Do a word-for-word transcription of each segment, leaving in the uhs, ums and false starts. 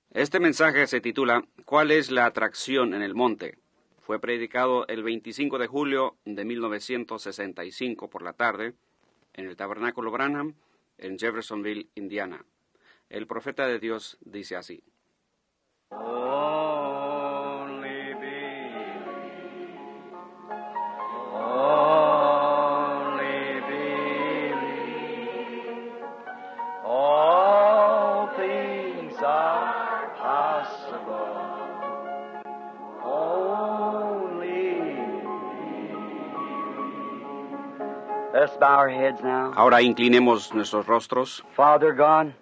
Este mensaje se titula ¿Cuál es la atracción en el monte? Fue predicado el veinticinco de julio de mil novecientos sesenta y cinco por la tarde en el Tabernáculo Branham en Jeffersonville, Indiana. El profeta de Dios dice así: Only believe. Only believe. All things are possible. Only believe. Let's bow our heads now. Ahora inclinemos nuestros rostros. Father God,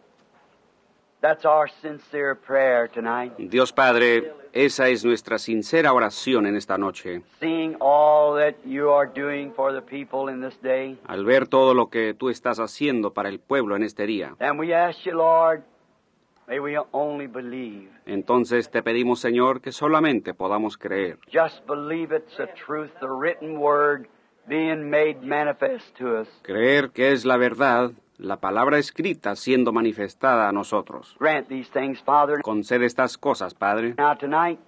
that's our sincere prayer tonight. Dios Padre, esa es nuestra sincera oración en esta noche. Seeing all that you are doing for the people in this day. Al ver todo lo que tú estás haciendo para el pueblo en este día, And we ask you, Lord, may we only believe. entonces te pedimos, Señor, que solamente podamos creer. Just believe it's the truth, the written word being made manifest to us. Creer que es la verdad, la palabra escrita siendo manifestada a nosotros. Grant these things, Father. Concede estas cosas, Padre. Now tonight,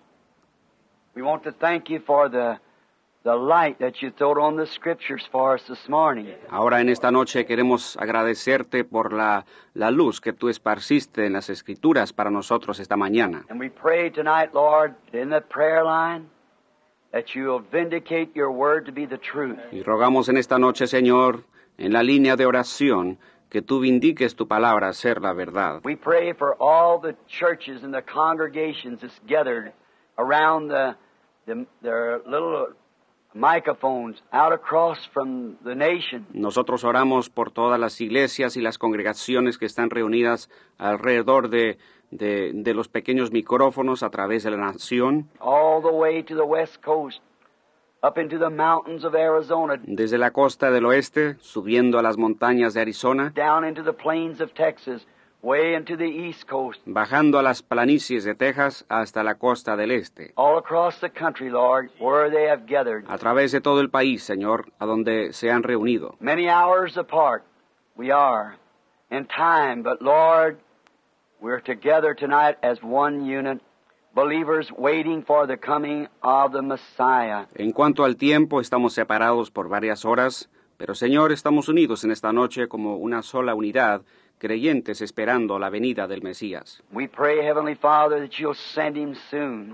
we want to thank you for the the light that you thrown on the scriptures for us this morning. Ahora en esta noche queremos agradecerte por la, la luz que tú esparciste en las Escrituras para nosotros esta mañana. And we pray tonight, Lord, in the prayer line, that you will vindicate your word to be the truth. Y rogamos en esta noche, Señor, en la línea de oración, que tú vindiques tu palabra ser la verdad. We pray for all the churches and the congregations that's gathered around the, the their little microphones out across from the nation. Nosotros oramos por todas las iglesias y las congregaciones que están reunidas alrededor de, de, de los pequeños micrófonos a través de la nación, All the way to the west coast, up into the mountains of Arizona, desde la costa del oeste, subiendo a las montañas de Arizona, down into the plains of Texas, way into the east coast, bajando a las planicies de Texas hasta la costa del este, all across the country, Lord, where they have gathered. a través de todo el país, Señor, a donde se han reunido. Many hours apart we are in time, but Lord, we're together tonight as one unit, believers waiting for the coming of the Messiah. En cuanto al tiempo, estamos separados por varias horas, pero Señor, estamos unidos en esta noche como una sola unidad, creyentes esperando la venida del Mesías. We pray, Heavenly Father, that you'll send him soon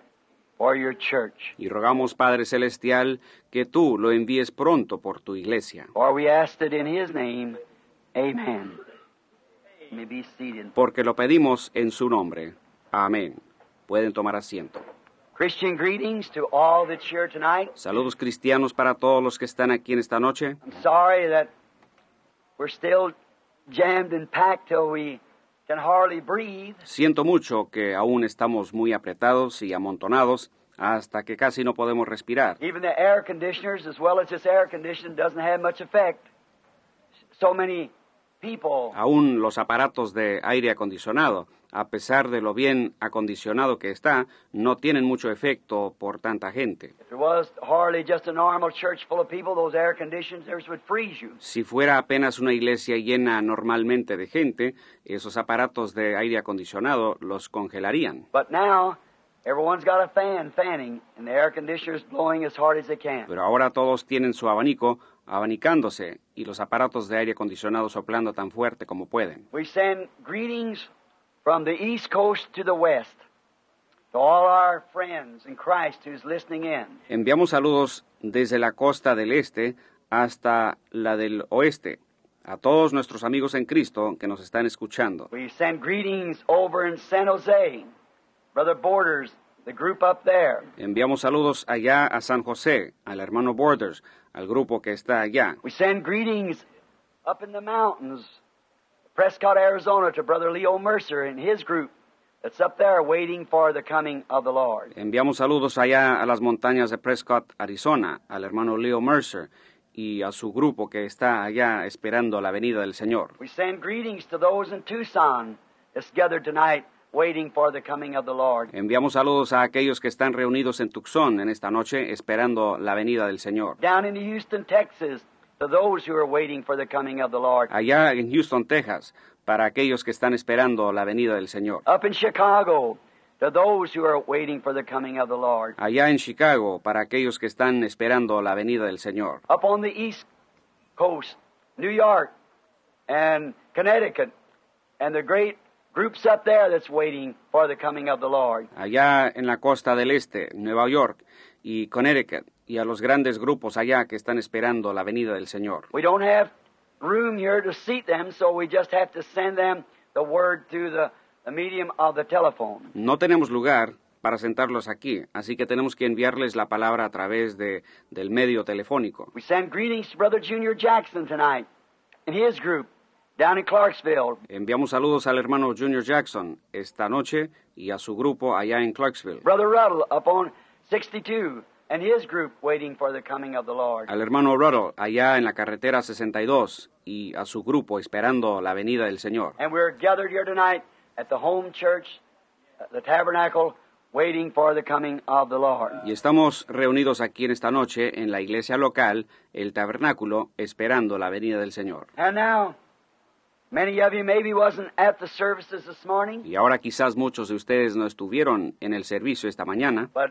for your church. Y rogamos, Padre Celestial, que tú lo envíes pronto por tu iglesia. For we ask it in his name. Amen. You may be seated. Porque lo pedimos en su nombre. Amén. Pueden tomar asiento. Christian greetings to all that's here tonight. Saludos cristianos para todos los que están aquí en esta noche. I'm sorry that we're still jammed and packed till we can hardly breathe. Siento mucho que aún estamos muy apretados y amontonados hasta que casi no podemos respirar. Even the air conditioners, as well as this air conditioning, doesn't have much effect. So many people. Aún los aparatos de aire acondicionado, a pesar de lo bien acondicionado que está, no tienen mucho efecto por tanta gente. If there was hardly just a normal church full of people, those air conditioners would freeze you. Si fuera apenas una iglesia llena normalmente de gente, esos aparatos de aire acondicionado los congelarían. But now, everyone's got a fan fanning, and the air conditioner's blowing as hard as they can. Pero ahora todos tienen su abanico abanicándose y los aparatos de aire acondicionado soplando tan fuerte como pueden. We send greetings from the east coast to the west to all our friends in Christ who's listening in. Enviamos saludos desde la costa del este hasta la del oeste, a todos nuestros amigos en Cristo que nos están escuchando. We send greetings over in San Jose, Brother Borders, the group up there. Enviamos saludos allá a San José, al hermano Borders, al grupo que está allá. We send greetings up in the mountains, Prescott, Arizona, to Brother Leo Mercer and his group that's up there waiting for the coming of the Lord. Enviamos saludos allá a las montañas de Prescott, Arizona, al hermano Leo Mercer y a su grupo que está allá esperando la venida del Señor. We send greetings to those in Tucson that's gathered tonight waiting for the coming of the Lord. Enviamos saludos a aquellos que están reunidos en Tucson en esta noche esperando la venida del Señor. Down in Houston, Texas, to those who are waiting for the coming of the Lord. Allá en Houston, Texas, para aquellos que están esperando la venida del Señor. Up in Chicago, to those who are waiting for the coming of the Lord. Allá en Chicago, para aquellos que están esperando la venida del Señor. Up on the East Coast, New York and Connecticut, and the great groups up there that's waiting for the coming of the Lord. Allá en la costa del este, Nueva York y Connecticut, y a los grandes grupos allá que están esperando la venida del Señor. We don't have room here to seat them, so we just have to send them the word through the, the medium of the telephone. No tenemos lugar para sentarlos aquí, así que tenemos que enviarles la palabra a través de, del medio telefónico. We send greetings to Brother Junior Jackson tonight and his group down in Clarksville. Enviamos saludos al hermano Junior Jackson esta noche y a su grupo allá en Clarksville. Brother Ruddle up on sixty-two and his group waiting for the coming of the Lord. Al hermano Ruddle allá en la carretera sesenta y dos y a su grupo esperando la venida del Señor. And we're gathered here tonight at the home church, the tabernacle, waiting for the coming of the Lord. Y estamos reunidos aquí en esta noche en la iglesia local, el tabernáculo, esperando la venida del Señor. And now, many of you maybe wasn't at the services this morning, Y ahora quizás muchos de ustedes no estuvieron en el servicio esta mañana, but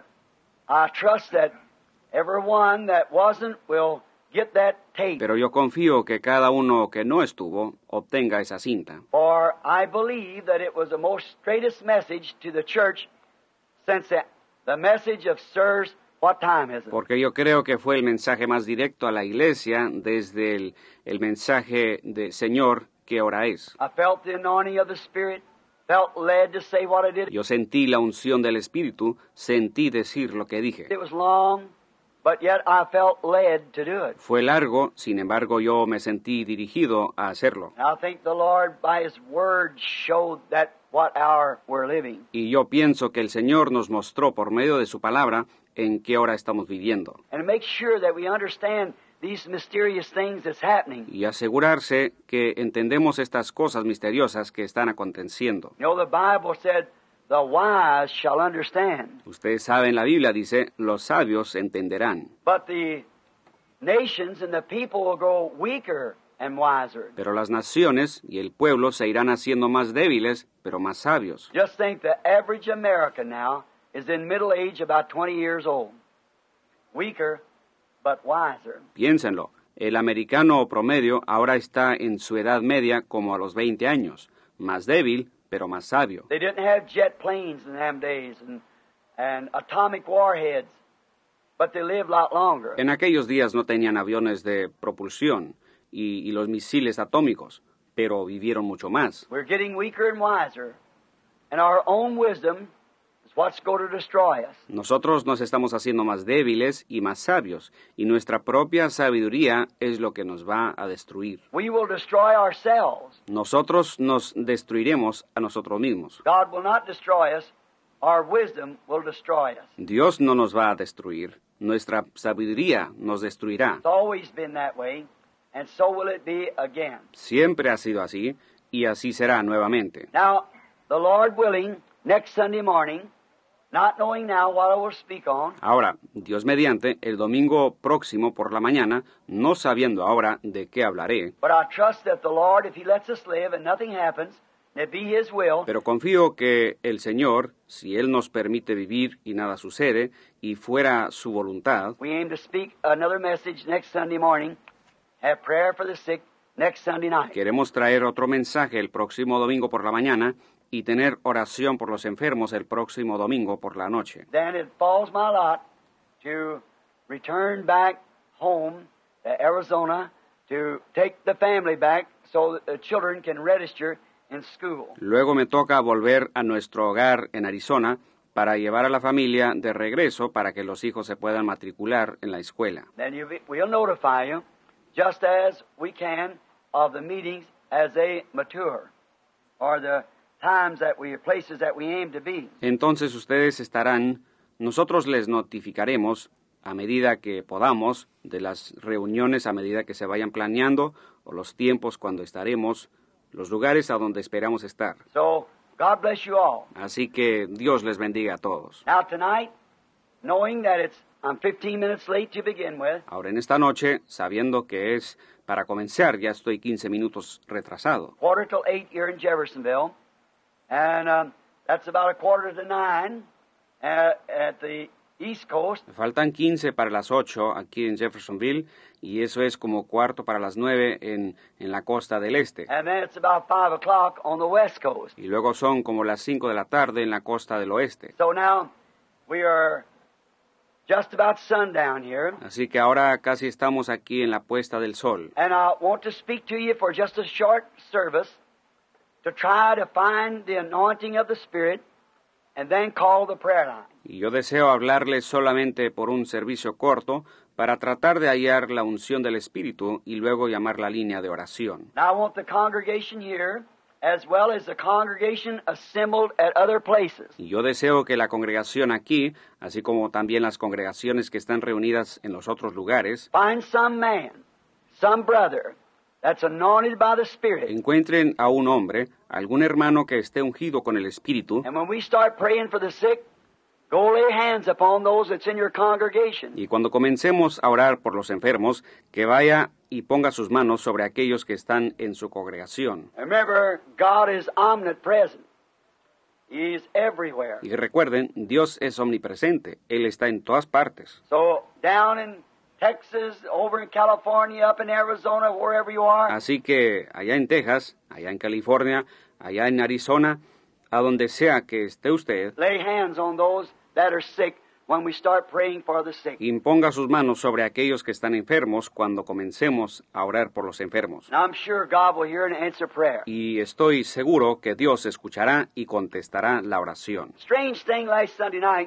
I trust that everyone that wasn't will get that tape. pero yo confío que cada uno que no estuvo obtenga esa cinta. For I believe that it was the most straightest message to the church since the, the message of Sirs, what time is it? Porque yo creo que fue el mensaje más directo a la iglesia desde el, el mensaje de Señor, ¿qué hora es? I felt the anointing of the Spirit, felt led to say what I did. Yo sentí la unción del Espíritu, sentí decir lo que dije. It was long, but yet I felt led to do it. Fue largo, sin embargo yo me sentí dirigido a hacerlo. And I think the Lord, by His Word, showed that what hour we're living. Y yo pienso que el Señor nos mostró por medio de su palabra en qué hora estamos viviendo. And to make sure that we understand these mysterious things that's happening. Y asegurarse que entendemos estas cosas misteriosas que están aconteciendo. You know, the Bible said, the wise shall understand. Ustedes saben, la Biblia dice, los sabios entenderán. But the nations and the people will grow weaker and wiser. Pero las naciones y el pueblo se irán haciendo más débiles, pero más sabios. Just think the average American now is in middle age, about twenty years old. Weaker, but wiser. Piénsenlo, el americano promedio ahora está en su edad media como a los veinte años, más débil, pero más sabio. They didn't have jet planes in them days and, and atomic warheads, but they lived a lot longer. En aquellos días no tenían aviones de propulsión y, y los misiles atómicos, pero vivieron mucho más. We're getting weaker and wiser, and our own wisdom is what's going to destroy us. Nosotros nos estamos haciendo más débiles y más sabios, y nuestra propia sabiduría es lo que nos va a destruir. We will destroy ourselves. Nosotros nos destruiremos a nosotros mismos. God will not destroy us. Our wisdom will destroy us. Dios no nos va a destruir. Nuestra sabiduría nos destruirá. It's always been that way, and so will it be again. Siempre ha sido así, y así será nuevamente. Now, the Lord willing, next Sunday morning, not knowing now what I will speak on, Ahora, Dios mediante, el domingo próximo por la mañana, no sabiendo ahora de qué hablaré, but I trust that the Lord, if He lets us live and nothing happens, and it be His will, pero confío que el Señor, si Él nos permite vivir y nada sucede, y fuera su voluntad, we aim to speak another message next Sunday morning, have prayer for the sick next Sunday night. queremos traer otro mensaje el próximo domingo por la mañana y tener oración por los enfermos el próximo domingo por la noche. Then it falls my lot to return back home to Arizona to take the family back so that the children can register in school. Luego me toca volver a nuestro hogar en Arizona para llevar a la familia de regreso para que los hijos se puedan matricular en la escuela. Then you be, we'll notify you, just as we can, of the meetings as they mature, or the times that we, places that we aim to be. Entonces ustedes estarán, nosotros les notificaremos a medida que podamos de las reuniones, a medida que se vayan planeando, o los tiempos cuando estaremos, los lugares a donde esperamos estar. So, God bless you all. Así que Dios les bendiga a todos. Now tonight, knowing that it's I'm fifteen minutes late to begin with. Ahora en esta noche, sabiendo que es para comenzar, ya estoy quince minutos retrasado. Quarter till eight here in Jeffersonville, and um, that's about a quarter to nine uh, at the East Coast. Me faltan quince para las ocho aquí en Jeffersonville, y eso es como cuarto para las nueve en, en la costa del este. And then it's about five o'clock on the West Coast. Y luego son como las cinco de la tarde en la costa del oeste. So now we are just about sundown here. Así que ahora casi estamos aquí en la puesta del sol. And I want to speak to you for just a short service to try to find the anointing of the Spirit and then call the prayer line. Y yo deseo hablarles solamente por un servicio corto para tratar de hallar la unción del Espíritu y luego llamar la línea de oración. Now I want the congregation here as well as the congregation assembled at other places. Y yo deseo que la congregación aquí, así como también las congregaciones que están reunidas en los otros lugares, Find some man, some brother that's anointed by the Spirit. encuentren a un hombre, algún hermano que esté ungido con el Espíritu, And when we start praying for the sick, go lay hands upon those that's in your congregation. y cuando comencemos a orar por los enfermos, que vaya y ponga sus manos sobre aquellos que están en su congregación. Remember, God is omnipresent. He is everywhere. Y recuerden, Dios es omnipresente, Él está en todas partes. So down in Texas, over in California, up in Arizona, wherever you are, Así que allá en Texas, allá en California, allá en Arizona, a donde sea que esté usted, lay hands on those that are sick when we start praying for the sick. imponga sus manos sobre aquellos que están enfermos cuando comencemos a orar por los enfermos. And I'm sure God will hear and answer prayer. Y estoy seguro que Dios escuchará y contestará la oración. Strange thing last Sunday night,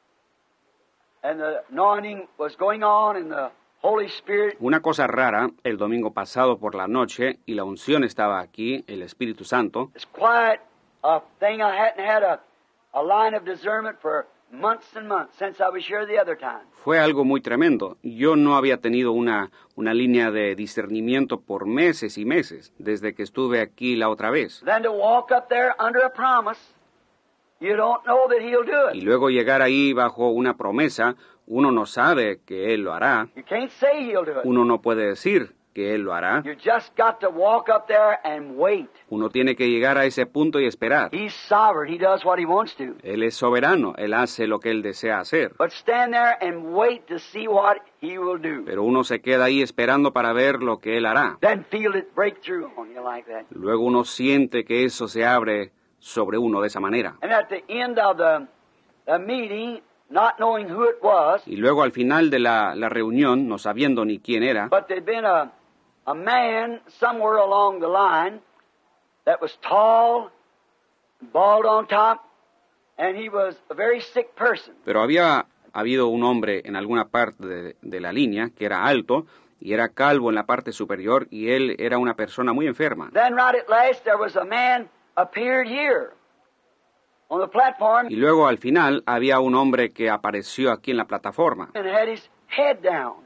and the anointing was going on, and the Holy Spirit, Una cosa rara, el domingo pasado por la noche, y la unción estaba aquí, el Espíritu Santo, it's quiet, a thing I hadn't had a, a line of discernment for months and months since I was here the other time. fue algo muy tremendo. Yo no había tenido una, una línea de discernimiento por meses y meses, desde que estuve aquí la otra vez. Then to walk up there under a promise, you don't know that He'll do Y it. luego llegar ahí bajo una promesa, uno no sabe que Él lo hará, You can't say He'll do it. uno no puede decir que Él lo hará, You just got to walk up there and wait. uno tiene que llegar a ese punto y esperar. He's sovereign. He does what He wants to. Él es soberano, Él hace lo que Él desea hacer. But stand there and wait to see what He will do. Pero uno se queda ahí esperando para ver lo que Él hará. Then feel it break through on you like that. Luego uno siente que eso se abre sobre uno de esa manera. And at the end of the, the meeting, not knowing who it was, Y luego al final de la, la reunión, no sabiendo ni quién era, but there'd been a, a man somewhere along the line that was tall, bald on top, and he was a very sick person. pero había habido un hombre en alguna parte de, de la línea que era alto y era calvo en la parte superior y él era una persona muy enferma. Then right at last there was a man appeared here on the platform Y luego al final había un hombre que apareció aquí en la plataforma and had his head down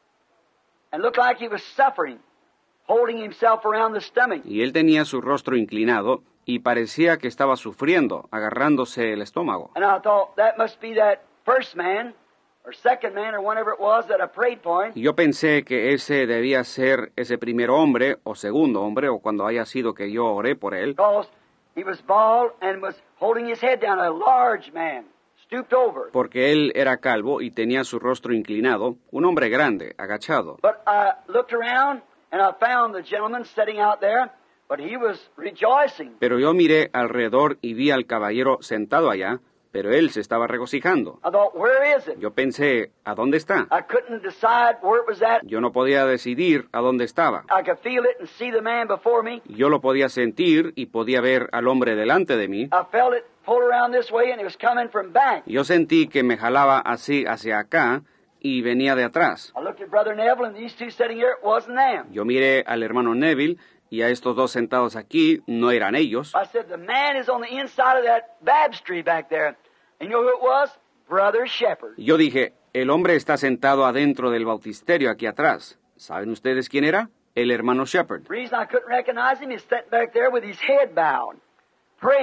and looked like he was suffering, holding himself around the stomach. y él tenía su rostro inclinado y parecía que estaba sufriendo, agarrándose el estómago. And I thought that must be that first man or second man or whatever it was that I prayed for him. Y yo pensé que ese debía ser ese primer hombre o segundo hombre o cuando haya sido que yo oré por él, Because he was bald and was holding his head down, a large man, stooped over. porque él era calvo y tenía su rostro inclinado, un hombre grande, agachado. But I looked around and I found the gentleman sitting out there, but he was rejoicing. Pero yo miré alrededor y vi al caballero sentado allá, pero él se estaba regocijando. I thought, where is it? Yo pensé, ¿a dónde está? I couldn't decide where it was at. Yo no podía decidir a dónde estaba. I could feel it and see the man before me. Yo lo podía sentir y podía ver al hombre delante de mí. I felt it pull around this way and it was coming from back. Yo sentí que me jalaba así hacia acá y venía de atrás. I looked at Brother Neville and these two sitting here, it wasn't them. Yo miré al hermano Neville y a estos dos sentados aquí, no eran ellos. I said, the man is on the inside of that baptistry back there. And you know who it was? Brother Shepherd. Yo dije, el hombre está sentado adentro del bautisterio aquí atrás. ¿Saben ustedes quién era? El hermano Shepherd. The reason I couldn't recognize him is sitting back there with his head bowed, praying.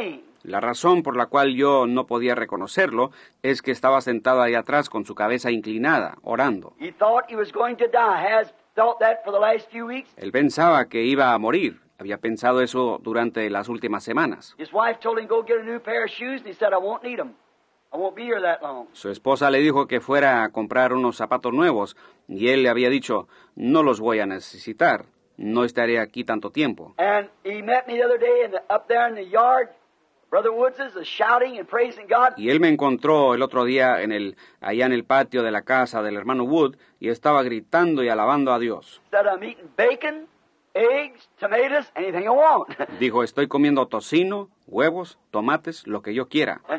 La razón por la cual yo no podía reconocerlo es que estaba sentado ahí atrás con su cabeza inclinada, orando. He thought he was going to die. Has thought that for the last few weeks. Él pensaba que iba a morir. Había pensado eso durante las últimas semanas. His wife told him go get a new pair of shoes, and he said, I won't need them. I won't be here that long. Su esposa le dijo que fuera a comprar unos zapatos nuevos y él le había dicho, no los voy a necesitar, no estaré aquí tanto tiempo. And he met me the other day in the, up there in the yard. Brother Woods is shouting and praising God. Y él me encontró el otro día en el, allá en el patio de la casa del hermano Wood y estaba gritando y alabando a Dios. Said I'm eating bacon, eggs, tomatoes, anything I want. Dijo, estoy comiendo tocino, huevos, tomates, lo que yo quiera. And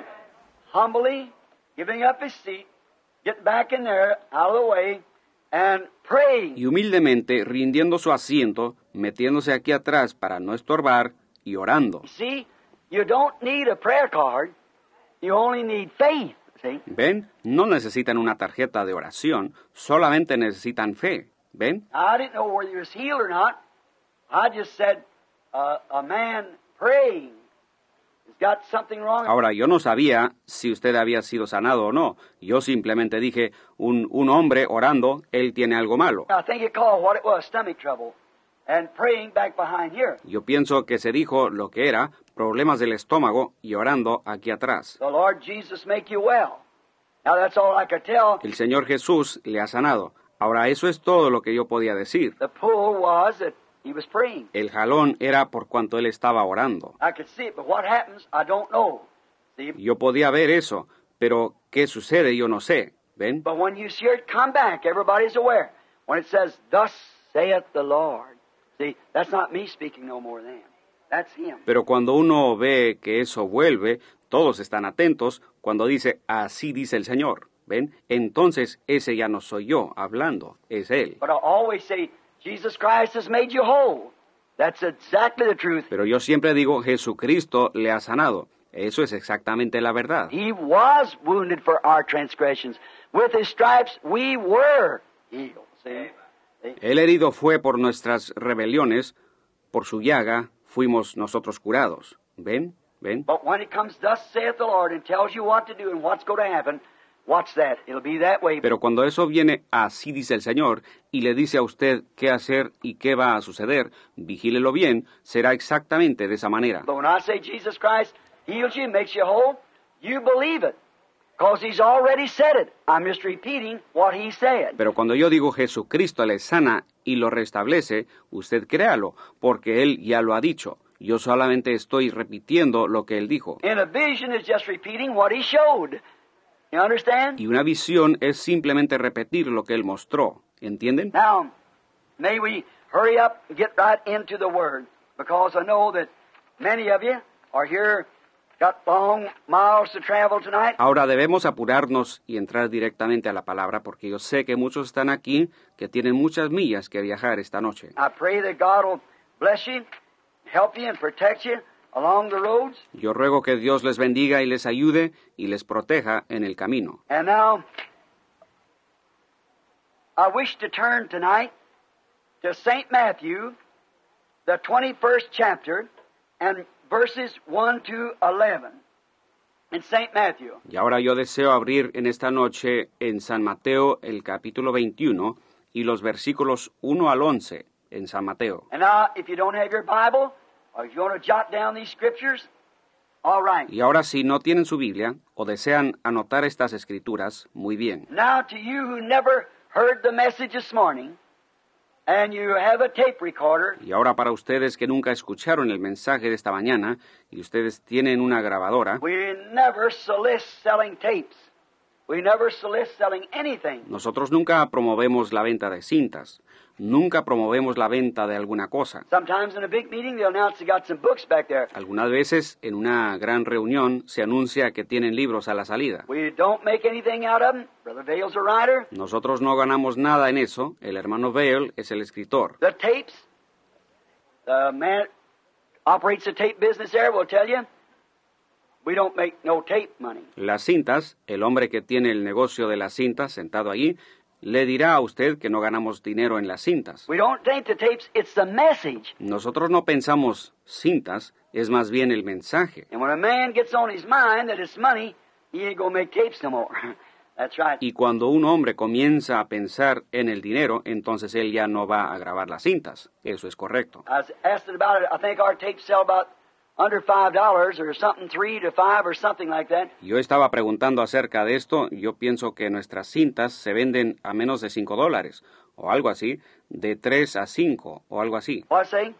humbly giving up his seat, getting back in there, out of the way, and praying. Y humildemente rindiendo su asiento, metiéndose aquí atrás para no estorbar y orando. You see, you don't need a prayer card. You only need faith. See? ¿Ven? No necesitan una tarjeta de oración, solamente necesitan fe. ¿Ven? I didn't know whether he was healed or not. I just said uh, a man praying has got something wrong. Ahora, yo no sabía si usted había sido sanado o no. Yo simplemente dije, un, un hombre orando, él tiene algo malo. I think it called what it was, stomach trouble, and praying back behind here. Yo pienso que se dijo lo que era, problemas del estómago y orando aquí atrás. The Lord Jesus make you well. Now that's all I could tell. El Señor Jesús le ha sanado. Ahora, eso es todo lo que yo podía decir. The pull was that he was praying. El jalón era por cuanto él estaba orando. I could see it, but what happens, I don't know. See? Yo podía ver eso, pero ¿qué sucede? Yo no sé. ¿Ven? But when you see it come back, everybody's aware. When it says, thus saith the Lord. See, that's not me speaking no more than. That's him. Pero cuando uno ve que eso vuelve, todos están atentos cuando dice, así dice el Señor. ¿Ven? Entonces ese ya no soy yo hablando, es Él. But I always say, Jesus Christ has made you whole. That's exactly the truth. Pero yo siempre digo, Jesucristo le ha sanado. Eso es exactamente la verdad. He was wounded for our transgressions. With his stripes we were healed. See? See? El herido fue por nuestras rebeliones, por su llaga fuimos nosotros curados. ¿Ven? ¿Ven? But when it comes, thus saith the Lord, and tells you what to do and what's going to happen, watch that. It'll be that way. Pero cuando eso viene, así dice el Señor, y le dice a usted qué hacer y qué va a suceder, vigílelo bien, será exactamente de esa manera. But when I say Jesus Christ heals you, makes you whole, you believe it. Because he's already said it. I'm just repeating what he said. Pero cuando yo digo Jesucristo le sana y lo restablece, usted créalo, porque Él ya lo ha dicho. Yo solamente estoy repitiendo lo que Él dijo. And a vision is just repeating what he showed. You understand? Y una visión es simplemente repetir lo que Él mostró. ¿Entienden? Now, may we hurry up and get right into the Word, because I know that many of you are here, got long miles to travel tonight. Ahora debemos apurarnos y entrar directamente a la palabra, porque yo sé que muchos están aquí que tienen muchas millas que viajar esta noche. I pray that God will bless you, help you, and protect you along the roads. Yo ruego que Dios les bendiga y les ayude y les proteja en el camino. And now, I wish to turn tonight to Saint Matthew, the twenty-first chapter, and verses one to eleven. In Saint Matthew. Y ahora yo deseo abrir en esta noche en San Mateo el capítulo veintiuno y los versículos uno al once en San Mateo. And now, if you don't have your Bible, or if you want to jot down these scriptures, all right. Y ahora si no tienen su Biblia o desean anotar estas escrituras, muy bien. Now, to you who never heard the message this morning, and you have a tape recorder, Y ahora para ustedes que nunca escucharon el mensaje de esta mañana y ustedes tienen una grabadora, we never solicit selling tapes. We never solicit selling anything. nosotros nunca promovemos la venta de cintas, nunca promovemos la venta de alguna cosa. Sometimes in a big meeting, they'll announce they got some books back there. Algunas veces en una gran reunión se anuncia que tienen libros a la salida. We don't make anything out of them. Brother Vale's a writer. Nosotros no ganamos nada en eso, el hermano Vail es el escritor. The tapes, the man operates the tape business there will tell you, we don't make no tape money. Las cintas, el hombre que tiene el negocio de las cintas sentado allí, le dirá a usted que no ganamos dinero en las cintas. We don't think the tapes, it's the message. Nosotros no pensamos cintas, es más bien el mensaje. And when a man gets on his mind that it's money, he ain't gonna make tapes no more. That's right. Y cuando un hombre comienza a pensar en el dinero, entonces él ya no va a grabar las cintas. Eso es correcto. I was asking about it. I think our tapes sell about under five dollars or something, three to five or something like that. Yo estaba preguntando acerca de esto. Yo pienso que nuestras cintas se venden a menos de cinco dólares, o algo así, de tres a cinco, o algo así. What I say?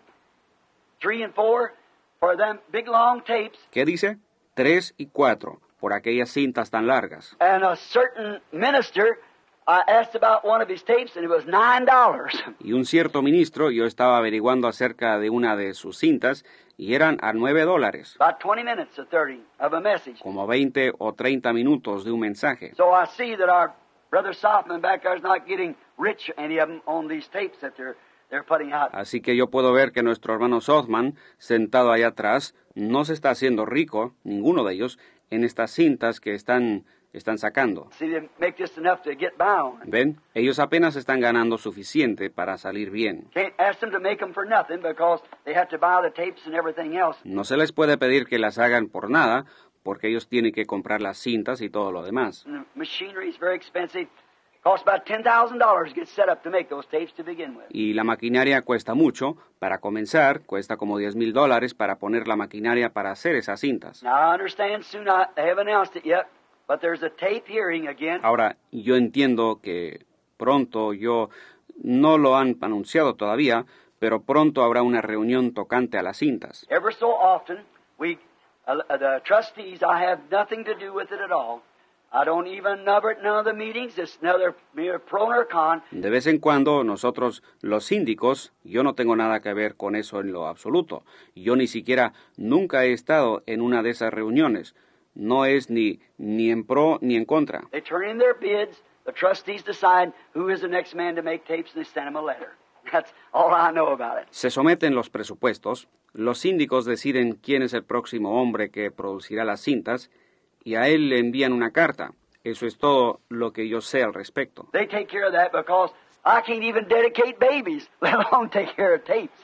Three and four for them big long tapes. ¿Qué dice? Tres y cuatro, por aquellas cintas tan largas. And a certain minister, I asked about one of his tapes, and it was nine dollars. Y un cierto ministro, yo estaba averiguando acerca de una de sus cintas, y eran a nueve dólares. About twenty minutes or thirty of a message. Como veinte o treinta minutos de un mensaje. So I see that our brother Softman back there is not getting rich, any of them, on these tapes that they're they're putting out. Así que yo puedo ver que nuestro hermano Sothman, sentado allá atrás, no se está haciendo rico, ninguno de ellos, en estas cintas que están, están sacando. See, they make just enough to get by on. ¿Ven? Ellos apenas están ganando suficiente para salir bien. Can't ask them to make them for nothing because they have to buy the tapes and everything else. No se les puede pedir que las hagan por nada, porque ellos tienen que comprar las cintas y todo lo demás. And the machinery is very expensive. Costs about ten thousand dollars to get set up to make those tapes to begin with. Y la maquinaria cuesta mucho. Para comenzar, cuesta como diez mil dólares para poner la maquinaria para hacer esas cintas. Now I understand soon I, they haven't announced it yet, but there's a tape hearing again. Ahora, yo entiendo que pronto, yo no lo han anunciado todavía, pero pronto habrá una reunión tocante a las cintas. Ever so often, we, uh, the trustees, I have nothing to do with it at all. I don't even number it, none of the meetings. It's neither mere pro nor con. De vez en cuando nosotros, los síndicos, yo no tengo nada que ver con eso en lo absoluto. Yo ni siquiera nunca he estado en una de esas reuniones. No es ni, ni en pro ni en contra. They turn in their bids. The trustees decide who is the next man to make tapes, and they send them a letter. That's all I know about it. Se someten los presupuestos. Los síndicos deciden quién es el próximo hombre que producirá las cintas, y a él le envían una carta. Eso es todo lo que yo sé al respecto. They take care of that because I can't even dedicate babies, let alone take care of tapes.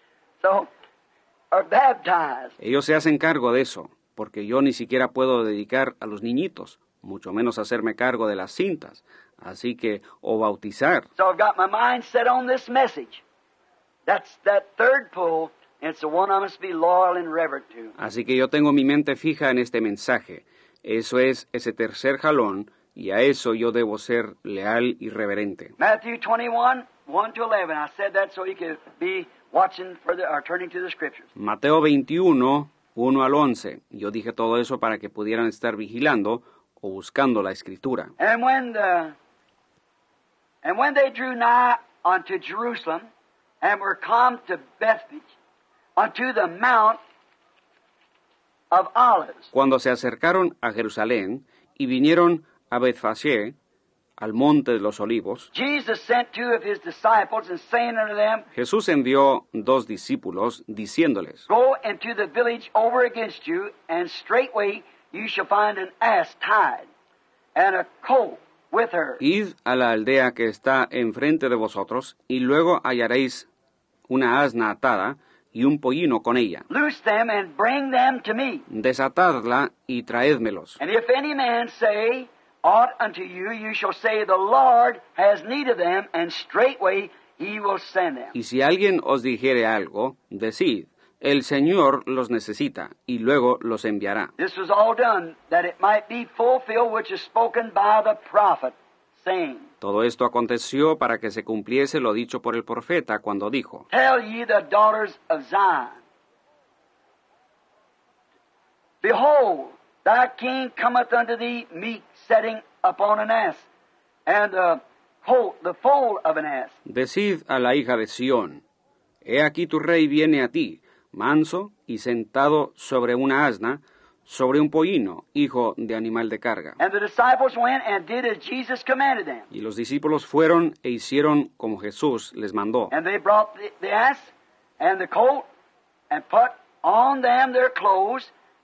So, or baptize. Ellos se hacen cargo de eso, porque yo ni siquiera puedo dedicar a los niñitos, mucho menos hacerme cargo de las cintas. Así que, o bautizar. So I've got my mind set on this message. That's that third pull, and it's the one I must be loyal and reverent to. Así que yo tengo mi mente fija en este mensaje. Eso es ese tercer jalón, y a eso yo debo ser leal y reverente. Matthew twenty-one, one to eleven. I said that so you could be watching for the, or turning to the scriptures. Mateo veintiuno, uno al once. Yo dije todo eso para que pudieran estar vigilando o buscando la escritura. And when the, and when they drew nigh unto Jerusalem, and were come to Bethphage, unto the mount of Olives. Cuando se acercaron a Jerusalén y vinieron a Bethfagé, al monte de los olivos, Jesus sent two of his disciples, and saying unto them, Jesús envió dos discípulos diciéndoles, Go into the village over against you, and straightway you shall find an ass tied, and a colt with her. Id a la aldea que está enfrente de vosotros, y luego hallaréis una asna atada y un pollino con ella. Loose them and bring them to me. Desatadla y traédmelos. And if any man say aught unto you, you shall say, The Lord has need of them, and straightway he will send them. Y si alguien os dijere algo, decid, el Señor los necesita, y luego los enviará. This was all done that it might be fulfilled which is spoken by the prophet, saying, Todo esto aconteció para que se cumpliese lo dicho por el profeta cuando dijo, Tell ye the daughters of Zion, Behold, thy king cometh unto thee meek, setting upon an ass, and the colt, the foal of an ass. Decid a la hija de Sión, he aquí tu rey viene a ti, manso y sentado sobre una asna, sobre un pollino, hijo de animal de carga. And the disciples went and did as Jesus commanded them. Y los discípulos fueron e hicieron como Jesús les mandó. And they brought the, the ass and the colt, and put on them their clothes,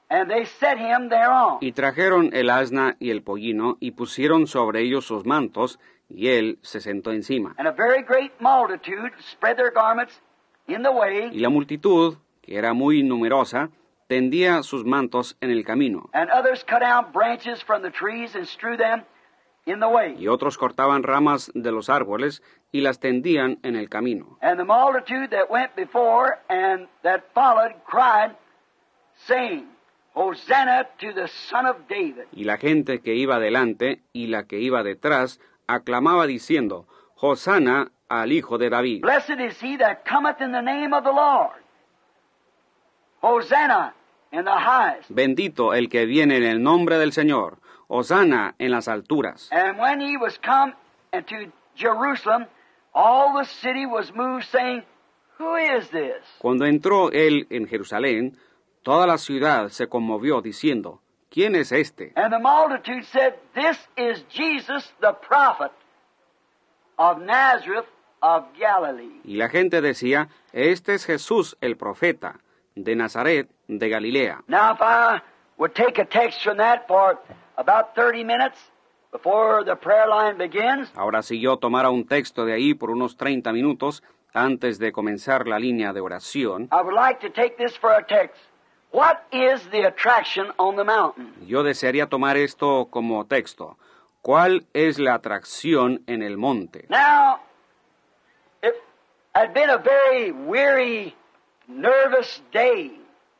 and they set him thereon. Y trajeron el asna y el pollino, y pusieron sobre ellos sus mantos, y él se sentó encima. And a very great multitude spread their garments in the way, Y la multitud, que era muy numerosa, tendía sus mantos en el camino, and others cut down branches from the trees and strew them in the way. y otros cortaban ramas de los árboles y las tendían en el camino. And the multitude that went before and that followed cried, saying, Hosanna to the Son of David. Y la gente que iba delante y la que iba detrás aclamaba diciendo, Hosanna al Hijo de David. Blessed is he that cometh in the name of the Lord. Hosanna in the highest. Bendito el que viene en el nombre del Señor. Hosanna en las alturas. And when he was come into Jerusalem, all the city was moved, saying, Who is this? Cuando entró él en Jerusalén, toda la ciudad se conmovió diciendo, ¿quién es este? And the multitude said, This is Jesus the prophet of Nazareth of Galilee. Y la gente decía, este es Jesús el profeta, de Nazaret de Galilea. Now if I would take a text from that for about thirty minutes before the prayer line begins, Ahora si yo tomara un texto de ahí por unos treinta minutos antes de comenzar la línea de oración, I would like to take this for a text. What is the attraction on the mountain? yo desearía tomar esto como texto. ¿Cuál es la atracción en el monte? Now, it had been a very weary, nervous day.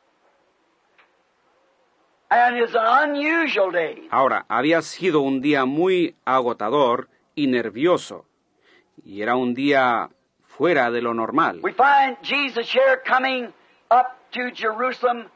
And it's an unusual day. Ahora, había sido un día muy agotador y nervioso, y era un día fuera de lo normal. We find Jesus here coming up to Jerusalem,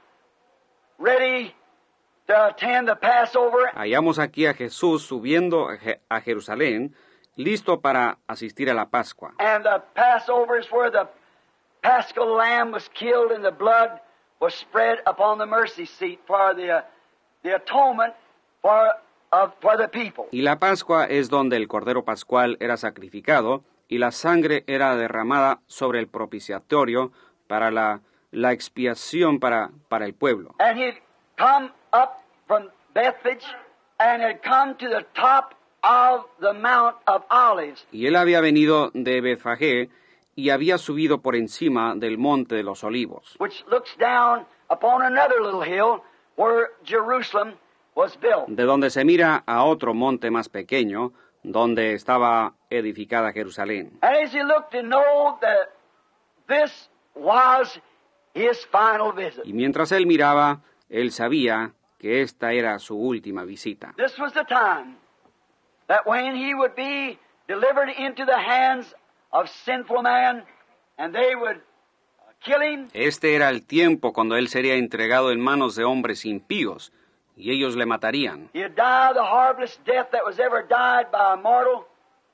ready to attend the Passover. Hallamos aquí a Jesús subiendo a Je- a Jerusalén, listo para asistir a la Pascua. And the Passover is where the paschal lamb was killed and the blood was spread upon the mercy seat for the, uh, the atonement for, of, for the people. Y la Pascua es donde el Cordero Pascual era sacrificado y la sangre era derramada sobre el propiciatorio para la, la expiación para, para el pueblo. And he'd come up from Bethphage and had come to the top of the Mount of Olives. Y él había venido de Betfagé y había subido por encima del monte de los olivos, Which looks down upon another little hill where Jerusalem was built. de donde se mira a otro monte más pequeño, donde estaba edificada Jerusalén. And as he looked to know that this was his final visit. Y mientras él miraba, él sabía que esta era su última visita. This was the time that when he would be delivered into the hands of sinful man and they would kill him. Este era el tiempo cuando él sería entregado en manos de hombres impíos, y ellos le matarían. He'd die the horriblest death that was ever died by a mortal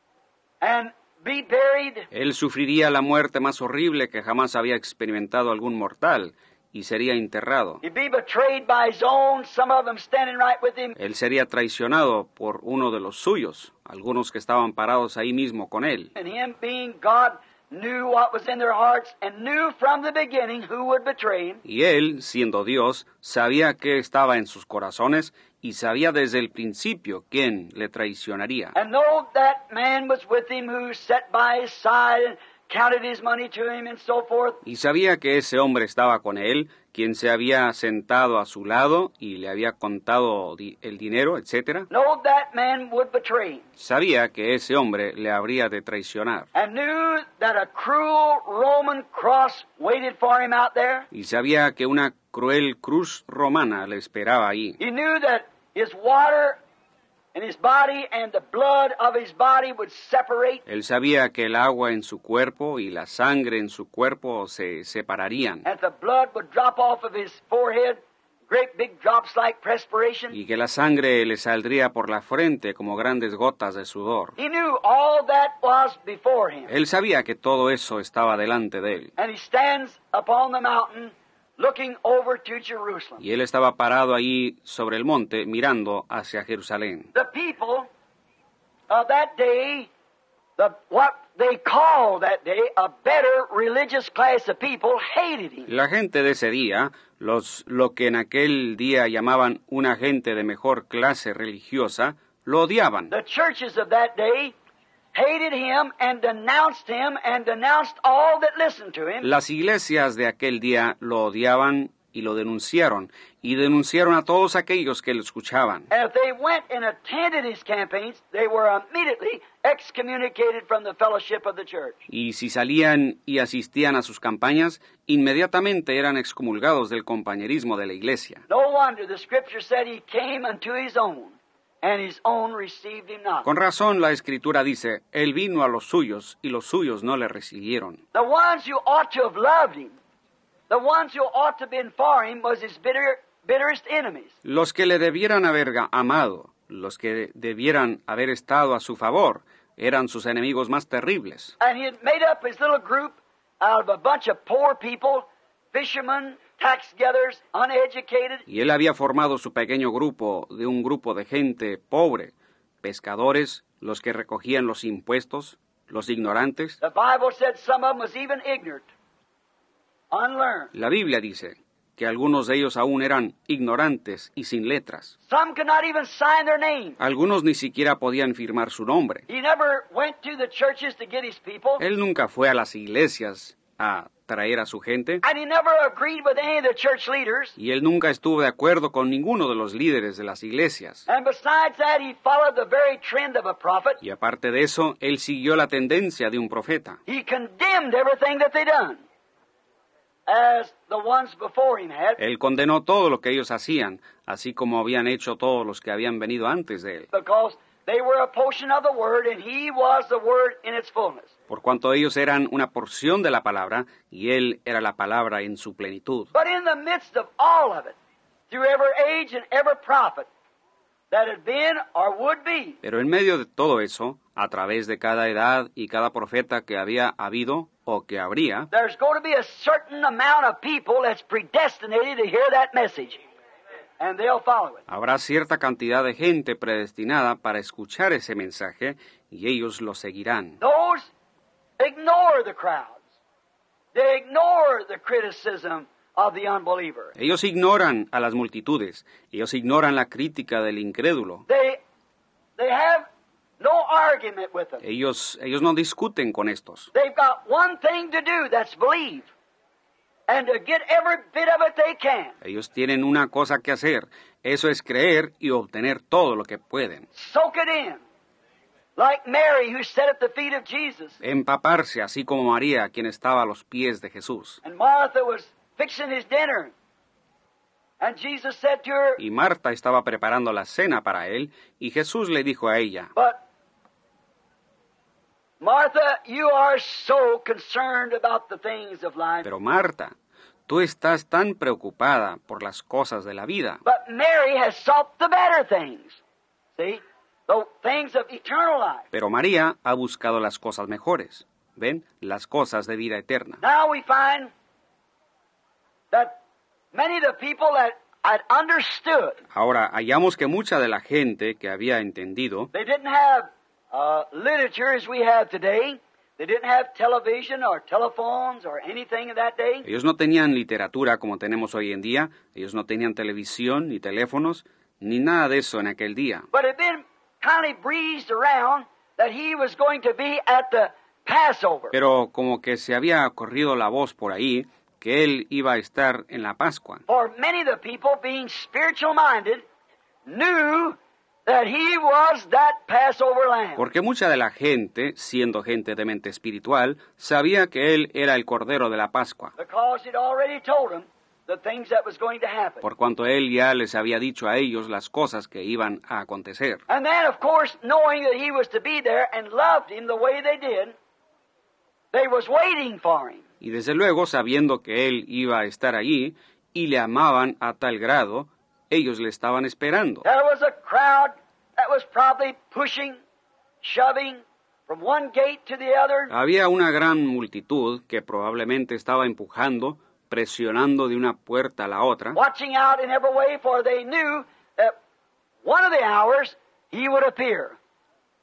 and be buried. Él sufriría la muerte más horrible que jamás había experimentado algún mortal, y sería enterrado. He'd be betrayed by his own, some of them standing right with him. Él sería traicionado por uno de los suyos, algunos que estaban parados ahí mismo con él. And him being God knew what was in their hearts and knew from the beginning who would betray him. Y él, siendo Dios, sabía qué estaba en sus corazones y sabía desde el principio quién le traicionaría. And though that man was with him who sat by his side and counted his money to him and so forth, Y sabía que ese hombre estaba con él, quien se había sentado a su lado y le había contado di- el dinero, etcétera. know that man would betray him. Sabía que ese hombre le habría de traicionar. And knew that a cruel Roman cross waited for him out there. Y sabía que una cruel cruz romana le esperaba ahí. He knew that his water in his body and the blood of his body would separate. Él sabía que el agua en su cuerpo y la sangre en su cuerpo se separarían, And the blood would drop off of his forehead, great big drops like perspiration. y que la sangre le saldría por la frente como grandes gotas de sudor. He knew all that was before him. Él sabía que todo eso estaba delante de él. And he stands upon the mountain looking over to Jerusalem. Y él estaba parado ahí sobre el monte mirando hacia Jerusalén. The people of that day, the, what they called that day a better religious class of people hated him. La gente de ese día, los lo que en aquel día llamaban una gente de mejor clase religiosa, lo odiaban. The churches of that day hated him and denounced him and denounced all that listened to him. Las iglesias de aquel día lo odiaban y lo denunciaron, y denunciaron a todos aquellos que lo escuchaban. And if they went and attended his campaigns, they were immediately excommunicated from the fellowship of the church. Y si salían y asistían a sus campañas, inmediatamente eran excomulgados del compañerismo de la iglesia. No wonder the scripture said he came unto his own, and his own received him not. Con razón la Escritura dice, él vino a los suyos, y los suyos no le recibieron. The ones who ought to have loved him, the ones who ought to have been for him, was his bitter, bitterest enemies. Los que le debieran haber amado, los que debieran haber estado a su favor, eran sus enemigos más terribles. And he had made up his little group out of a bunch of poor people, fishermen, tax gatherers, uneducated. Y él había formado su pequeño grupo de un grupo de gente pobre, pescadores, los que recogían los impuestos, los ignorantes. The Bible said some of them was even ignorant, unlearned. La Biblia dice que algunos de ellos aún eran ignorantes y sin letras. Some could not even sign their name. Algunos ni siquiera podían firmar su nombre. He never went to the churches to get his people, Él nunca fue a las iglesias a traer a su gente, and he never agreed with any of the church leaders. y él nunca estuvo de acuerdo con ninguno de los líderes de las iglesias. And besides that, he followed the very trend of a prophet. Y aparte de eso, él siguió la tendencia de un profeta. He condemned everything that they done, as the ones before him had, Él condenó todo lo que ellos hacían, así como habían hecho todos los que habían venido antes de él, because they were a portion of the Word, and he was the Word in its fullness. por cuanto ellos eran una porción de la palabra, y él era la palabra en su plenitud. But in the midst of all of it, through every age and every prophet that had been or would be, Pero en medio de todo eso, a través de cada edad y cada profeta que había habido o que habría, there's going to be a certain amount of people that's predestinated to hear that message, and they'll follow it. habrá cierta cantidad de gente predestinada para escuchar ese mensaje, y ellos lo seguirán. Those ignore the crowds. They ignore the criticism of the unbeliever. Ellos ignoran a las multitudes, ellos ignoran la crítica del incrédulo. They, they have no argument with them. Ellos, ellos no discuten con estos. They've got one thing to do, that's believe, and to get every bit of it they can. Ellos tienen una cosa que hacer, eso es creer y obtener todo lo que pueden. Soak it in. Like Mary, who sat at the feet of Jesus, Empaparse, así como María, quien estaba a los pies de Jesús. and Martha was fixing his dinner. And Jesus said to her, Y Marta estaba preparando la cena para él, y Jesús le dijo a ella, but Martha, you are so concerned about the things of life. pero Marta, tú estás tan preocupada por las cosas de la vida, But Mary has sought the better things. See? The things of eternal life. pero María ha buscado las cosas mejores. ¿Ven? Las cosas de vida eterna. Now we find that many of the people that had understood, Ahora, hallamos que mucha de la gente que había entendido, they didn't have uh, literature as we have today. They didn't have television or telephones or anything of that day. ellos no tenían literatura como tenemos hoy en día, ellos no tenían televisión, ni teléfonos, ni nada de eso en aquel día. But it had been kind of breezed around that he was going to be at the Passover. Pero como que se había corrido la voz por ahí, que él iba a estar en la Pascua. For many of the people, being spiritual minded, knew that he was that Passover lamb. Porque mucha de la gente, siendo gente de mente espiritual, sabía que él era el Cordero de la Pascua, Because he'd already told them the things that was going to happen. por cuanto él ya les había dicho a ellos las cosas que iban a acontecer. And then, of course, knowing that he was to be there and loved him the way they did, they was waiting for him. Y desde luego, sabiendo que él iba a estar allí, y le amaban a tal grado, ellos le estaban esperando. There was a crowd that was probably pushing, shoving from one gate to the other. Había una gran multitud que probablemente estaba empujando, presionando de una puerta a la otra, Watching out in every way, for they knew that one of the hours he would appear.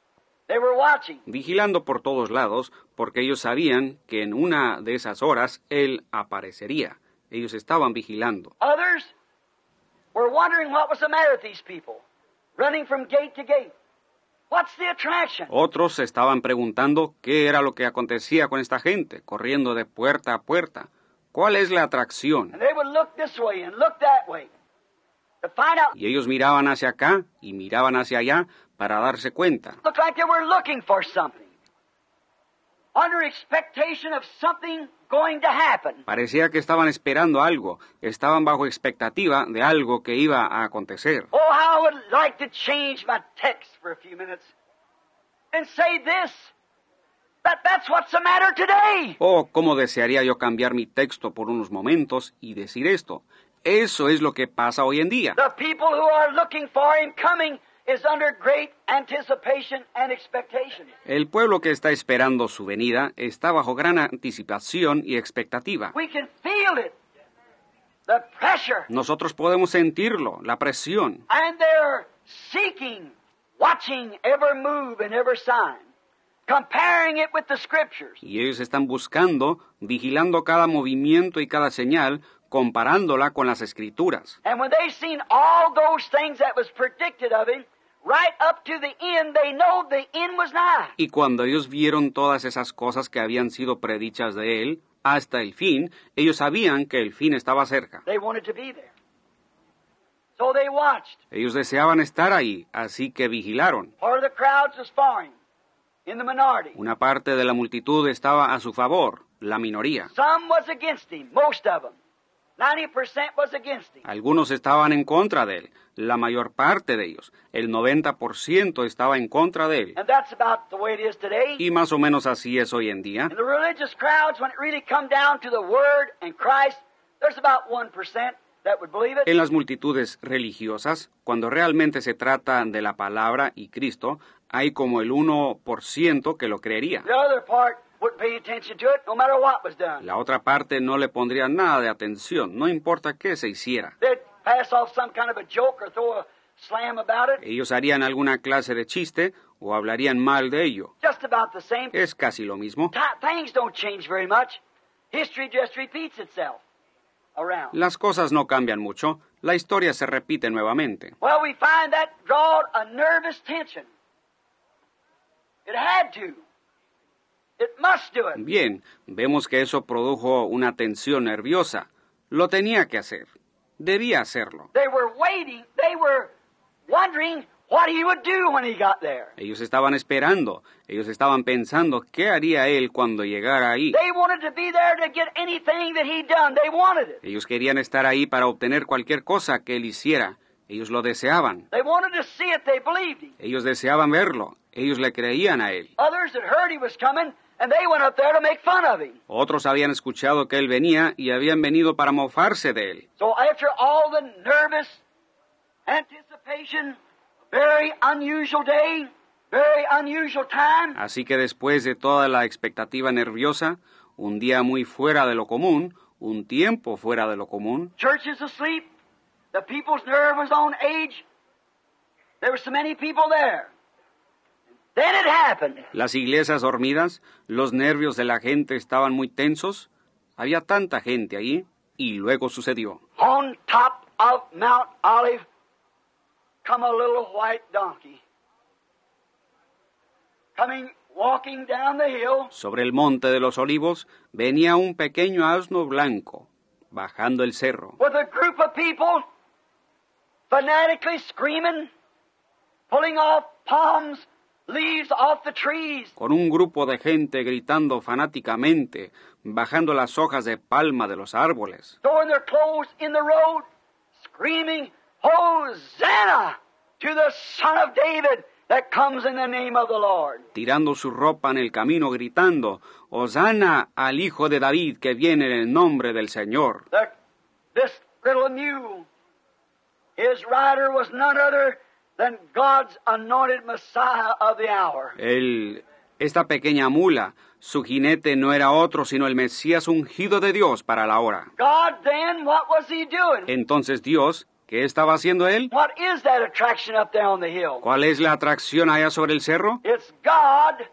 They were watching. vigilando por todos lados, porque ellos sabían que en una de esas horas Él aparecería. Ellos estaban vigilando. Others were wondering what was the matter with these people, running from gate to gate. What's the attraction? Otros se estaban preguntando qué era lo que acontecía con esta gente, corriendo de puerta a puerta. ¿Cuál es la atracción? And they would look this way and look that way to find out. Y ellos miraban hacia acá y miraban hacia allá para darse cuenta. Looked like they were looking for something, under expectation of something going to happen. Parecía que estaban esperando algo, estaban bajo expectativa de algo que iba a acontecer. Oh, how I would like to change my text for a few minutes and say this, that that's what's the matter today. Oh, cómo desearía yo cambiar mi texto por unos momentos y decir esto. Eso es lo que pasa hoy en día. The people who are looking for Him coming is under great anticipation and expectation. El pueblo que está esperando su venida está bajo gran anticipación y expectativa. We can feel it, the pressure, Nosotros podemos sentirlo, la presión. and they're seeking, watching every move and every sign, comparing it with the Scriptures. Y ellos están buscando, vigilando cada movimiento y cada señal, comparándola con las Escrituras. And when they've seen all those things that was predicted of Him, right up to the end, they know the end was nigh. Y cuando ellos vieron todas esas cosas que habían sido predichas de Él, hasta el fin, ellos sabían que el fin estaba cerca. They wanted to be there. So they watched. Ellos deseaban estar ahí, así que vigilaron. Part of the crowds was for Him, in the minority. Una parte de la multitud estaba a su favor, la minoría. Some was against Him, most of them. ninety percent was against Him. Algunos estaban en contra de Él, la mayor parte de ellos. El noventa por ciento estaba en contra de Él. And that's about the way it is today. Y más o menos así es hoy en día. In the religious crowds, when it really come down to the Word and Christ, there's about one percent that would believe it. En las multitudes religiosas, cuando realmente se trata de la palabra y Cristo, hay como el uno por ciento que lo creería. The other part wouldn't pay attention to it, no matter what was done. La otra parte no le pondría nada de atención, no importa qué se hiciera. They'd pass off some kind of a joke or throw a slam about it. Ellos harían alguna clase de chiste o hablarían mal de ello. Just about the same. Es casi lo mismo. Ti- Things don't change very much. History just repeats itself around. Las cosas no cambian mucho, la historia se repite nuevamente. Well, we find that drawed a nervous tension. It had to. It must do it. Bien, vemos que eso produjo una tensión nerviosa. Lo tenía que hacer. Debía hacerlo. They were waiting. They were wondering what He would do when He got there. Ellos estaban esperando, ellos estaban pensando qué haría Él cuando llegara ahí. They wanted to be there to get anything that He'd done. They wanted it. Ellos querían estar ahí para obtener cualquier cosa que Él hiciera. Ellos lo deseaban. They wanted to see it. They believed Him. Ellos deseaban verlo. Ellos le creían a Él. Others had heard He was coming, and they went up there to make fun of Him. Otros habían escuchado que Él venía y habían venido para mofarse de Él. So after all the nervous anticipation, very unusual day, very unusual time, Así que después de toda la expectativa nerviosa, un día muy fuera de lo común, un tiempo fuera de lo común, churches asleep, the people's nerve was on edge. There were so many people there. Then it happened. las iglesias dormidas, los nervios de la gente estaban muy tensos, había tanta gente allí, y luego sucedió. On top of Mount Olive come a little white donkey. Coming, walking down the hill. Sobre el monte de los olivos venía un pequeño asno blanco, bajando el cerro, With a group of people fanatically screaming, pulling off palms, leaves off the trees. con un grupo de gente gritando fanáticamente, bajando las hojas de palma de los árboles, Throwing their clothes in the road, screaming, Hosanna to the Son of David that comes in the name of the Lord. tirando su ropa en el camino, gritando, Hosana al Hijo de David que viene en el nombre del Señor. The, this little mule, his rider was none other than God's anointed Messiah of the hour. El, esta pequeña mula, su jinete no era otro sino el Mesías ungido de Dios para la hora. God then, what was He doing? Entonces Dios, ¿Qué estaba haciendo él? What is that attraction up there on the hill? ¿Cuál es la atracción allá sobre el cerro? It's God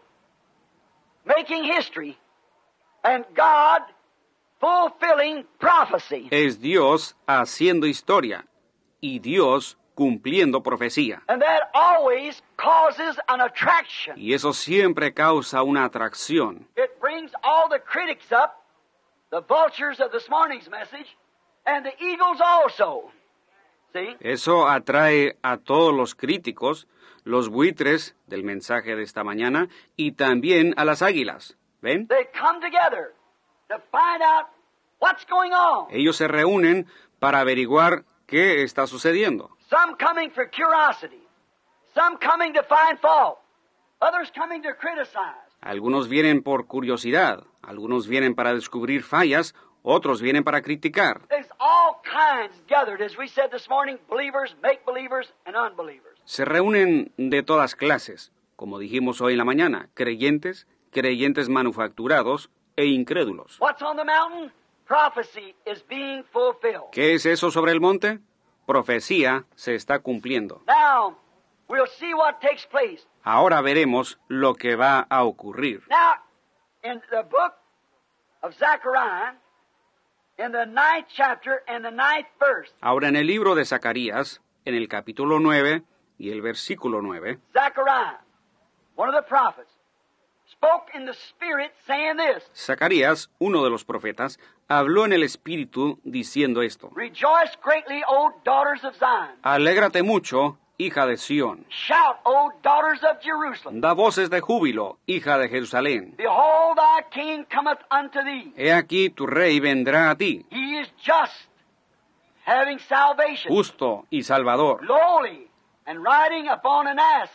making history and God fulfilling prophecy. Es Dios haciendo historia y Dios cumpliendo profecía. And that always causes an attraction. Y eso siempre causa una atracción. It brings all the critics up, the vultures of this morning's message, and the eagles also. See? Eso atrae a todos los críticos, los buitres del mensaje de esta mañana y también a las águilas. ¿Ven? They come together to find out what's going on. Ellos se reúnen para averiguar qué está sucediendo. Some coming for curiosity, some coming to find fault, others coming to criticize. Algunos vienen por curiosidad, algunos vienen para descubrir fallas, otros vienen para criticar. There's all kinds gathered, as we said this morning, believers, make-believers, and unbelievers. Se reúnen de todas clases, como dijimos hoy en la mañana, creyentes, creyentes manufacturados e incrédulos. What's on the mountain? Prophecy is being fulfilled. ¿Qué es eso sobre el monte? Profecía se está cumpliendo. Now, we'll see what takes place. Ahora veremos lo que va a ocurrir. Now, in the book of Zechariah, in the ninth chapter and the ninth verse, Ahora en el libro de Zacarías, en el capítulo nueve y el versículo nueve, Zechariah, one of the prophets, spoke in the Spirit saying this, Zacarías, uno de los profetas, habló en el Espíritu diciendo esto: Rejoice greatly, O daughters of Zion. Alégrate mucho, hija de Sión. Shout, O daughters of Jerusalem. Da voces de júbilo, hija de Jerusalén. Behold, thy king cometh unto thee. He aquí tu rey vendrá a ti, He is just, having salvation, justo y salvador, lowly, and riding upon an ass,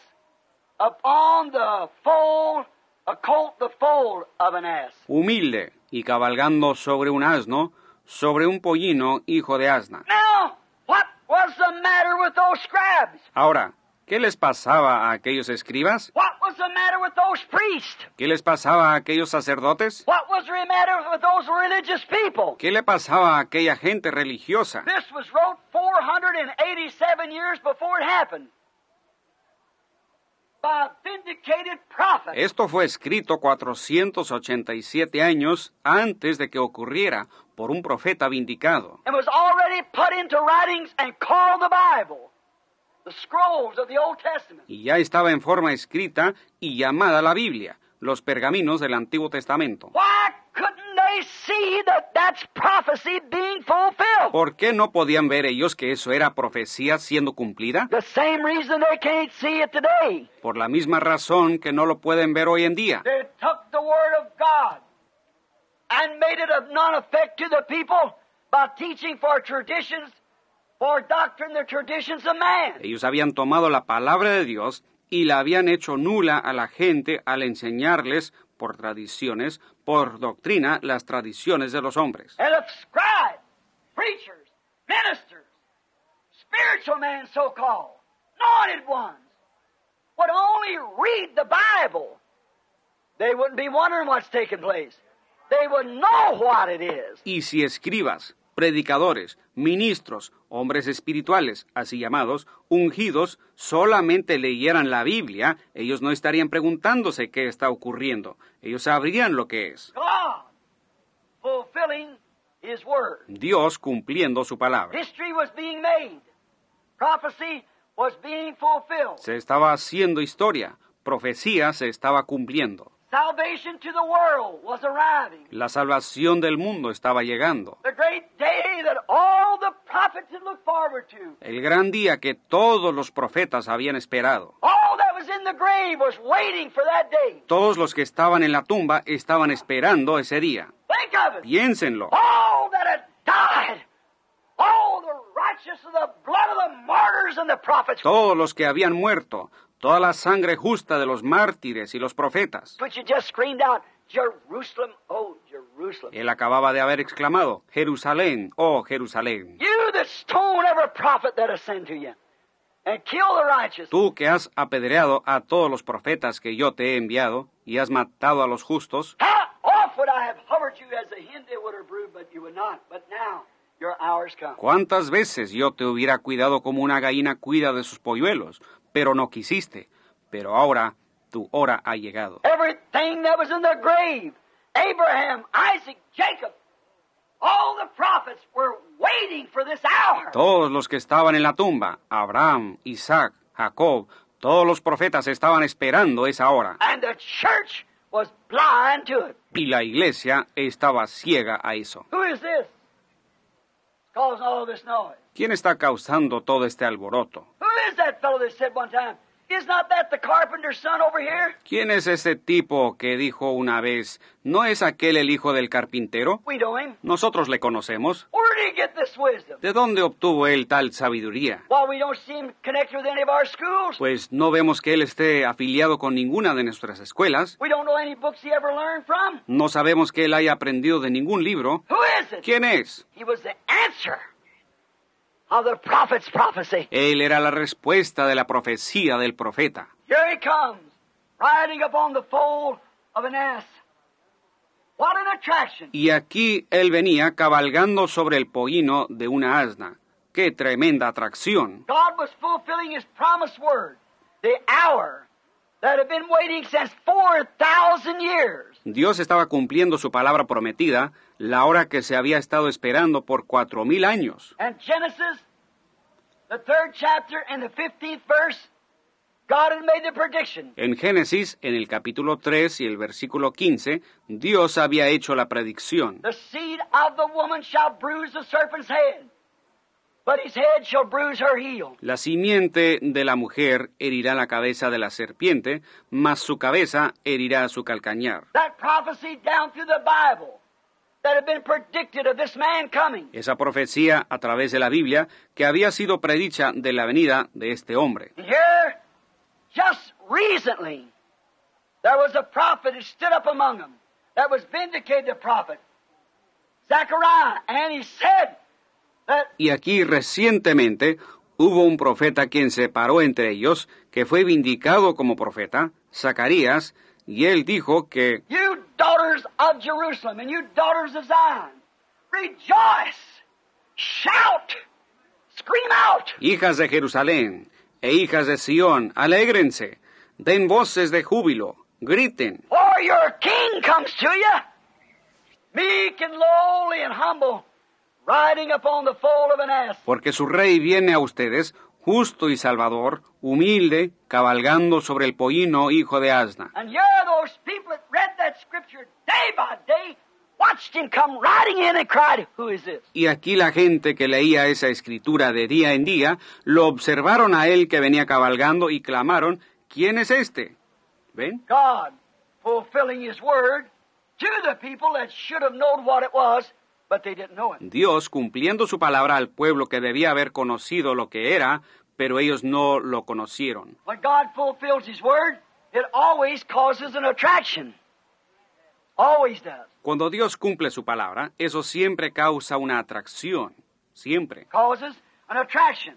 upon the foal, a colt the foal of an ass. humilde y cabalgando sobre un asno, sobre un pollino, hijo de asna. Now, what was the matter with those scribes? Ahora, ¿qué les pasaba a aquellos escribas? What was the matter with those priests? ¿Qué les pasaba a aquellos sacerdotes? What was the matter with those religious people? ¿Qué le pasaba a aquella gente religiosa? This was wrote four hundred eighty-seven years before it happened by vindicated prophets. Esto fue escrito cuatrocientos ochenta y siete años antes de que ocurriera por un profeta vindicado. And was already put into writings and called the Bible, the scrolls of the Old Testament. Y ya estaba en forma escrita y llamada la Biblia, los pergaminos del Antiguo Testamento. Why couldn't they see that that's prophecy being fulfilled? ¿Por qué no podían ver ellos que eso era profecía siendo cumplida? The same reason they can't see it today. Por la misma razón que no lo pueden ver hoy en día. They took the Word of God and made it of none effect to the people by teaching for traditions, for doctrine, the traditions of man. Ellos habían tomado la palabra de Dios y la habían hecho nula a la gente al enseñarles por tradiciones, por doctrina, las tradiciones de los hombres. And if scribes, preachers, ministers, spiritual men so-called, anointed ones, would only read the Bible, they wouldn't be wondering what's taking place. They would know what it is. Y si escribas, predicadores, ministros, hombres espirituales, así llamados, ungidos, solamente leyeran la Biblia, ellos no estarían preguntándose qué está ocurriendo. Ellos sabrían lo que es. God fulfilling His Word. Dios cumpliendo su palabra. History was being made. Prophecy was being fulfilled. Se estaba haciendo historia. Profecía se estaba cumpliendo. Salvation to the world was arriving. La salvación del mundo estaba llegando. The great day that all the prophets had looked forward to. El gran día que todos los profetas habían esperado. All that was in the grave was waiting for that day. Todos los que estaban en la tumba estaban esperando ese día. Think of it. Piénsenlo. All that had died. All the righteous of the blood of the martyrs and the prophets. Todos los que habían muerto. Toda la sangre justa de los mártires y los profetas. But you just screamed out, Jerusalem, oh Jerusalem. Él acababa de haber exclamado, Jerusalén, oh Jerusalén. You that stone every prophet that has sent to you, and kill the righteous. Tú que has apedreado a todos los profetas que yo te he enviado, y has matado a los justos. How oft would I have hovered you as a hen that would have brood, but you would not. But now Your hour's come. ¿Cuántas veces yo te hubiera cuidado como una gallina cuida de sus polluelos? Pero no quisiste. Pero ahora tu hora ha llegado. Everything that was in the grave, Abraham, Isaac, Jacob, all the prophets were waiting for this hour. Todos los que estaban en la tumba, Abraham, Isaac, Jacob, todos los profetas estaban esperando esa hora. And the church was blind to it. Y la iglesia estaba ciega a eso. Who is this? Causing all this noise. ¿Quién está causando todo este alboroto? Who is that fellow that said one time, is not that the carpenter's son over here? ¿Quién es ese tipo que dijo una vez, ¿no es aquel el hijo del carpintero? We know him. Nosotros le conocemos. Where did he get this wisdom? ¿De dónde obtuvo él tal sabiduría? Well, we don't see him connected with any of our schools. Pues no vemos que él esté afiliado con ninguna de nuestras escuelas. We don't know any books he ever learned from. No sabemos que él haya aprendido de ningún libro. Who is it? ¿Quién es? He was the answer of the prophet's prophecy. Él era la respuesta de la profecía del profeta. Here he comes, riding upon the foal of an ass. What an attraction. Y aquí él venía cabalgando sobre el pollino de una asna. ¡Qué tremenda atracción! God was fulfilling his promised word, the hour that had been waiting since four thousand years. Dios estaba cumpliendo su palabra prometida, la hora que se había estado esperando por cuatro mil años. And Genesis, the third chapter and the fifteenth verse, God had made the prediction. En Génesis, en el capítulo tres y el versículo quince, Dios había hecho la predicción. The seed of the woman shall bruise the serpent's head, but his head shall bruise her heel. La simiente de la mujer herirá la cabeza de la serpiente, mas su cabeza herirá su calcañar. That prophecy down through the Bible that had been predicted of this man coming. Esa profecía a través de la Biblia que había sido predicha de la venida de este hombre. And here, just recently, there was a prophet who stood up among them that was vindicated, the prophet, Zechariah, and he said that Y aquí recientemente hubo un profeta quien se paró entre ellos, que fue vindicado como profeta, Zacarías, y él dijo que, you daughters of Jerusalem and you daughters of Zion, rejoice, shout, scream out. hijas de Jerusalén e hijas de Sión, alégrense, den voces de júbilo, griten, For your king comes to you, meek and lowly and humble, riding upon the foal of an ass. porque su rey viene a ustedes, justo y salvador, humilde, cabalgando sobre el pollino hijo de asna. And here those people that read that scripture day by day watched him come riding in and cried, who is this? Y aquí la gente que leía esa escritura de día en día, lo observaron a él que venía cabalgando y clamaron, ¿quién es este? ¿Ven? God fulfilling his word to the people that should have known what it was, but they didn't know it. Dios cumpliendo su palabra al pueblo que debía haber conocido lo que era, pero ellos no lo conocieron. When God fulfills his word, it always causes an attraction. Always does. Cuando Dios cumple su palabra, eso siempre causa una atracción, siempre. Causes an attraction.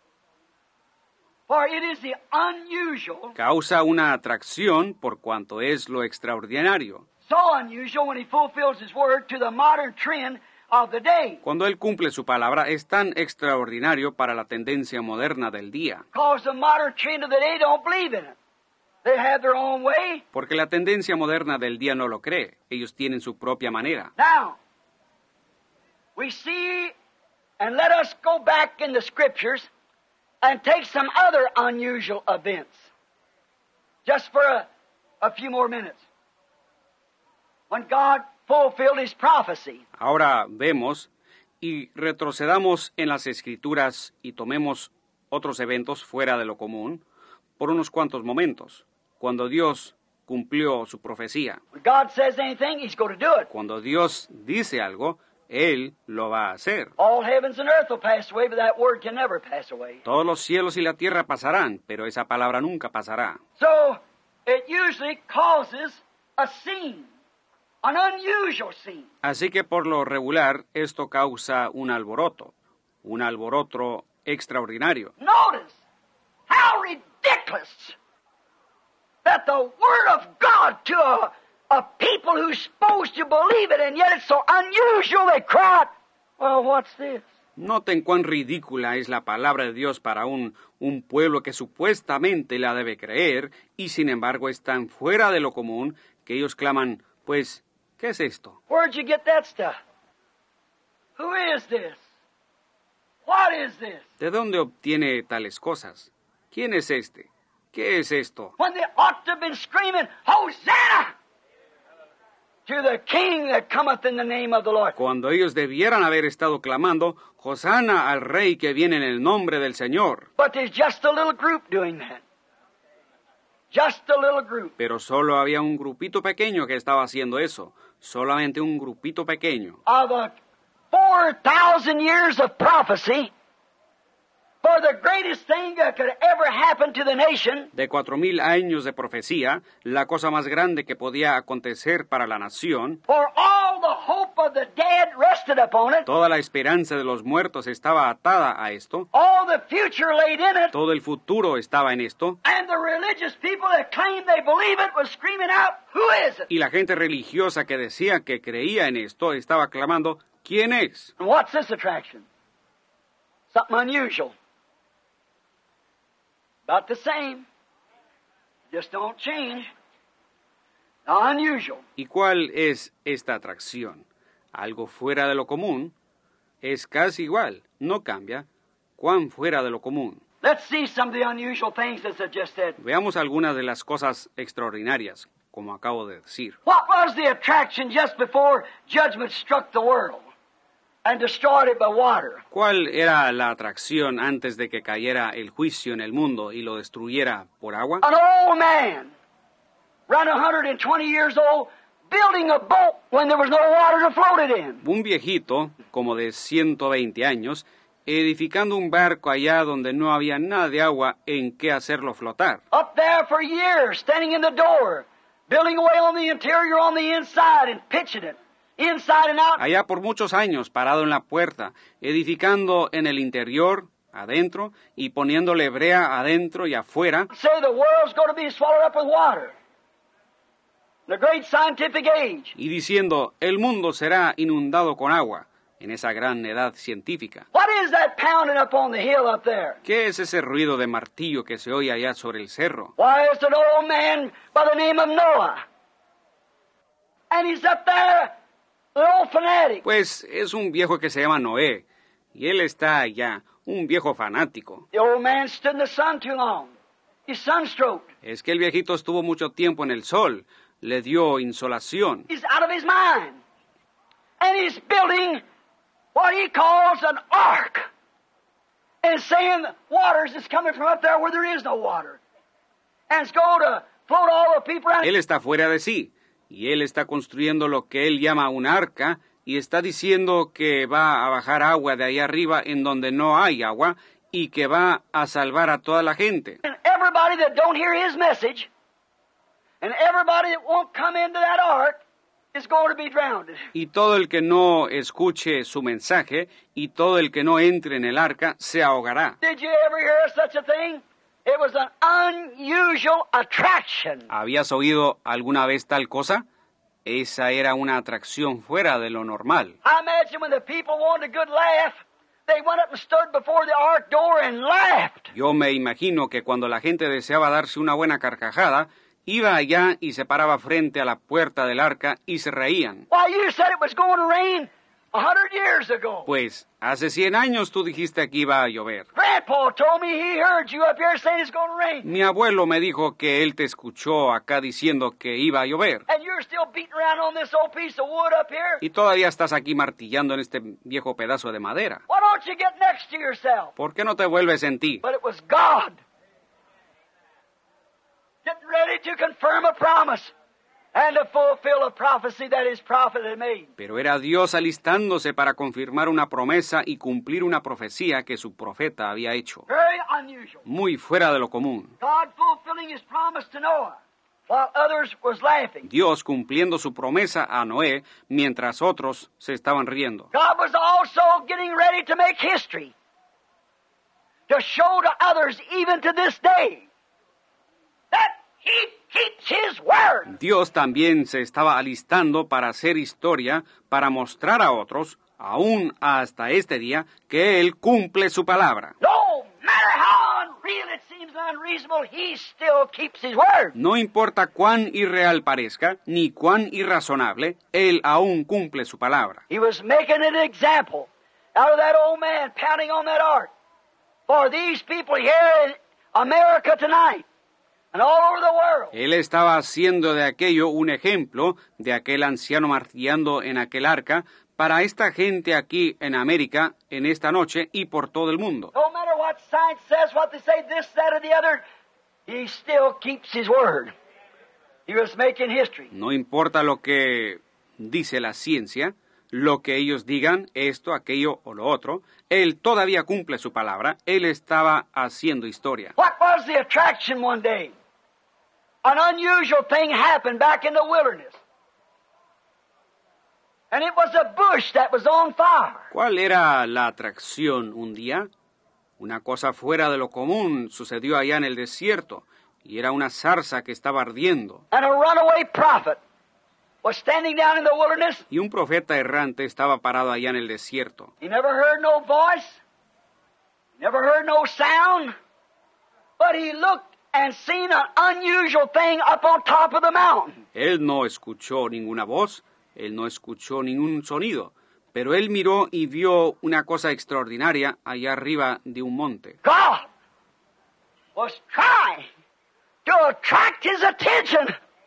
For it is the unusual, Causa una atracción por cuanto es lo extraordinario. so unusual when he fulfills his word to the modern trend of the day. Cuando Él cumple su palabra, es tan extraordinario para la tendencia moderna del día. Because the modern trend of the day don't believe in it. They have their own way. Porque la tendencia moderna del día no lo cree. Ellos tienen su propia manera. Now, we see, and let us go back in the scriptures and take some other unusual events. Just for a, a few more minutes. When God fulfilled his prophecy. Ahora vemos y retrocedamos en las Escrituras y tomemos otros eventos fuera de lo común por unos cuantos momentos. Cuando Dios cumplió su profecía. When God says anything, he's going to do it. Cuando Dios dice algo, Él lo va a hacer. All heavens and earth will pass away, but that word can never pass away. Todos los cielos y la tierra pasarán, pero esa palabra nunca pasará. So, it usually causes a scene, an unusual scene. Así que por lo regular esto causa un alboroto, un alboroto extraordinario. Notice how ridiculous that the Word of God to a, a people who's supposed to believe it, and yet it's so unusual they cry, Well, what's this? Noten cuán ridícula es la palabra de Dios para un, un pueblo que supuestamente la debe creer y sin embargo es tan fuera de lo común que ellos claman, pues, ¿qué es esto? Where'd you get that stuff? Who is this? What is this? ¿De dónde obtiene tales cosas? ¿Quién es este? ¿Qué es esto? When they ought to have been screaming, Hosanna! To the King that cometh in the name of the Lord. Cuando ellos debieran haber estado clamando, Hosana al Rey que viene en el nombre del Señor. But there's just a little group doing that. Just a little group. Pero solo había un grupito pequeño que estaba haciendo eso. Solamente un grupito pequeño. Of a four thousand years of prophecy, for the greatest thing that could ever happen to the nation, De cuatro mil años de profecía, la cosa más grande que podía acontecer para la nación, for all the hope of the dead rested upon it, toda la esperanza de los muertos estaba atada a esto, all the future laid in it, todo el futuro estaba en esto, and the religious people that claimed they believe it was screaming out, who is it? y la gente religiosa que decía que creía en esto estaba clamando, ¿quién es? And what's this attraction? Something unusual. About the same. Just don't change. Unusual. ¿Y cuál es esta atracción? Algo fuera de lo común. Es casi igual, no cambia. ¿Cuán fuera de lo común? Let's see some of the unusual things as I just said. Veamos algunas de las cosas extraordinarias, como acabo de decir. What was the attraction just before judgment struck the world and destroyed it by water? ¿Cuál era la atracción antes de que cayera el juicio en el mundo y lo destruyera por agua? An old man, around one hundred twenty years old, building a boat when there was no water to float it in. Un viejito, como de ciento veinte años, edificando un barco allá donde no había nada de agua en que hacerlo flotar. Up there for years, standing in the door, building away on the interior, on the inside, and pitching it, inside and out. Allá por muchos años, parado en la puerta, edificando en el interior, adentro, y poniéndole brea adentro y afuera, Say the world's going to be swallowed up with water. The great scientific age. y diciendo, el mundo será inundado con agua, en esa gran edad científica. What is that pounding up on the hill up there? ¿Qué es ese ruido de martillo que se oye allá sobre el cerro? Why, it's an old man by the name of Noah. And he's up there, the old fanatic. Pues es un viejo que se llama Noé, y él está allá, un viejo fanático. The old man stood in the sun too long. He's sunstroked. Es que el viejito estuvo mucho tiempo en el sol, le dio insolación, He's out of his mind. And he's building what he calls an ark. And saying waters is coming from up there where there is no water. And it's going to float all the people around. él está fuera de sí, y él está construyendo lo que él llama un arca, y está diciendo que va a bajar agua de ahí arriba en donde no hay agua, y que va a salvar a toda la gente. And everybody that don't hear his message, and everybody that won't come into that ark, is going to be drowned. Y todo el que no escuche su mensaje, y todo el que no entre en el arca, se ahogará. Did you ever hear of such a thing? It was an unusual attraction. ¿Habías oído alguna vez tal cosa? Esa era una atracción fuera de lo normal. I imagine when the people wanted a good laugh, they went up and stood before the ark door and laughed. Yo me imagino que cuando la gente deseaba darse una buena carcajada, iba allá y se paraba frente a la puerta del arca y se reían. Why, you said it was going to rain a hundred years ago. Pues, hace cien años tú dijiste que iba a llover. Grandpa told me he heard you up here saying it's going to rain. Mi abuelo me dijo que él te escuchó acá diciendo que iba a llover. And you're still beating around on this old piece of wood up here? Y todavía estás aquí martillando en este viejo pedazo de madera. Why don't you get next to yourself? ¿Por qué no te vuelves en ti? But it was God getting ready to confirm a promise and to fulfill a prophecy that his prophet had made. Pero era Dios alistándose para confirmar una promesa y cumplir una profecía que su profeta había hecho. Very unusual. Muy fuera de lo común. God fulfilling his promise to Noah while others was laughing. Dios cumpliendo su promesa a Noé mientras otros se estaban riendo. God was also getting ready to make history, to show to others even to this day that he keeps his word. Dios también se estaba alistando para hacer historia, para mostrar a otros, aún hasta este día, que Él cumple su palabra. No matter how unreal it seems unreasonable, He still keeps His word. No importa cuán irreal parezca, ni cuán irrazonable, Él aún cumple su palabra. He was making an example out of that old man pounding on that ark for these people here in America tonight and all over the world. Él estaba haciendo de aquello un ejemplo de aquel anciano martillando en aquel arca para esta gente aquí en América en esta noche y por todo el mundo. No matter what science says, what they say, this, that, or the other, He still keeps His word. He was making history. No importa lo que dice la ciencia, lo que ellos digan, esto, aquello o lo otro, Él todavía cumple su palabra. Él estaba haciendo historia. What was the attraction one day? An unusual thing happened back in the wilderness. And it was a bush that was on fire. ¿Cuál era la atracción un día? Una cosa fuera de lo común sucedió allá en el desierto, y era una zarza que estaba ardiendo. And a runaway prophet was standing down in the wilderness. Y un profeta errante estaba parado allá en el desierto. He never heard no voice, never heard no sound, but he looked and seen an unusual thing up on top of the mountain. Él no escuchó ninguna voz, él no escuchó ningún sonido, pero él miró y vio una cosa extraordinaria allá arriba de un monte. God was trying to attract his attention.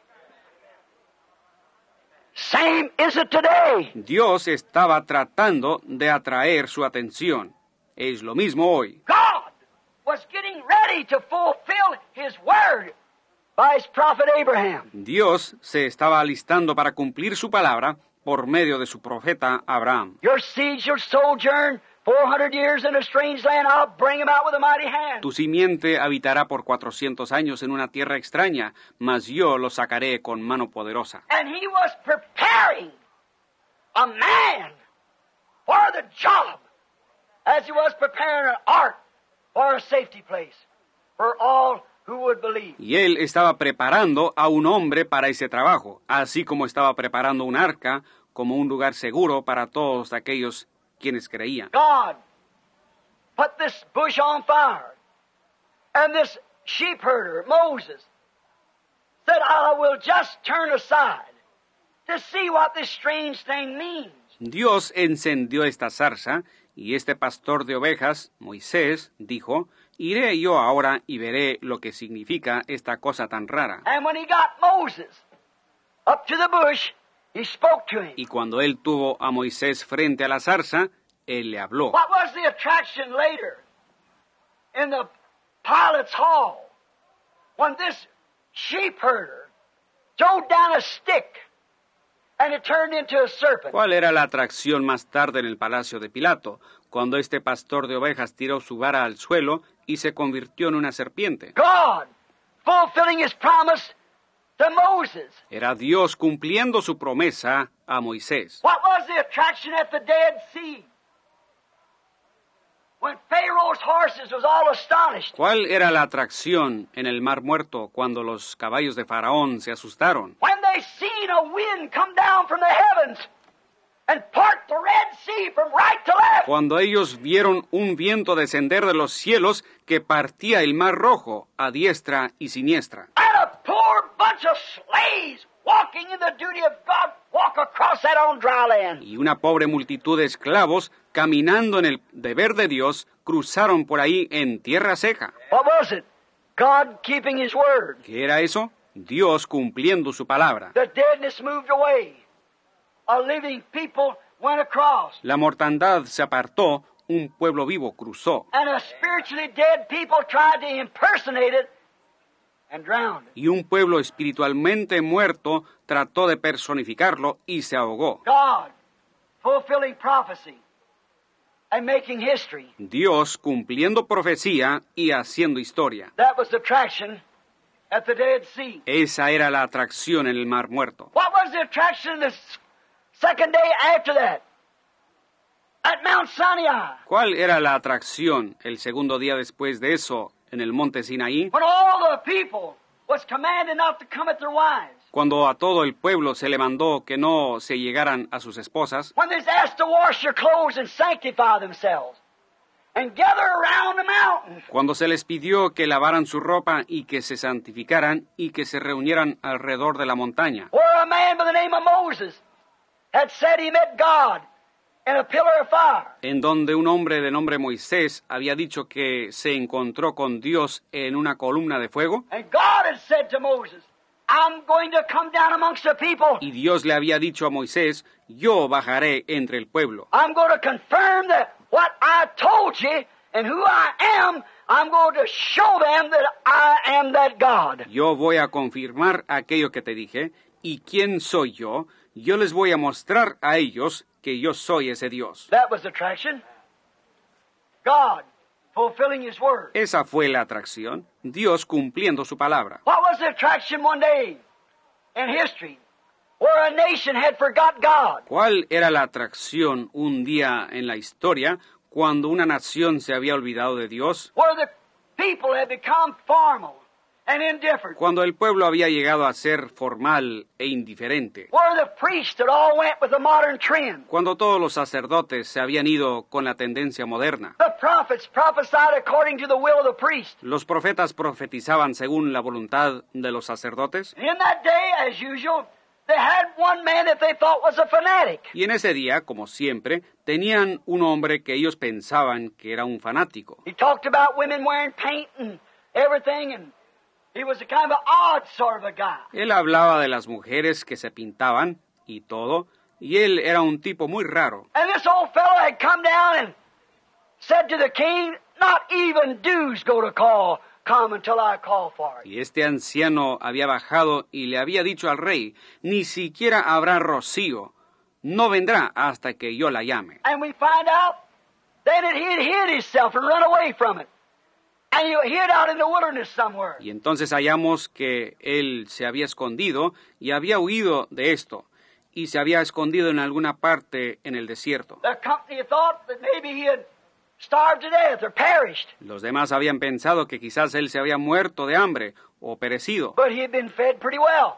Same is it today. Dios estaba tratando de atraer su atención. Es lo mismo hoy. God was getting ready to fulfill His word by His prophet Abraham. Dios se estaba alistando para cumplir su palabra por medio de su profeta Abraham. Your seed shall sojourn four hundred years in a strange land. I'll bring them out with a mighty hand. Tu simiente habitará por cuatrocientos años en una tierra extraña, mas yo lo sacaré con mano poderosa. And He was preparing a man for the job as He was preparing an ark for a safety place for all who would believe. Y él estaba preparando a un hombre para ese trabajo, así como estaba preparando un arca como un lugar seguro para todos aquellos quienes creían. God put this bush on fire, and this sheep herder, Moses, said, I will just turn aside to see what this strange thing means. Dios encendió esta zarza, y este pastor de ovejas, Moisés, dijo, iré yo ahora y veré lo que significa esta cosa tan rara. And when he got Moses up to the bush, he spoke to him. Y cuando él tuvo a Moisés frente a la zarza, él le habló. What was the attraction later in the pilot's hall when this sheep herder threw down a stick and it turned into a serpent? ¿Cuál era la atracción más tarde en el palacio de Pilato, cuando este pastor de ovejas tiró su vara al suelo y se convirtió en una serpiente? God fulfilling His promise to Moses. Era Dios cumpliendo su promesa a Moisés. What was the attraction at the Dead Sea? When Pharaoh's horses was all astonished. ¿Cuál era la atracción en el Mar Muerto cuando los caballos de Faraón se asustaron? When they seen a wind come down from the heavens and part the Red Sea from right to left. Cuando ellos vieron un viento descender de los cielos que partía el Mar Rojo a diestra y siniestra. And a poor bunch of slaves walking in the duty of God walk across that on dry land. Y una pobre multitud de esclavos caminando en el deber de Dios cruzaron por ahí en tierra seca. What was it? God keeping His word. ¿Qué era eso? Dios cumpliendo su palabra. The deadness moved away. A living people went across. La mortandad se apartó, un pueblo vivo cruzó. And a spiritually dead people tried to impersonate it and drowned it. Y un pueblo espiritualmente muerto trató de personificarlo y se ahogó. God fulfilling prophecy and making history. Dios cumpliendo profecía y haciendo historia. That was the attraction at the Dead Sea. Esa era la atracción en el Mar Muerto. What was the attraction the second day after that? At Mount Sinai. ¿Cuál era la atracción el segundo día después de eso en el monte Sinaí? When all the people was commanded not to come at their wives. Cuando a todo el pueblo se le mandó que no se llegaran a sus esposas, When they're asked to wash their clothes and sanctify themselves and gather around the mountain. cuando se les pidió que lavaran su ropa y que se santificaran y que se reunieran alrededor de la montaña, Where a man by the name of Moses had said he met God in a pillar of fire. en donde un hombre de nombre Moisés había dicho que se encontró con Dios en una columna de fuego, And God had said to Moses, I'm going to come down amongst the people. y Dios le había dicho a Moisés, yo bajaré entre el pueblo. I'm going to confirm that what I told you and who I am, I'm going to show them that I am that God. Yo voy a confirmar aquello que te dije, y quién soy yo, yo les voy a mostrar a ellos que yo soy ese Dios. That was attraction. God fulfilling His word. Esa fue la atracción, Dios cumpliendo su palabra. What was the attraction one day in history where a nation had forgot God? ¿Cuál era la atracción un día en la historia cuando una nación se había olvidado de Dios? Where the people had become formal and indifferent. Cuando el pueblo había llegado a ser formal e indiferente. Where the priests had all went with the modern trend. Cuando todos los sacerdotes se habían ido con la tendencia moderna. The prophets prophesied according to the will of the priest. Los profetas profetizaban según la voluntad de los sacerdotes. In that day, as usual, they had one man that they thought was a fanatic. Y en ese día, como siempre, tenían un hombre que ellos pensaban que era un fanático. He talked about women wearing paint and everything, and he was a kind of an odd sort of a guy. Él hablaba de las mujeres que se pintaban y todo, y él era un tipo muy raro. And this old fellow had come down and said to the king, not even dews go to call, come until I call for it. Y este anciano había bajado y le había dicho al rey, ni siquiera habrá rocío, no vendrá hasta que yo la llame. And we find out then that he had hid himself and run away from it. And he hid out in the wilderness somewhere. Y entonces hallamos que él se había escondido y había huido de esto, y se había escondido en alguna parte en el desierto. The company thought that maybe he had starved to death or perished. Los demás habían pensado que quizás él se había muerto de hambre o perecido, But he had been fed pretty well.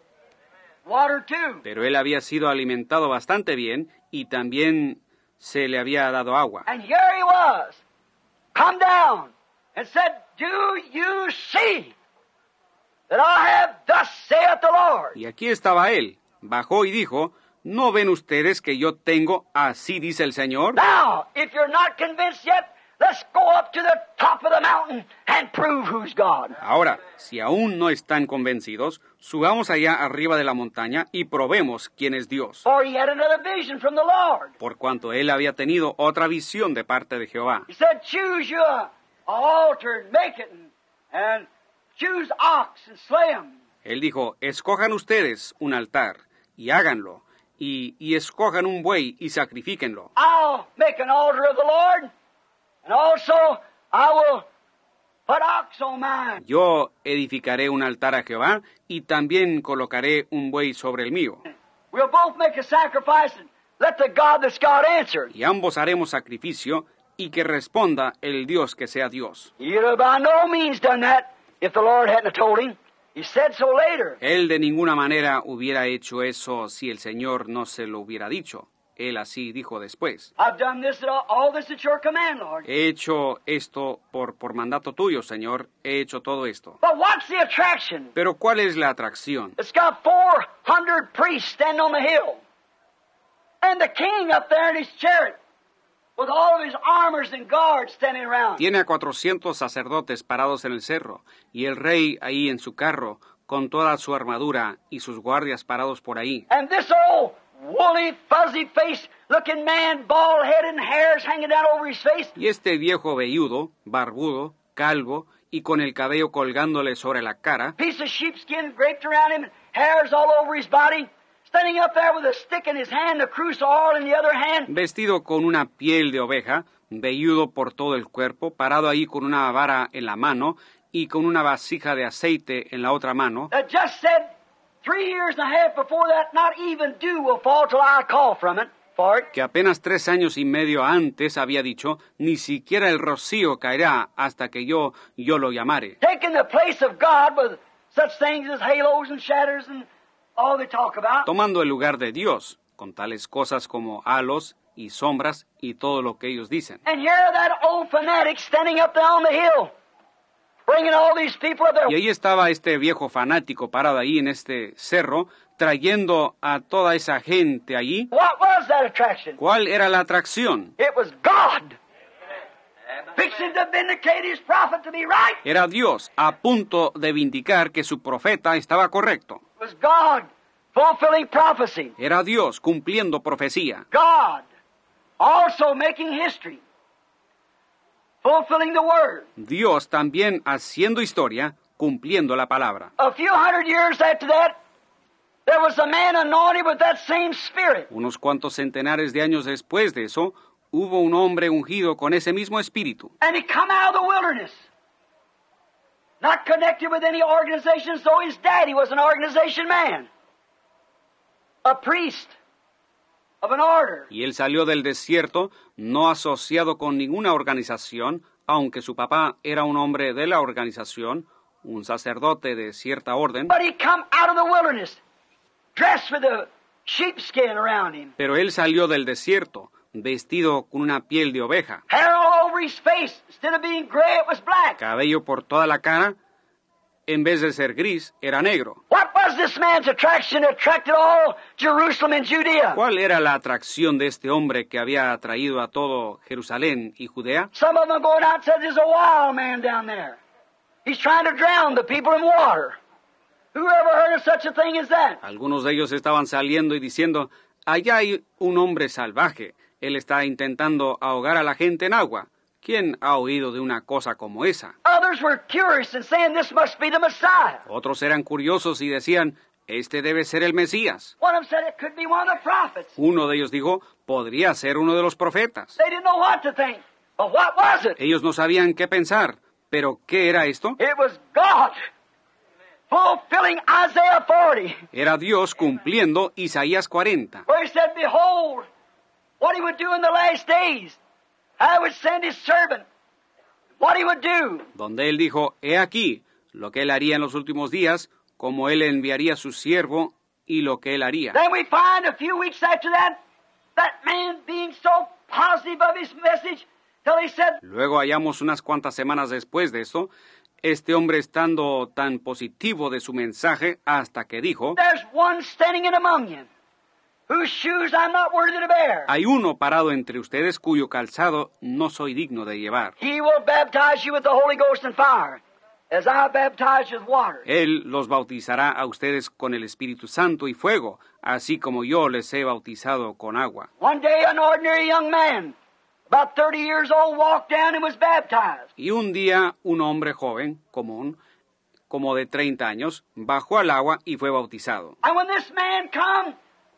Water too. pero él había sido alimentado bastante bien y también se le había dado agua. And here he was, come down, and said, do you see that I have thus saith the Lord? Y aquí estaba él, bajó y dijo, ¿no ven ustedes que yo tengo, así dice el Señor? Now, if you're not convinced yet, let's go up to the top of the mountain and prove who's God. Ahora, si aún no están convencidos, subamos allá arriba de la montaña y probemos quién es Dios. For he had another vision from the Lord. Por cuanto él había tenido otra visión de parte de Jehová. He said, choose you a, a altar and make it, and, and choose ox and slay him. Él dijo, escojan ustedes un altar y háganlo, y, y escojan un buey y sacrifíquenlo. I'll make an altar of the Lord, and also I will put ox on mine. Yo edificaré un altar a Jehová y también colocaré un buey sobre el mío. We'll both make a sacrifice and let the God that's God answer. Y ambos haremos sacrificio y que responda el Dios que sea Dios. He'd have by no means done that if the Lord hadn't told him. He said so later. Él de ninguna manera hubiera hecho eso si el Señor no se lo hubiera dicho. Él así dijo después. I've done this, all, all this at your command, Lord. He hecho esto por, por mandato tuyo, Señor. He hecho todo esto. But what's the attraction? Pero ¿cuál es la atracción? It's got four hundred priests standing on the hill. And the king up there in his chariot with all of his armors and guards standing around. Tiene a cuatrocientos sacerdotes parados en el cerro y el rey ahí en su carro con toda su armadura y sus guardias parados por ahí. And this old woolly, fuzzy-faced looking man, bald-headed and hairs hanging down over his face. Y este viejo velludo, barbudo, calvo y con el cabello colgándole sobre la cara, Piece of sheepskin draped around him and hairs all over his body. Standing up there with a stick in his hand, a cruse of oil in the other hand. vestido con una piel de oveja, velludo por todo el cuerpo, parado ahí con una vara en la mano y con una vasija de aceite en la otra mano, That just said three years and a half before that, not even dew will fall till I call from it for it. que apenas tres años y medio antes había dicho, ni siquiera el rocío caerá hasta que yo, yo lo llamare. Taking the place of God with such things as halos and shadows and all they talk about. tomando el lugar de Dios, con tales cosas como halos y sombras y todo lo que ellos dicen. And here that old fanatic standing up there on the hill, bringing all these people up there. Y ahí estaba este viejo fanático parado ahí en este cerro, trayendo a toda esa gente allí. What was that attraction? ¿Cuál era la atracción? It was God. Fixing to vindicate his prophet to be right. Era Dios a punto de vindicar que su profeta estaba correcto. It was God fulfilling prophecy. Era Dios cumpliendo profecía. God also making history. Fulfilling the word. Dios también haciendo historia, cumpliendo la palabra. A few hundred years after that, there was a man anointed with that same spirit. Unos cuantos centenares de años después de eso, hubo un hombre ungido con ese mismo espíritu. And he come out of the wilderness. Not connected with any organization, so his daddy was an organization man. A priest of an order. Y él salió del desierto, no asociado con ninguna organización, aunque su papá era un hombre de la organización, un sacerdote de cierta orden. But he come out of the wilderness, dressed with a sheepskin around him. Pero él salió del desierto, vestido con una piel de oveja, Hair all over his face. Instead of being gray, it was black. cabello por toda la cara, en vez de ser gris, era negro. What was this man's attraction that attracted all Jerusalem and Judea? ¿Cuál era la atracción de este hombre que había atraído a todo Jerusalén y Judea? Some of them going out and said, there's a wild man down there. He's trying to drown the people in water. Who ever heard of such a thing as that? Algunos de ellos estaban saliendo y diciendo, allá hay un hombre salvaje. Él está intentando ahogar a la gente en agua. ¿Quién ha oído de una cosa como esa? Others were curious and saying this must be the Messiah. Otros eran curiosos y decían, este debe ser el Mesías. One of them said it could be one of the prophets. Uno de ellos dijo, podría ser uno de los profetas. They didn't know what to think. But what was it? Ellos no sabían qué pensar. ¿Pero qué era esto? It was God fulfilling Isaiah forty, Era Dios cumpliendo Isaías cuarenta, where he said, behold, what he would do in the last days. I would send his servant. What he would do. donde él dijo, he aquí, lo que él haría en los últimos días, como él enviaría a su siervo y lo que él haría. Then we find a few weeks after that, that man being so positive of his message, till he said, Luego hallamos unas cuantas semanas después de esto, este hombre estando tan positivo de su mensaje hasta que dijo, there's one standing in among you, whose shoes I'm not worthy to bear. hay uno parado entre ustedes cuyo calzado no soy digno de llevar. He will baptize you with the Holy Ghost and fire, as I baptize you with water. Él los bautizará a ustedes con el Espíritu Santo y fuego, así como yo les he bautizado con agua. One day an ordinary young man, about thirty years old, walked down and was baptized. Y un día un hombre joven, común, como de treinta años, bajó al agua y fue bautizado. And when this man come,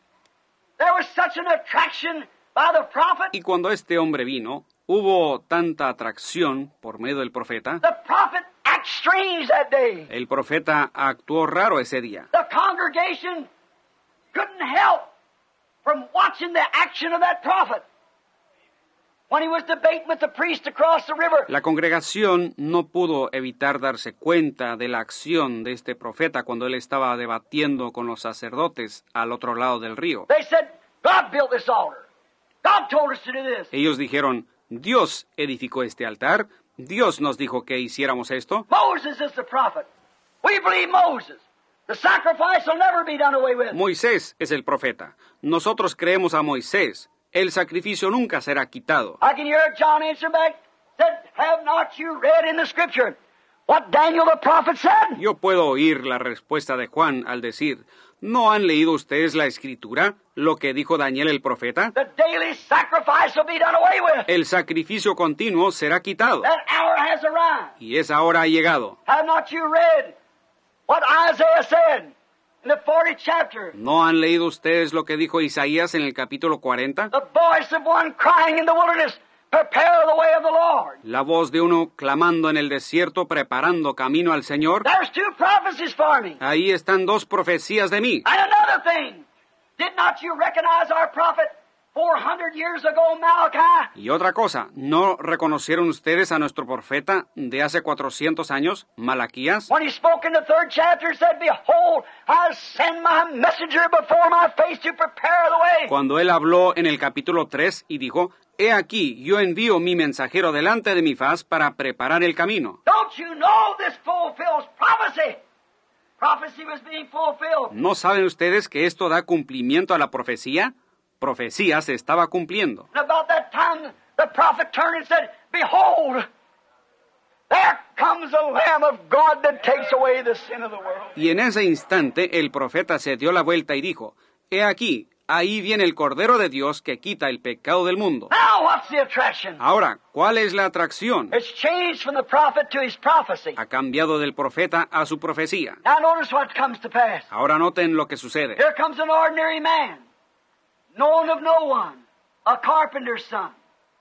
there was such an attraction by the prophet. Y cuando este hombre vino, hubo tanta atracción por medio del profeta. The prophet acted strange that day. El profeta actuó raro ese día. The congregation couldn't help from watching the action of that prophet. When he was debating with the priest across the river, La congregación no pudo evitar darse cuenta de la acción de este profeta cuando él estaba debatiendo con los sacerdotes al otro lado del río. they said, God built this altar. God told us to do this. Ellos dijeron, Dios edificó este altar, Dios nos dijo que hiciéramos esto. Moses is the prophet. We believe Moses. The sacrifice will never be done away with. Moisés es el profeta. Nosotros creemos a Moisés. El sacrificio nunca será quitado. I can hear John answer back, said, have not you read in the scripture what Daniel the prophet said? Yo puedo oír la respuesta de Juan al decir, ¿no han leído ustedes la escritura, lo que dijo Daniel el profeta? The daily sacrifice will be done away with. El sacrificio continuo será quitado. That hour has arrived. Y esa hora ha llegado. Have not you read what Isaiah said in the fortieth chapter? ¿No han leído ustedes lo que dijo Isaías en el capítulo cuarenta? The voice of one crying in the wilderness, prepare the way of the Lord. La voz de uno clamando en el desierto, preparando camino al Señor. There's two prophecies for me. Ahí están dos profecías de mí. And another thing, did not you recognize our prophet four hundred years ago, Malachi? Y otra cosa, ¿no reconocieron ustedes a nuestro profeta de hace cuatrocientos años, Malaquías? When he spoke in the third chapter, he said, Behold, I send my messenger before my face to prepare the way. Cuando él habló en el capítulo tres y dijo, He aquí, yo envío mi mensajero delante de mi faz para preparar el camino. Don't you know this fulfills prophecy? Prophecy was being fulfilled. ¿No saben ustedes que esto da cumplimiento a la profecía? Profecía se estaba cumpliendo. And about that time, the prophet turned and said, Behold, there comes the Lamb of God that takes away the sin of the world. Y en ese instante el profeta se dio la vuelta y dijo, He aquí, ahí viene el Cordero de Dios que quita el pecado del mundo. Now, what's the attraction? Ahora, ¿cuál es la atracción? It's changed from the prophet to his prophecy. Ha cambiado del profeta a su profecía. Now, notice what comes to pass. Ahora noten lo que sucede. Here comes an ordinary man, known of no one, a carpenter's son.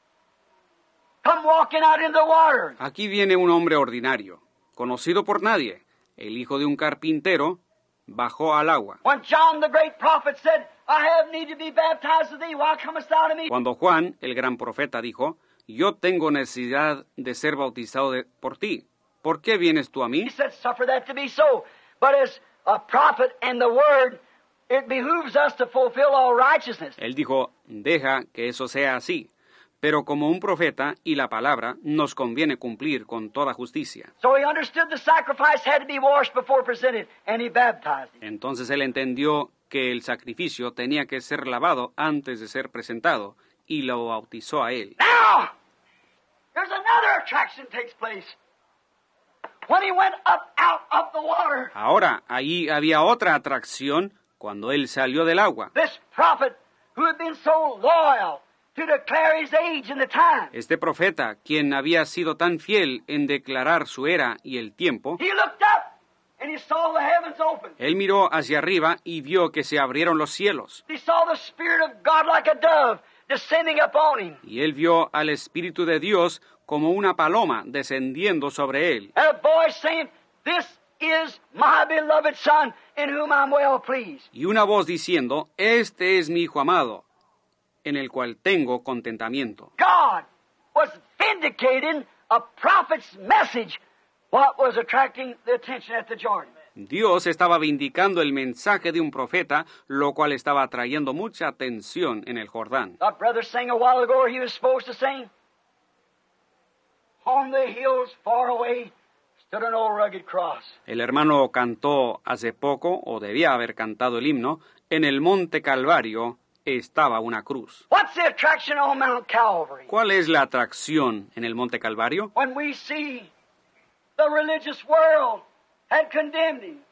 Come walking out into the water. Aquí viene un hombre ordinario, conocido por nadie, el hijo de un carpintero, bajó al agua. When John the great prophet said, I have need to be baptized of thee, why comest thou to me? Cuando Juan, el gran profeta, dijo, Yo tengo necesidad de ser bautizado de- por ti. ¿Por qué vienes tú a mí? He said, suffer that to be so. But as a prophet and the word, it behooves us to fulfill all righteousness. Él dijo, deja que eso sea así. Pero como un profeta y la palabra, nos conviene cumplir con toda justicia. So he understood the sacrifice had to be washed before presented, and he baptized him. Entonces él entendió que el sacrificio tenía que ser lavado antes de ser presentado, y lo bautizó a él. Now, there's another attraction takes place. When he went up out of the water, Ahora, ahí había otra atracción cuando él salió del agua. this prophet who had been so loyal to declare his age and the time, Este profeta, quien había sido tan fiel en declarar su era y el tiempo, he looked up and he saw the heavens open. él miró hacia arriba y vio que se abrieron los cielos. He saw the Spirit of God like a dove descending upon him. Y él vio al Espíritu de Dios como una paloma descendiendo sobre él. And a voice saying, This is my beloved Son, in whom I'm well pleased. Y una voz diciendo, Este es mi Hijo amado, en el cual tengo contentamiento. God was vindicating a prophet's message, what was attracting the attention at the Jordan. Dios estaba vindicando el mensaje de un profeta, lo cual estaba atrayendo mucha atención en el Jordán. Our brother sang a while ago, he was supposed to sing, On the hills far away stood an old rugged cross. El hermano cantó hace poco, o debía haber cantado el himno, en el monte Calvario estaba una cruz. What's the attraction on Mount Calvary? ¿Cuál es la atracción en el monte Calvario? When we see the religious world had condemned him,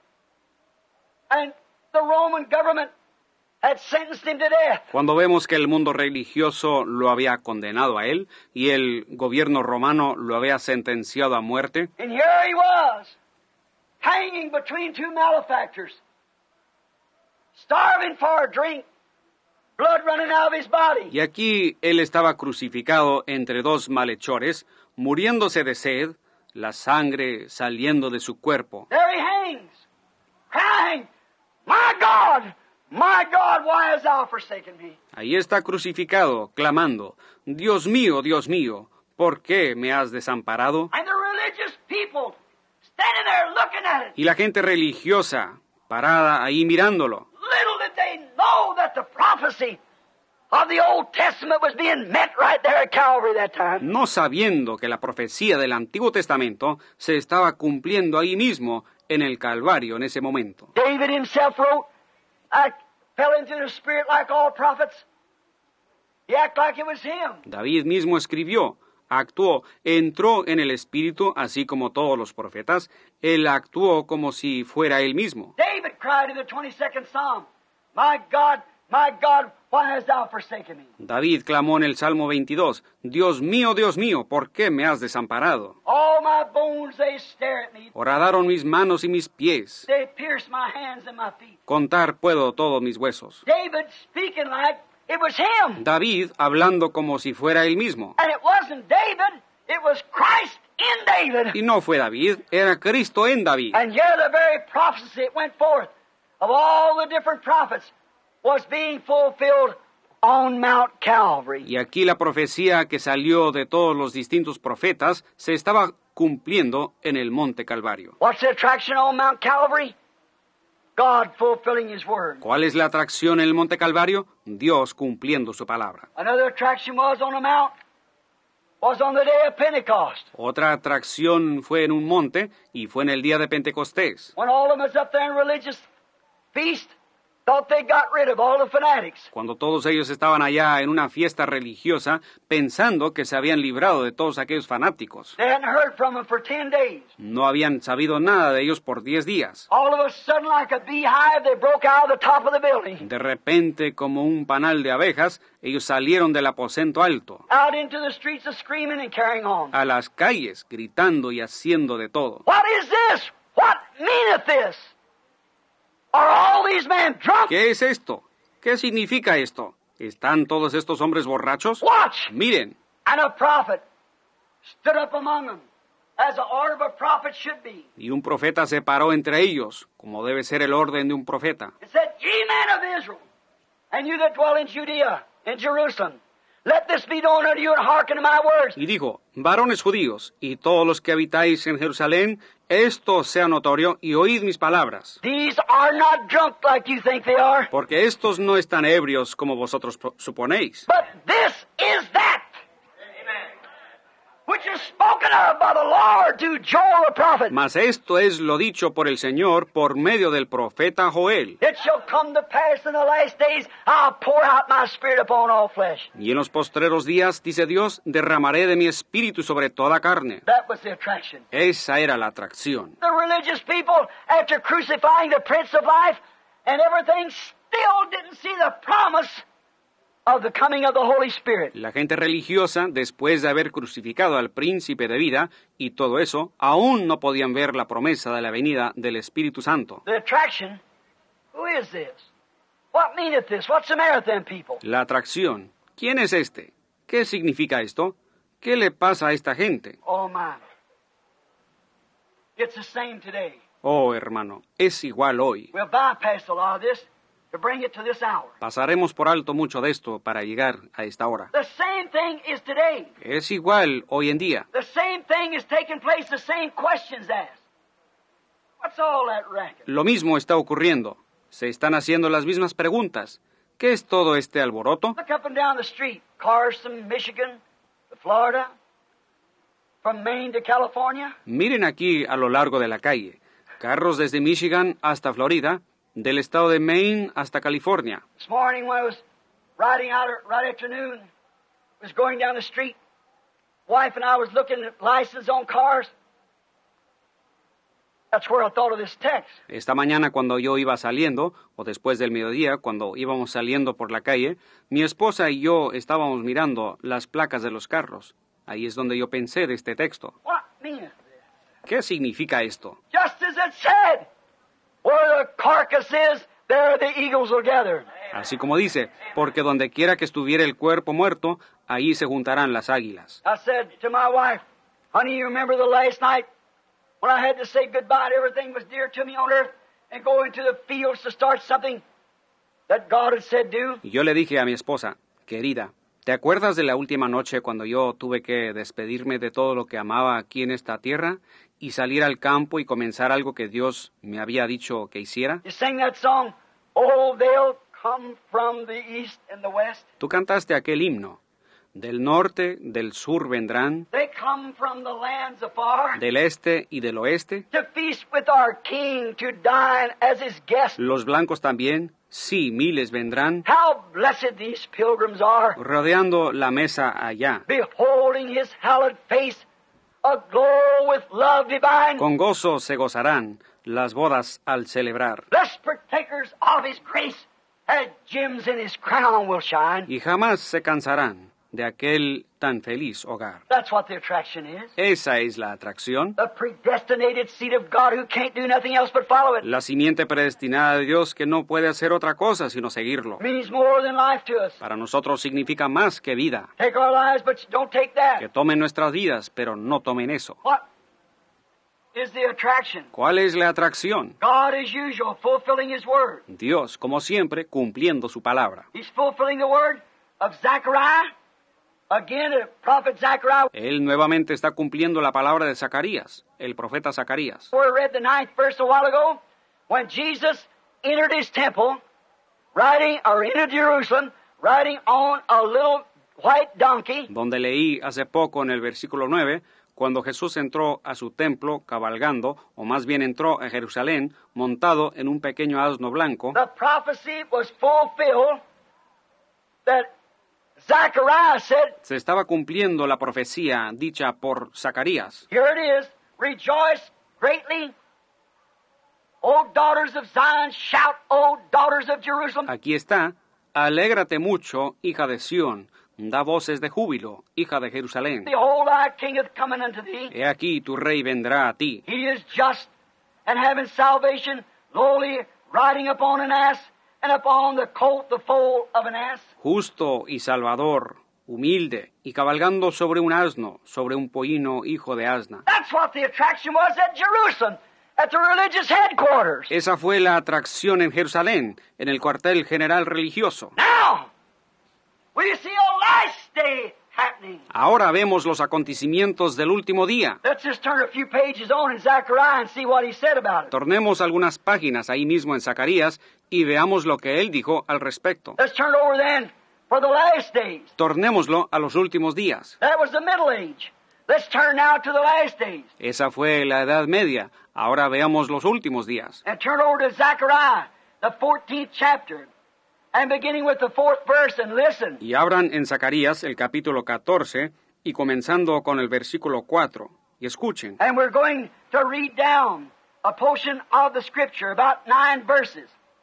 and the Roman government had sentenced him to death. Cuando vemos que el mundo religioso lo había condenado a él y el gobierno romano lo había sentenciado a muerte, And here he was, hanging between two malefactors, starving for a drink, blood running out of his body. y aquí él estaba crucificado entre dos malhechores, muriéndose de sed, la sangre saliendo de su cuerpo. There he hangs, crying, My God, my God, why hast thou forsaken me? Ahí está crucificado, clamando, Dios mío, Dios mío, ¿por qué me has desamparado? And the religious people standing there looking at it. Y la gente religiosa, parada ahí mirándolo. Little did they know that the prophecy of the Old Testament was being met right there at Calvary that time. No sabiendo que la profecía del Antiguo Testamento se estaba cumpliendo ahí mismo en el Calvario en ese momento. David himself wrote, I fell into the Spirit like all prophets. He acted like it was him. David mismo escribió, actuó, entró en el Espíritu, así como todos los profetas, él actuó como si fuera él mismo. David cried in the twenty-second Psalm, My God, my God, why hast thou forsaken me? David clamó en el Salmo veintidós, Dios mío, Dios mío, ¿por qué me has desamparado? All my bones, they stare at me. Horadaron mis manos y mis pies. They pierce my hands and my feet. Contar puedo todos mis huesos. David speaking like it was him. David hablando como si fuera él mismo. And it wasn't David, it was Christ in David. Y no fue David, era Cristo en David. And here the very prophecy that went forth of all the different prophets was being fulfilled on Mount Calvary. Y aquí la profecía que salió de todos los distintos profetas se estaba cumpliendo en el Monte Calvario. What's the attraction on Mount Calvary? God fulfilling His word. ¿Cuál es la atracción en el Monte Calvario? Dios cumpliendo su palabra. Another attraction was on the mount, was on the day of Pentecost. Otra atracción fue en un monte y fue en el día de Pentecostés, When all of them was up there in religious feast, thought they got rid of all the fanatics. cuando todos ellos estaban allá en una fiesta religiosa pensando que se habían librado de todos aquellos fanáticos. They hadn't heard from them for ten days. No habían sabido nada de ellos por diez días. All of a sudden, like a beehive, they broke out of the top of the building, De repente, como un panal de abejas, ellos salieron del aposento alto, out into the streets of screaming and carrying on. a las calles, gritando y haciendo de todo. What is this? What meaneth this? Are all these men drunk? ¿Qué es esto? ¿Qué significa esto? ¿Están todos estos hombres borrachos? Watch! Miren, And a prophet stood up among them, as the order of a prophet should be, y un profeta se paró entre ellos, como debe ser el orden de un profeta, and said, Ye men of Israel, and you that dwell in Judea, in Jerusalem, let this be known unto you, and hearken to my words. y dijo, varones judíos, y todos los que habitáis en Jerusalén, esto sea notorio, y oíd mis palabras, These are not drunk like you think they are, porque estos no están ebrios como vosotros pro- suponéis, but this is that which is spoken of by the Lord to Joel the prophet. mas esto es lo dicho por el Señor por medio del profeta Joel. It shall come to pass in the last days, I'll pour out my spirit upon all flesh. Y en los postreros días, dice Dios, derramaré de mi espíritu sobre toda carne. That was the attraction. Esa era la atracción. The religious people, after crucifying the Prince of Life and everything, still didn't see the promise of the coming of the Holy Spirit. La gente religiosa, después de haber crucificado al príncipe de vida y todo eso, aún no podían ver la promesa de la venida del Espíritu Santo. The attraction, who is this? What meaneth this? What's the matter with them people? La atracción. ¿Quién es este? ¿Qué significa esto? ¿Qué le pasa a esta gente? Oh my. It's the same today. Oh, hermano, es igual hoy. We'll bypass a lot of this to bring it to this hour. Pasaremos por alto mucho de esto para llegar a esta hora. The same thing is today. Es igual hoy en día. The same thing is taking place, the same questions asked. What's all that racket? Lo mismo está ocurriendo. Se están haciendo las mismas preguntas. ¿Qué es todo este alboroto? Look up and down the street. Cars from Michigan to Florida, from Maine to California. Miren aquí a lo largo de la calle. Carros desde Michigan hasta Florida, del estado de Maine hasta California. This morning when I was riding out right afternoon, was going down the street, wife and I was looking at license on cars. That's where I thought of this text. Esta mañana cuando yo iba saliendo, o después del mediodía, cuando íbamos saliendo por la calle, mi esposa y yo estábamos mirando las placas de los carros. Ahí es donde yo pensé de este texto. What meaneth this? ¿Qué significa esto? Just as it said, where the carcass is, there the eagles will gather. Así como dice, porque donde quiera que estuviera el cuerpo muerto, ahí se juntarán las águilas. I said to my wife, honey, you remember the last night when I had to say goodbye to everything was dear to me on earth and go into the fields to start something that God had said do? Y yo le dije a mi esposa, querida, ¿te acuerdas de la última noche cuando yo tuve que despedirme de todo lo que amaba aquí en esta tierra y salir al campo y comenzar algo que Dios me había dicho que hiciera? You sing that song, oh, they'll come from the east and the west. Tú cantaste aquel himno. Del norte, del sur vendrán, They come from the lands afar del este y del oeste. to feast with our King, to dine as his guest. Los blancos también, sí, miles vendrán, How blessed these pilgrims are, rodeando la mesa allá. beholding his hallowed face, aglow with love divine. Con gozo se gozarán las bodas al celebrar. Blessed partakers of his grace, as gems in his crown will shine. Y jamás se cansarán de aquel tan feliz hogar. That's what the attraction is. Esa es la atracción, The predestinated seed of God who can't do nothing else but follow it. la simiente predestinada de Dios que no puede hacer otra cosa sino seguirlo. Means more than life to us. Para nosotros significa más que vida. Take our lives, but don't take that. Que tomen nuestras vidas, pero no tomen eso. What is the attraction? ¿Cuál es la atracción? God, as usual, fulfilling His word. Dios, como siempre, cumpliendo su palabra. He's fulfilling the word of Zechariah. Again, the prophet Zechariah. Él nuevamente está cumpliendo la palabra de Zacarías, el profeta Zacarías. We read the ninth verse a while ago, when Jesus entered His temple, riding, or entered Jerusalem, riding on a little white donkey. Donde leí hace poco en el versículo nueve, cuando Jesús entró a su templo cabalgando, o más bien entró a Jerusalén, montado en un pequeño asno blanco. The prophecy was fulfilled that Zechariah said, Se estaba cumpliendo la profecía dicha por Zacarías. here it is, rejoice greatly, O daughters of Zion, shout, O daughters of Jerusalem. Aquí está, alégrate mucho, hija de Sión, da voces de júbilo, hija de Jerusalén. Behold, thy king is coming unto thee. He aquí tu rey vendrá a ti. He is just and having salvation, lowly, riding upon an ass, and upon the colt the foal of an ass. Justo y salvador, humilde, y cabalgando sobre un asno, sobre un pollino hijo de asna. That's what the attraction was at Jerusalem, at the religious headquarters. Esa fue la atracción en Jerusalén, en el cuartel general religioso. Now, we see a last day happening. Ahora vemos los acontecimientos del último día. Let's just turn a few pages on in Zechariah and see what he said about it. Tornemos algunas páginas ahí mismo en Zacarías y veamos lo que él dijo al respecto. Let's turn over then for the last days. Tornémoslo a los últimos días. That was the Middle Age. Let's turn now to the last days. Esa fue la Edad Media. Ahora veamos los últimos días. And turn over to Zechariah, the fourteenth chapter, and beginning with the fourth verse, and listen. Y abran en Zacarías el capítulo catorce y comenzando con el versículo cuatro. Y escuchen. And we're going to read down a portion of the scripture, about nine verses.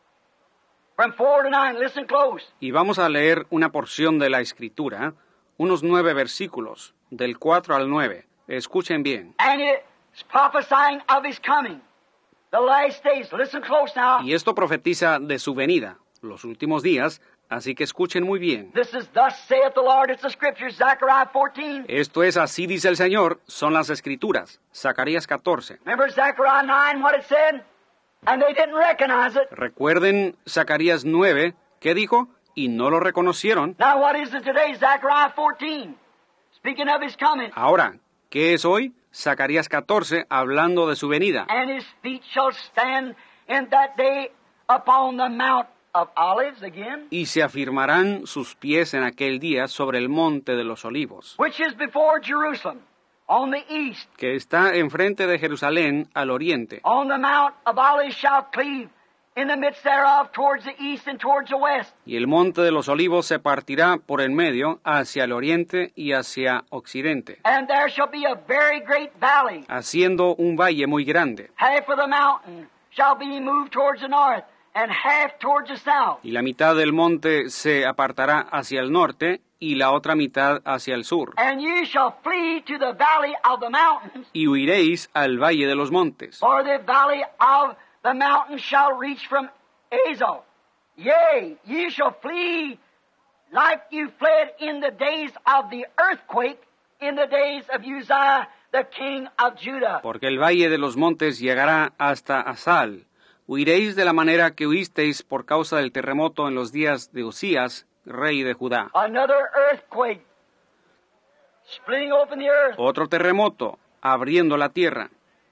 From four to nine, listen close. Y vamos a leer una porción de la Escritura, unos nueve versículos, del cuatro al nueve. Escuchen bien. And it's prophesying of his coming. The last days, listen close now. Y esto profetiza de su venida, los últimos días, así que escuchen muy bien. This is thus saith the Lord, it's the scripture, Zechariah fourteen. Esto es así dice el Señor, son las Escrituras, Zacarías catorce. Remember Zechariah nine, what it said? And they didn't recognize it. Recuerden Zacarías nueve, ¿qué dijo? Y no lo reconocieron. Now what is it today? Zechariah fourteen. Speaking of his coming. Ahora, ¿qué es hoy? Zacarías catorce, hablando de su venida. And his feet shall stand in that day upon the Mount of Olives again, Y se afirmarán sus pies en aquel día sobre el monte de los olivos, which is before Jerusalem, on the east. que está enfrente de Jerusalén al oriente. On the Mount of Olives shall cleave in the midst thereof towards the east and towards the west. Y el monte de los olivos se partirá por en medio hacia el oriente y hacia occidente, And there shall be a very great valley. haciendo un valle muy grande. Half of the mountain shall be moved towards the north, and half towards the south. Y la mitad del monte se apartará hacia el norte y la otra mitad hacia el sur. And you shall flee to the valley of the mountains, Y huiréis al valle de los montes, for the valley of the mountains shall reach from Azal. Yea, ye shall flee like you fled in the days of the earthquake, in the days of Uzziah, the king of Judah. porque el valle de los montes llegará hasta Asal. Huiréis de la manera que huisteis por causa del terremoto en los días de Usías, rey de Judá. Another earthquake, splitting open the earth. Otro terremoto, abriendo la tierra.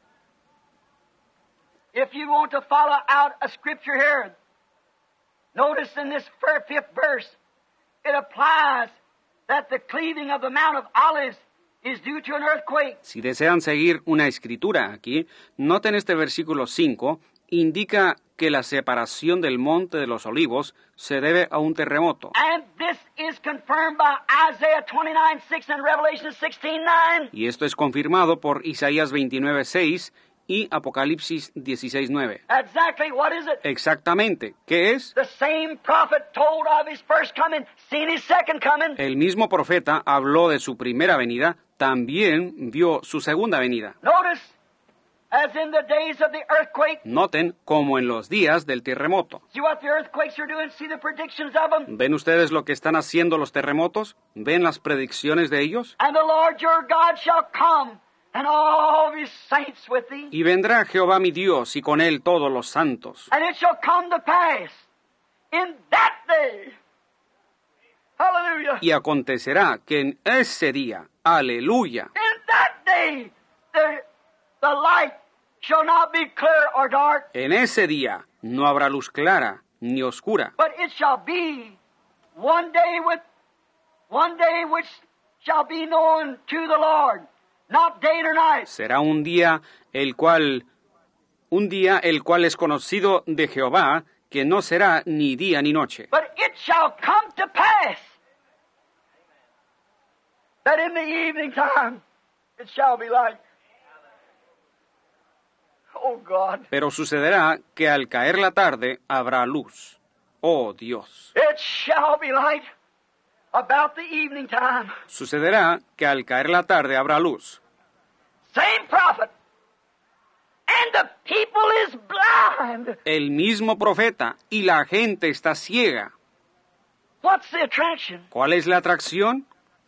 If you want to follow out a scripture here, notice in this fir- fifth verse, it applies that the cleaving of the Mount of Olives is due to an earthquake. Si desean seguir una escritura aquí, noten este versículo cinco, indica que la separación del monte de los olivos se debe a un terremoto. And this is confirmed by Isaiah twenty-nine six and Revelation sixteen nine. Y esto es confirmado por Isaías veintinueve seis y Apocalipsis dieciséis nueve. Exactly what is it? Exactamente, ¿qué es? The same prophet told of his first coming, seen his second coming. El mismo profeta habló de su primera venida, también vio su segunda venida. Notice, as in the days of the earthquake, Noten como en los días del terremoto. see what the earthquakes are doing, see the predictions of them. ¿Ven ustedes lo que están haciendo los terremotos? ¿Ven las predicciones de ellos? And the Lord your God shall come and all of his saints with thee. Y vendrá Jehová mi Dios, y con él todos los santos. And it shall come to pass in that day. Hallelujah. Y acontecerá que en ese día, aleluya, In that day, the, the light shall not be clear or dark, en ese día no habrá luz clara ni oscura, but it shall be one day with one day which shall be known to the Lord, not day nor night. será un día el cual, un día el cual es conocido de Jehová, que no será ni día ni noche. But it shall come to pass that in the evening time it shall be light. Oh God. Pero sucederá que al caer la tarde habrá luz. Oh Dios. It shall be light about the evening time. Sucederá que al caer la tarde habrá luz. Same prophet. And the people is blind. El mismo profeta y la gente está ciega. What's the attraction? ¿Cuál es la atracción?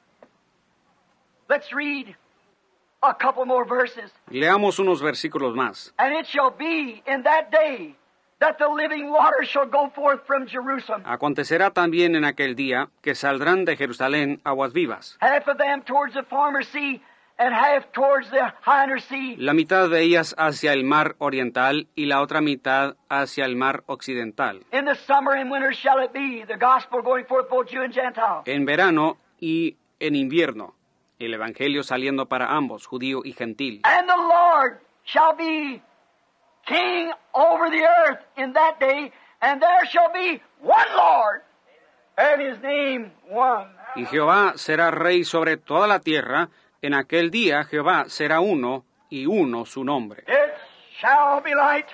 Let's read a couple more verses. Leamos unos versículos más. And it shall be in that day that the living water shall go forth from Jerusalem. Acontecerá también en aquel día que saldrán de Jerusalén aguas vivas, Half of them towards the former sea, and half towards the hinder sea. la mitad de ellas hacia el mar oriental y la otra mitad hacia el mar occidental. In the summer and winter shall it be, the gospel going forth both Jew and Gentile. En verano y en invierno, el evangelio saliendo para ambos, judío y gentil. And the Lord shall be king over the earth in that day, and there shall be one Lord, and his name one. Y Jehová será rey sobre toda la tierra. En aquel día Jehová será uno y uno su nombre. It shall be light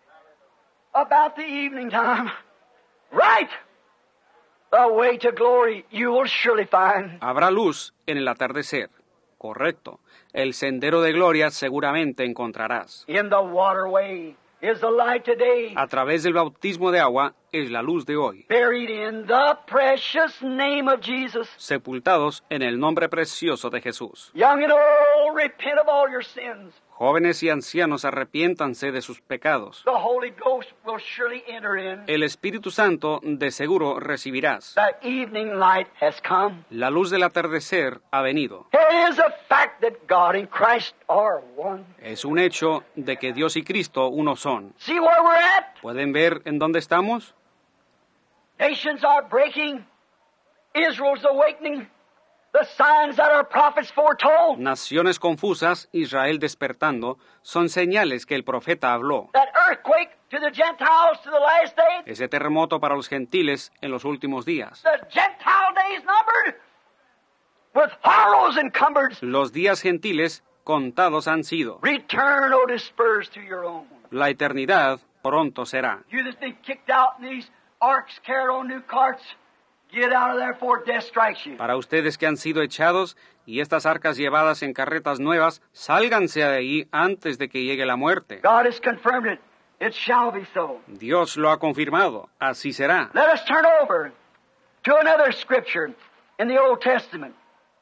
about the evening time. Right! The way to glory you will surely find. Habrá luz en el atardecer. Correcto. El sendero de gloria seguramente encontrarás. In the waterway is the light today. A través del bautismo de agua es la luz de hoy. Buried in the precious name of Jesus. Sepultados en el nombre precioso de Jesús. Young and old, repent of all your sins. Jóvenes y ancianos, arrepiéntanse de sus pecados. The Holy Ghost will surely enter in. El Espíritu Santo de seguro recibirás. The evening light has come. La luz del atardecer ha venido. It is a fact that God and Christ are one. Es un hecho de que Dios y Cristo uno son. See where we're at? ¿Pueden ver en dónde estamos? Nations are breaking. Israel's awakening. The signs that our prophets foretold. Naciones confusas, Israel despertando, son señales que el profeta habló. That earthquake to the Gentiles to the last day. Ese terremoto para los gentiles en los últimos días. The Gentile days numbered with horrors encumbered. Los días gentiles contados han sido. Return, O dispersed to your own. La eternidad pronto será. You that's been kicked out in these arks carried on new carts, get out of there before death strikes you. Para ustedes que han sido echados y estas arcas llevadas en carretas nuevas, sálganse de ahí antes de que llegue la muerte. God has confirmed it. It shall be so. Dios lo ha confirmado. Así será. Let us turn over to another scripture in the Old Testament.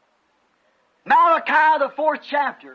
Malachi, the fourth chapter.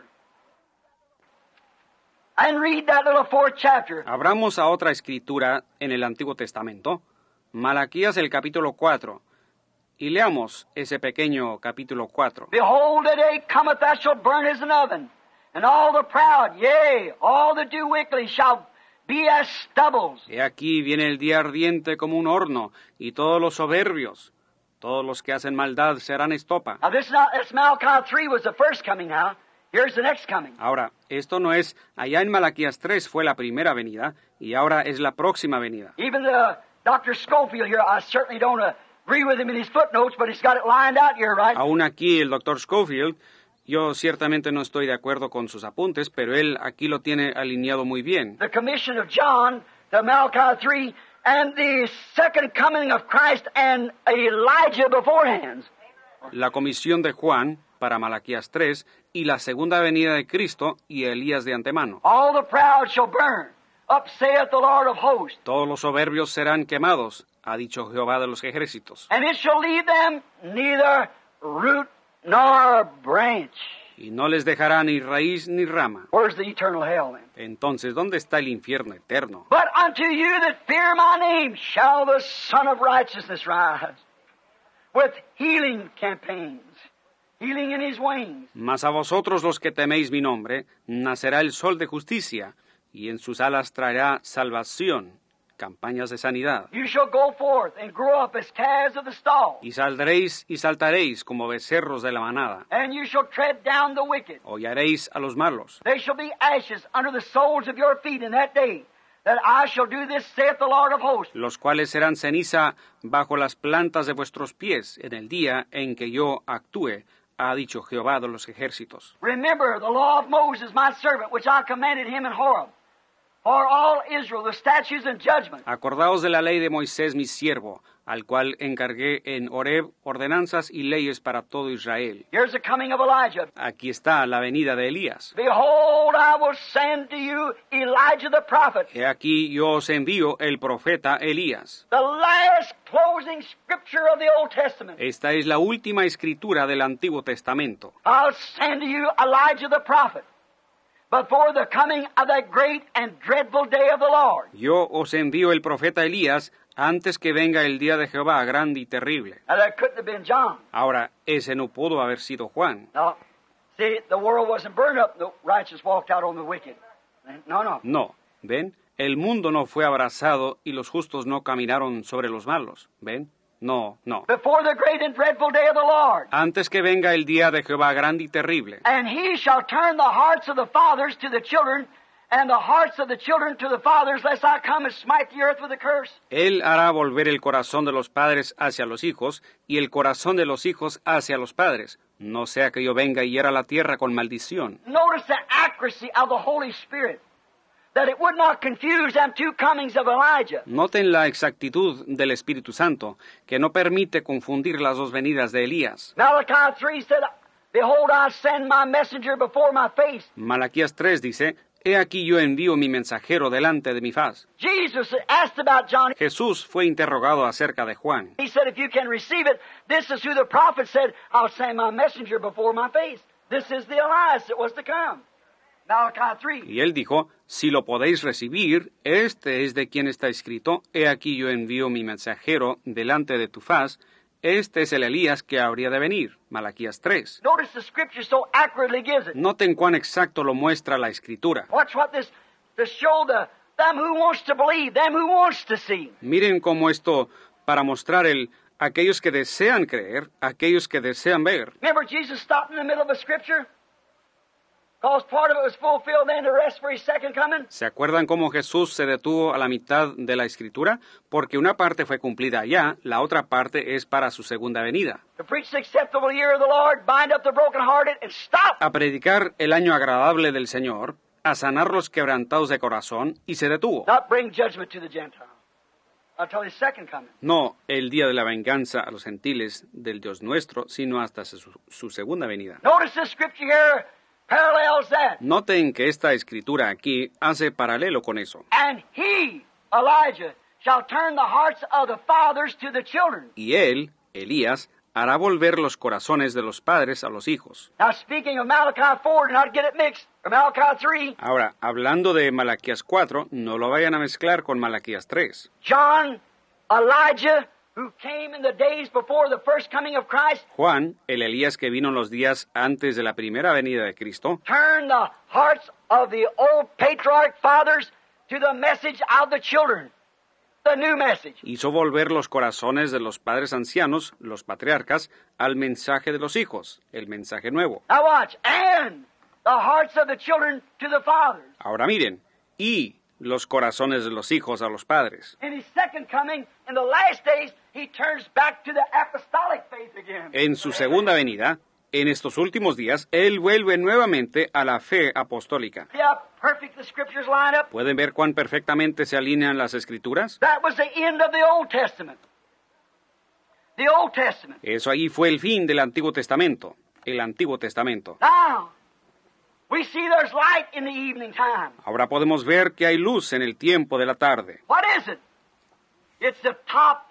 And read that little fourth chapter. Abramos a otra escritura en el Antiguo Testamento, Malaquías el capítulo cuatro, y leamos ese pequeño capítulo cuatro. Behold, the day cometh that shall burn as an oven, and all the proud, yea, all that do wickedly shall be as stubbles. He aquí viene el día ardiente como un horno, y todos los soberbios, todos los que hacen maldad serán estopa. Now this, not, this Malachi three was the first coming now. Here's the next coming. Ahora, esto no es, allá en Malaquías tres fue la primera venida, y ahora es la próxima venida. Even the Doctor Schofield here, I certainly don't agree with him in his footnotes, but he's got it lined out here, right? Aún aquí el doctor Schofield, yo ciertamente no estoy de acuerdo con sus apuntes, pero él aquí lo tiene alineado muy bien. The commission of John to Malachi three and the second coming of Christ and Elijah beforehand. La comisión de Juan para Malaquías tres y la segunda venida de Cristo y Elías de antemano. All the proud shall burn, up saith the Lord of hosts. Todos los soberbios serán quemados, ha dicho Jehová de los ejércitos. And it shall leave them neither root nor branch. y no les dejará ni raíz ni rama. Where's the eternal hell then? Entonces, ¿dónde está el infierno eterno? But unto you that fear my name shall the Son of Righteousness rise, with healing campaigns, healing in his wings. Mas a vosotros los que teméis mi nombre, nacerá el sol de justicia, y en sus alas traerá salvación, campañas de sanidad. You shall go forth and grow up as calves of the stall, Y saldréis y saltaréis como becerros de la manada. and you shall tread down the wicked. Hollaréis a los malos. They shall be ashes under the soles of your feet in that day, that I shall do this, saith the Lord of hosts. Los cuales serán ceniza bajo las plantas de vuestros pies en el día en que yo actúe, ha dicho Jehová de los ejércitos. Remember the law of Moses, my servant, which I commanded him in Horeb, for all Israel, the statutes and judgments. Acordaos de la ley de Moisés mi siervo, al cual encargué en Horeb ordenanzas y leyes para todo Israel. Here's the coming of Elijah. Aquí está la venida de Elías. Behold, I will send to you Elijah the prophet, He aquí yo os envío el profeta Elías. the last closing scripture of the Old Testament. Esta es la última escritura del Antiguo Testamento. I'll send to you Elijah the prophet, before the coming of that great and dreadful day of the Lord. Yo os envío el profeta Elías antes que venga el día de Jehová grande y terrible. Now that couldn't have been John. Ahora, ese no pudo haber sido Juan. No, see, the world wasn't burned up, the righteous walked out on the wicked. No, no. No, ¿ven? El mundo no fue abrazado y los justos no caminaron sobre los malos. ¿Ven? No, no. Before the great and dreadful day of the Lord. Antes que venga el día de Jehová grande y terrible. And he shall turn the hearts of the fathers to the children, and the hearts of the children to the fathers, lest I come and smite the earth with a curse. Él hará volver el corazón de los padres hacia los hijos y el corazón de los hijos hacia los padres. No sea que yo venga y hiera la tierra con maldición. Notice the accuracy of the Holy Spirit, that it would not confuse them two comings of Elijah. Noten la exactitud del Espíritu Santo, que no permite confundir las dos venidas de Elías. Malachi three said, Behold, I send my messenger before my face. Malaquías tres dice, He aquí yo envío mi mensajero delante de mi faz. Jesus asked about John. Jesús fue interrogado acerca de Juan. He said, if you can receive it, this is who the prophet said, I'll send my messenger before my face. This is the Elias that was to come. Malachi three. Y él dijo, si lo podéis recibir, este es de quien está escrito, He aquí yo envío mi mensajero delante de tu faz, este es el Elías que habría de venir. Malaquías tres. Notice the scripture so accurately gives it. Noten cuán exacto lo muestra la Escritura. Watch what this, to show the, them who wants to believe, them who wants to see. Miren cómo esto, para mostrar el, aquellos que desean creer, aquellos que desean ver. Remember Jesus stopped in the middle of a scripture? Because part of it was fulfilled then, the rest for his second coming. ¿Se acuerdan cómo Jesús se detuvo a la mitad de la Escritura? Porque una parte fue cumplida allá, la otra parte es para su segunda venida. To preach the acceptable year of the Lord, bind up the brokenhearted, and stop. A predicar el año agradable del Señor, a sanar los quebrantados de corazón, y se detuvo. Not bring judgment to the Gentiles until his second coming. No el día de la venganza a los gentiles del Dios nuestro, sino hasta su, su segunda venida. Notice this scripture here parallels that. Noten que esta escritura aquí hace paralelo con eso. And he, Elijah, shall turn the hearts of the fathers to the children. Y él, Elías, hará volver los corazones de los padres a los hijos. Now speaking of Malachi four, do not get it mixed, or Malachi three. Ahora, hablando de Malaquías cuatro, no lo vayan a mezclar con Malaquías tres. John, Elijah, who came in the days before the first coming of Christ, Juan, el Elías que vino en los días antes de la primera venida de Cristo, turned the hearts of the old patriarch fathers to the message of the children, the new message. hizo volver los corazones de los padres ancianos, los patriarcas, al mensaje de los hijos, el mensaje nuevo. Now watch, and the hearts of the children to the fathers. Ahora miren, y los corazones de los hijos a los padres. In his second coming, in the last days, he turns back to the apostolic faith again. En su segunda venida, en estos últimos días, él vuelve nuevamente a la fe apostólica. See how perfect the scriptures line up? ¿Pueden ver cuán perfectamente se alinean las escrituras? That was the end of the Old Testament. The Old Testament. Eso ahí fue el fin del Antiguo Testamento, el Antiguo Testamento. Now, we see there's light in the evening time. Ahora podemos ver que hay luz en el tiempo de la tarde. What is it? It's the top,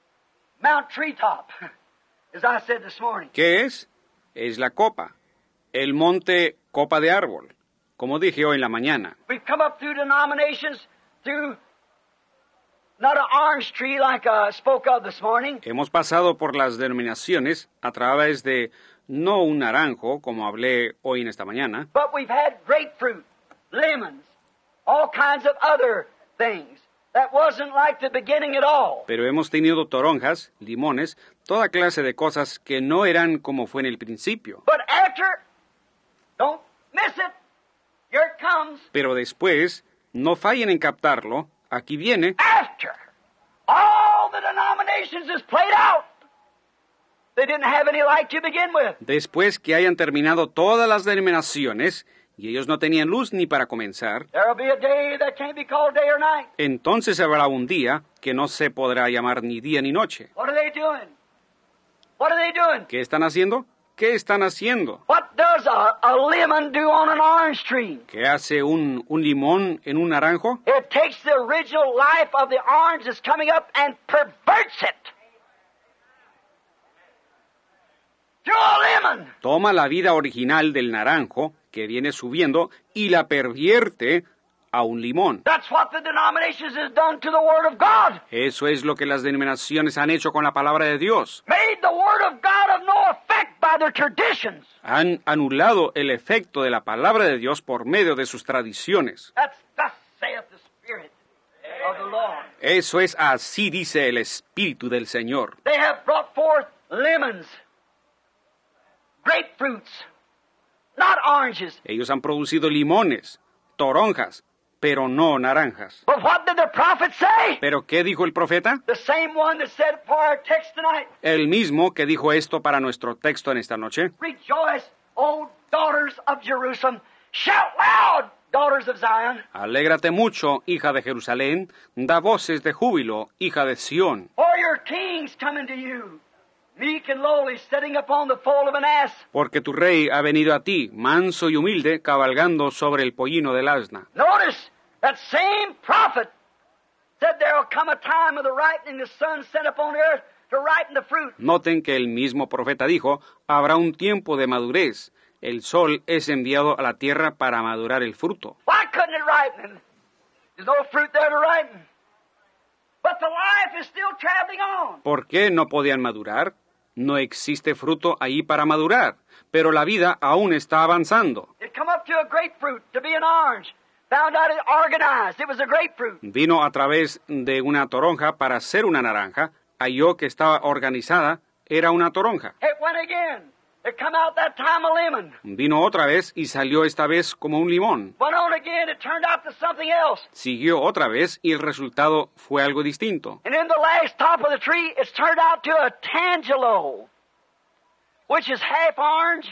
Mount Treetop, as I said this morning. ¿Qué es? Es la copa, El monte copa de árbol, como dije hoy en la mañana. We've come up through denominations, through not an orange tree like I spoke of this morning, Hemos pasado por las denominaciones a través de no un naranjo, como hablé hoy en esta mañana, but we've had grapefruit, lemons, all kinds of other things that wasn't like the beginning at all. pero hemos tenido toronjas, limones, toda clase de cosas que no eran como fue en el principio. But after, don't miss it, here it comes. Pero después, no fallen en captarlo, aquí viene, After all the denominations is played out, they didn't have any light to begin with. después que hayan terminado todas las denominaciones, y ellos no tenían luz ni para comenzar, There'll be a day that can't be called day or night. entonces habrá un día que no se podrá llamar ni día ni noche. What are they doing? What are they doing? ¿Qué están haciendo? ¿Qué están haciendo? What does a, a lemon do on an orange tree? ¿Qué hace un, un limón en un naranjo? It takes the original life of the orange that's coming up and perverts it to a lemon. Toma la vida original del naranjo que viene subiendo y la pervierte a un limón. That's what the denominations has done to the Word of God. Eso es lo que las denominaciones han hecho con la palabra de Dios. Made the Word of God of no effect by their traditions. Han anulado el efecto de la palabra de Dios por medio de sus tradiciones. That's thus saith the Spirit of the Lord. Eso es así dice el Espíritu del Señor. They have brought forth lemons, grapefruits, not oranges. Ellos han producido limones, toronjas, pero no naranjas. But what did the prophet say? ¿Pero qué dijo el profeta? The same one that said for our text tonight, El mismo que dijo esto para nuestro texto en esta noche. rejoice, O daughters of Jerusalem. Shout loud, daughters of Zion. Alégrate mucho, hija de Jerusalén, da voces de júbilo, hija de Sión, For your king's coming to you, meek and lowly, sitting upon the foal of an ass. porque tu rey ha venido a ti, manso y humilde, cabalgando sobre el pollino del asna. Notice, that same prophet said there will come a time of the ripening, the sun sent upon the earth to ripen the fruit. Noten que el mismo profeta dijo, habrá un tiempo de madurez, el sol es enviado a la tierra para madurar el fruto. Why couldn't it ripen? There's no fruit there to ripen. But the life is still traveling on. ¿Por qué no podían madurar? No existe fruto ahí para madurar, pero la vida aún está avanzando. It come up to a grapefruit to be an orange. Found out it organized. It was a grapefruit. Vino a través de una toronja para ser una naranja, halló que estaba organizada, era una toronja. It went again. It come out that time a lemon. Vino otra vez y salió esta vez como un limón. Went on again. It turned out to something else. Siguió otra vez y el resultado fue algo distinto. And in the last top of the tree, it's turned out to a tangelo, which is half orange,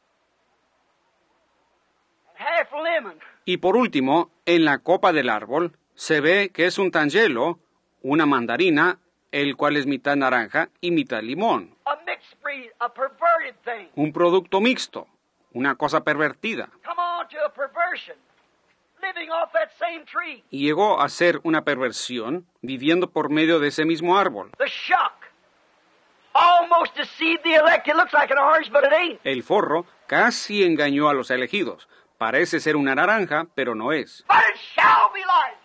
half lemon. Y por último, en la copa del árbol, se ve que es un tangelo, una mandarina, el cual es mitad naranja y mitad limón. A mixed breed, a perverted thing. Un producto mixto, una cosa pervertida. Come on to a perversion, living off that same tree. Y llegó a ser una perversión, viviendo por medio de ese mismo árbol. The shuck almost deceived the elect. It looks like an orange, but it ain't. El forro casi engañó a los elegidos. Parece ser una naranja, pero no es. But it shall be light.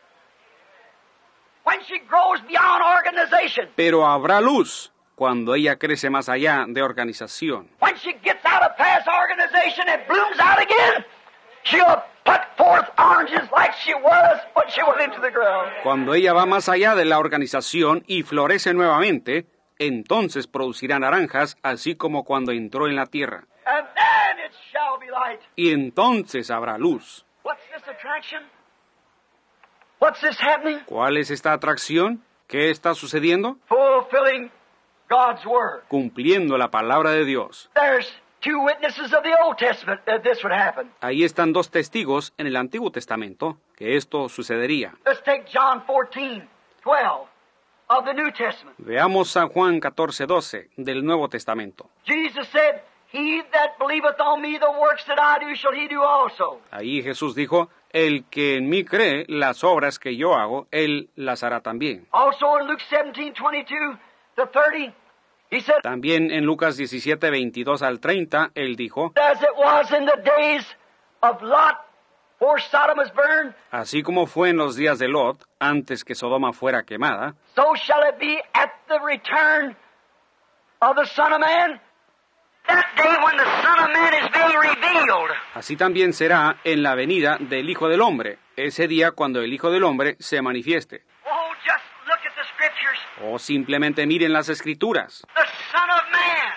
When she grows beyond organization, Pero habrá luz cuando ella crece más allá de organización. when she gets out of past organization and blooms out again, she'll put forth oranges like she was when she went into the ground. Cuando ella va más allá de la organización y florece nuevamente, entonces producirá naranjas, así como cuando entró en la tierra. And then it shall be light. Y entonces habrá luz. What's this attraction? What's this happening? ¿Cuál es esta atracción? ¿Qué está sucediendo? Fulfilling God's Word. Cumpliendo la palabra de Dios. There's two witnesses of the Old Testament that this would happen. Ahí están dos testigos en el Antiguo Testamento que esto sucedería. Let's take John fourteen, twelve of the New Testament. Veamos San Juan catorce doce del Nuevo Testamento. Jesus said, He that believeth on me, the works that I do shall he do also. Ahí Jesús dijo, el que en mí cree, las obras que yo hago, él las hará también. Also in Luke seventeen, twenty-two to thirty, He said, También en Lucas diecisiete, veintidós al treinta, él dijo, as it was in the days of Lot, before Sodom was burned, así como fue en los días de Lot, antes que Sodoma fuera quemada, so shall it be at the return of the Son of Man. That day when the Son of Man is being revealed. así también será en la venida del Hijo del Hombre, ese día cuando el Hijo del Hombre se manifieste. Oh, just look at the Scriptures. O simplemente miren las Escrituras. The Son of Man.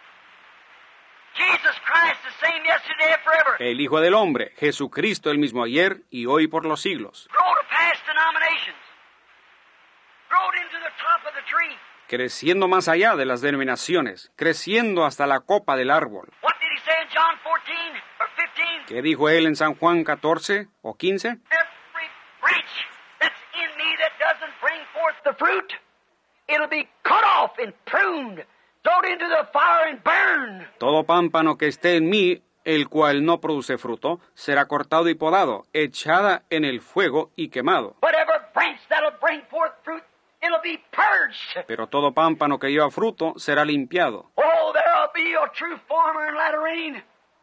Jesus Christ, the same yesterday and forever. El Hijo del Hombre, Jesucristo el mismo ayer y hoy por los siglos. Grow to past denominations. Grow into the top of the tree. Creciendo más allá de las denominaciones, creciendo hasta la copa del árbol. What did he say in John fourteen or fifteen? ¿Qué dijo él en San Juan catorce o quince? Every branch that's in me that doesn't bring forth the fruit, it'll be cut off and pruned, thrown into the fire and burned. Todo pámpano que esté en mí, el cual no produce fruto, será cortado y podado, echada en el fuego y quemado. But every branch that'll bring forth fruit, it'll be purged. Pero todo pámpano que lleva fruto será limpiado. Oh, there'll be a true farmer in latter rain.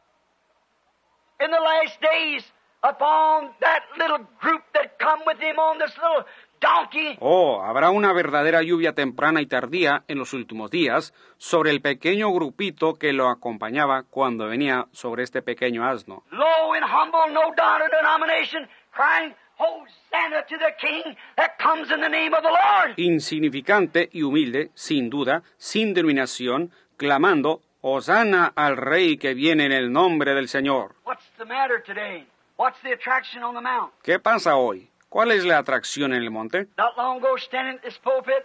In the last days, upon that little group that come with him on this little donkey. Oh, habrá una verdadera lluvia temprana y tardía en los últimos días sobre el pequeño grupito que lo acompañaba cuando venía sobre este pequeño asno. Low and humble, no denomination, crying, Hosanna to the King that comes in the name of the Lord. Insignificante y humilde, sin duda, sin denominación, clamando, Hosanna al Rey que viene en el nombre del Señor. What's the matter today? What's the attraction on the mount? ¿Qué pasa hoy? ¿Cuál es la atracción en el monte? Not long ago, standing at this pulpit,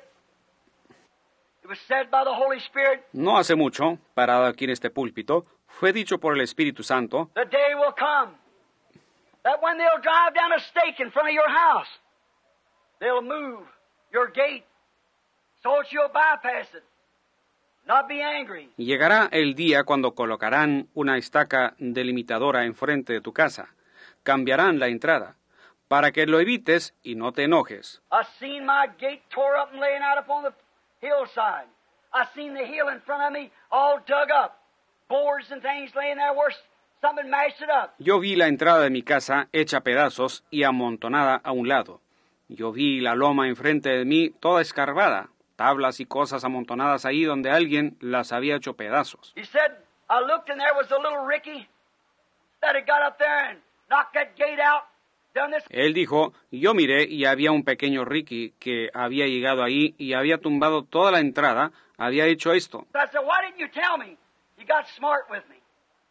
it was said by the Holy Spirit, No hace mucho, parado aquí en este púlpito, fue dicho por el Espíritu Santo, the day will come that when they'll drive down a stake in front of your house, they'll move your gate so that you'll bypass it, not be angry. y llegará el día cuando colocarán una estaca delimitadora enfrente de tu casa. Cambiarán la entrada, para que lo evites y no te enojes. I've seen my gate tore up and laying out upon the hillside. I've seen the hill in front of me all dug up, boards and things laying there where something mashed it up. Yo vi la entrada de mi casa hecha pedazos y amontonada a un lado. Yo vi la loma enfrente de mí toda escarbada, tablas y cosas amontonadas ahí donde alguien las había hecho pedazos. He said, I looked and there was a little Ricky that had got up there and knocked that gate out, done this. Él dijo, yo miré y había un pequeño Ricky que había llegado ahí y había tumbado toda la entrada, había hecho esto. So I said, why didn't you tell me? You got smart with me.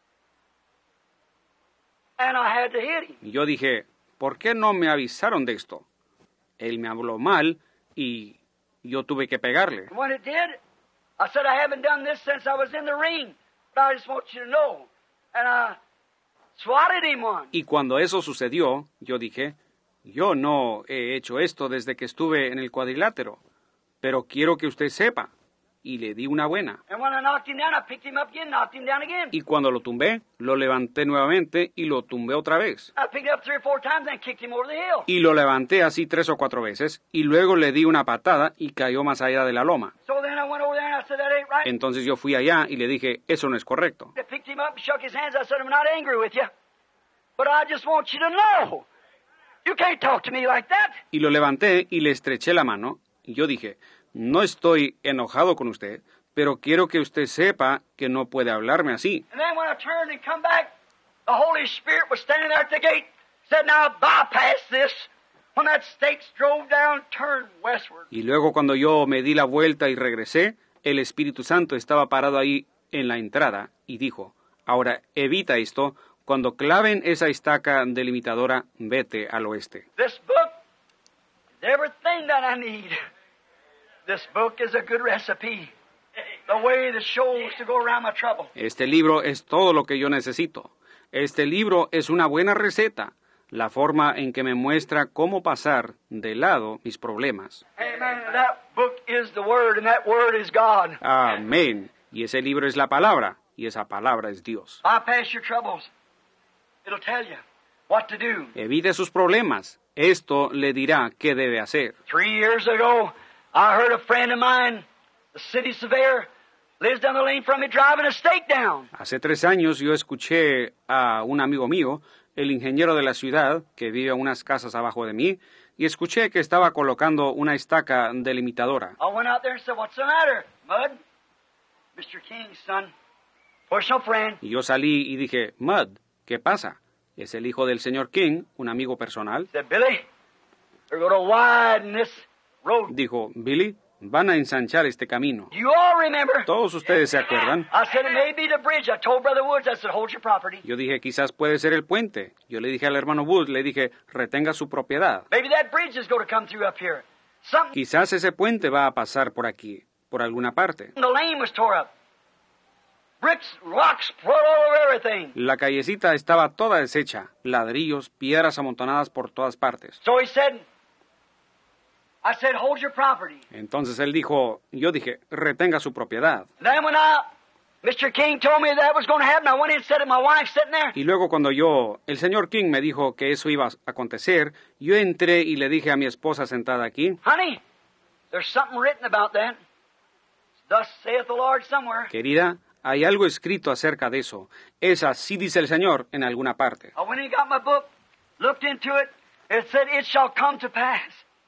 And I had to hit him. Y yo dije, ¿por qué no me avisaron de esto? Él me habló mal y yo tuve que pegarle. And when it did, I said, I haven't done this since I was in the ring, but I just want you to know. And I swatted him one. Y cuando eso sucedió, yo dije, yo no he hecho esto desde que estuve en el cuadrilátero, pero quiero que usted sepa. Y le di una buena. And when I knocked him down, I picked him up again, knocked him down again. Y cuando lo tumbé, lo levanté nuevamente y lo tumbé otra vez. I picked him up three or four times and kicked him over the hill. Y lo levanté así tres o cuatro veces, y luego le di una patada y cayó más allá de la loma. So then I went over there and I said, that ain't right. Entonces yo fui allá y le dije, eso no es correcto. I picked him up and shook his hands. I said, I'm not angry with you, but I just want you to know. You can't talk to me like that. Y lo levanté y le estreché la mano, y yo dije, no estoy enojado con usted, pero quiero que usted sepa que no puede hablarme así. And then when I turned and come back, the Holy Spirit was standing there at the gate, said, now bypass this. When that stake drove down, turned westward. Y luego cuando yo me di la vuelta y regresé, el Espíritu Santo estaba parado ahí en la entrada y dijo, ahora evita esto, cuando claven esa estaca delimitadora, vete al oeste. This book is everything that I need. This book is a good recipe. The way that shows to go around my trouble. Este libro es todo lo que yo necesito. Este libro es una buena receta, la forma en que me muestra cómo pasar de lado mis problemas. Amen. That book is the Word, and that Word is God. Amén. Y ese libro es la palabra, y esa palabra es Dios. Bypass your troubles. It'll tell you what to do. Evite sus problemas. Esto le dirá qué debe hacer. Three years ago, I heard a friend of mine, the city surveyor, lives down the lane from me driving a stake down. Hace tres años yo escuché a un amigo mío, el ingeniero de la ciudad, que vive a unas casas abajo de mí, y escuché que estaba colocando una estaca delimitadora. I went out there and said, "What's the matter, Mud?" Mister King's son, personal friend. Y yo salí y dije, Mud, ¿qué pasa? Es el hijo del señor King, un amigo personal. Said, "Billy, they're going to widen this road." Dijo, Billy, van a ensanchar este camino. You all remember? Todos ustedes se acuerdan. I said, "It may be the bridge." I told Brother Woods, I said, "Hold your property." Yo dije, quizás puede ser el puente. Yo le dije al hermano Wood, le dije, retenga su propiedad. Maybe that bridge is going to come through up here. Something, Quizás ese puente va a pasar por aquí, por alguna parte. the lane was tore up. Bricks, rocks, spread all over everything. La callecita estaba toda deshecha, ladrillos, piedras amontonadas por todas partes. So he said, I said, "Hold your property." Entonces él dijo, yo dije, retenga su propiedad. Then when I, Mister King told me that was going to happen, I went in and said to my wife sitting there, Y luego cuando yo, el señor King me dijo que eso iba a acontecer, yo entré y le dije a mi esposa sentada aquí, "Honey, there's something written about that. Thus saith the Lord somewhere." querida, hay algo escrito acerca de eso. Es así dice el Señor en alguna parte. I went and got my book, looked into it. It said, "It shall come to pass."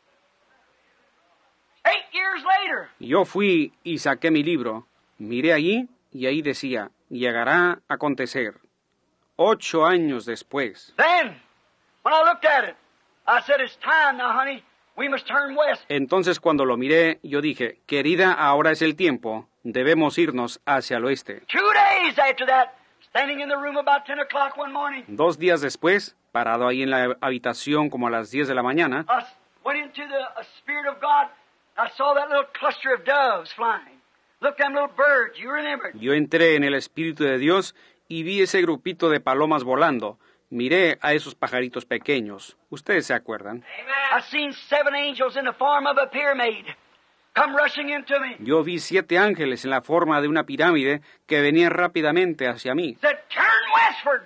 Eight years later, Yo fui y saqué mi libro, miré allí y ahí decía, llegará a acontecer. Ocho años después. then, when I looked at it, I said, "It's time now, honey. We must turn west." Entonces cuando lo miré, yo dije, querida, ahora es el tiempo, debemos irnos hacia el oeste. Two days after that, standing in the room about ten o'clock one morning, Dos días después, parado ahí en la habitación como a las diez de la mañana, I s- went into the uh, Spirit of God. I saw that little cluster of doves flying. Look, them little birds. You remember it. yo entré en el Espíritu de Dios y vi ese grupito de palomas volando. Miré a esos pajaritos pequeños. ¿Ustedes se acuerdan? I seen seven angels in the form of a pyramid come rushing into me. Yo vi siete ángeles en la forma de una pirámide que venían rápidamente hacia mí. Said, "Turn westward.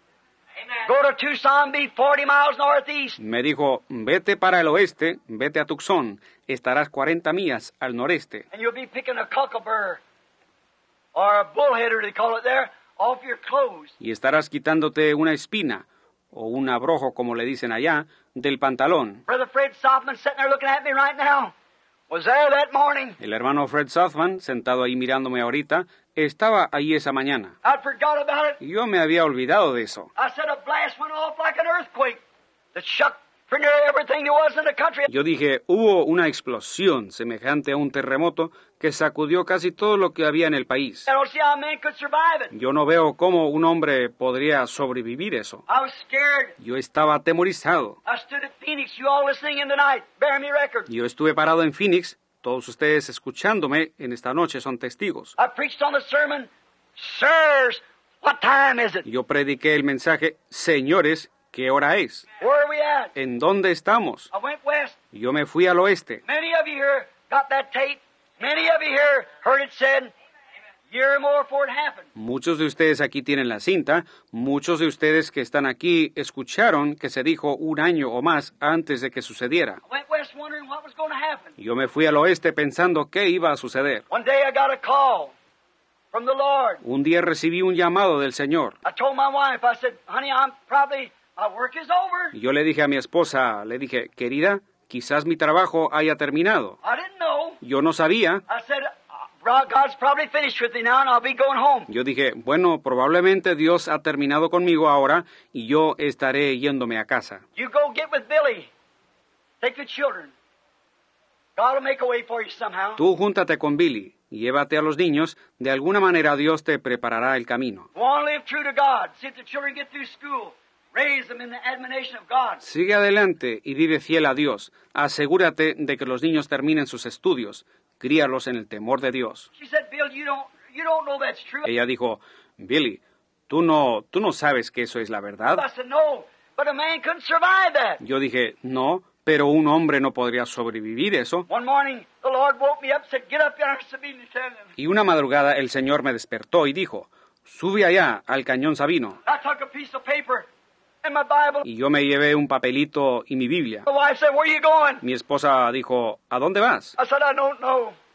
Go to Tucson, be forty miles northeast." Me dijo, vete para el oeste, vete a Tucson, estarás cuarenta millas al noreste. And you'll be picking a cockleburr or a bullheader, they call it there, off your clothes. Y estarás quitándote una espina, o un abrojo como le dicen allá, del pantalón. Brother Fred Softman sitting there looking at me right now was there that morning. El hermano Fred Southman, sentado ahí mirándome ahorita, estaba ahí esa mañana. I'd forgot about it. Y yo me había olvidado de eso. I said a blast went off like an earthquake that shook pretty near everything there was in the country. Yo dije, hubo una explosión semejante a un terremoto que sacudió casi todo lo que había en el país. I don't see how a man could survive it. Yo no veo cómo un hombre podría sobrevivir eso. I was scared. Yo estaba atemorizado. I stood at Phoenix, you all listening in tonight, bear me record. Yo estuve parado en Phoenix, todos ustedes escuchándome en esta noche son testigos. I preached on the sermon, "Sirs, what time is it? Yo prediqué el mensaje, señores, ¿qué hora es? Where are we at?" ¿En dónde estamos? I went west. Yo me fui al oeste. Many of you here got that tape. Many of you here heard it said, year or more before it happened. Muchos de ustedes aquí tienen la cinta, muchos de ustedes que están aquí escucharon que se dijo un año o más antes de que sucediera. I went west wondering what was going to happen. Yo me fui al oeste pensando qué iba a suceder. One day I got a call from the Lord. Un día recibí un llamado del Señor. I told my wife, I said, "Honey, I'm probably, my work is over." Y yo le dije a mi esposa, le dije, querida, quizás mi trabajo haya terminado. I didn't know. Yo no sabía. I said, "Uh, God's probably finished with me now and I'll be going home." Yo dije, bueno, probablemente Dios ha terminado conmigo ahora y yo estaré yéndome a casa. You go get with Billy. Take the children. God will make a way for you somehow. Tú júntate con Billy y llévate a los niños, de alguna manera Dios te preparará el camino. Go on, live true to God. See if the children get through school. Raise them in the admonition of God. Sigue adelante y vive fiel a Dios. Asegúrate de que los niños terminen sus estudios. Críalos en el temor de Dios. She said, "Bill, you don't, you don't know that's true." Ella dijo, Billy, ¿tú no, tú no sabes que eso es la verdad? I said, "No, but a man couldn't survive that." Yo dije, no, pero un hombre no podría sobrevivir eso. One morning, the Lord woke me up and said, "Get up there, Sabine, tell them." Y una madrugada el Señor me despertó y dijo, sube allá al cañón Sabino. I took a piece of paper and my Bible. Y yo me llevé un papelito y mi Biblia. My wife said, "Where are you going?" Mi esposa dijo, ¿a dónde vas? I said, "I don't know."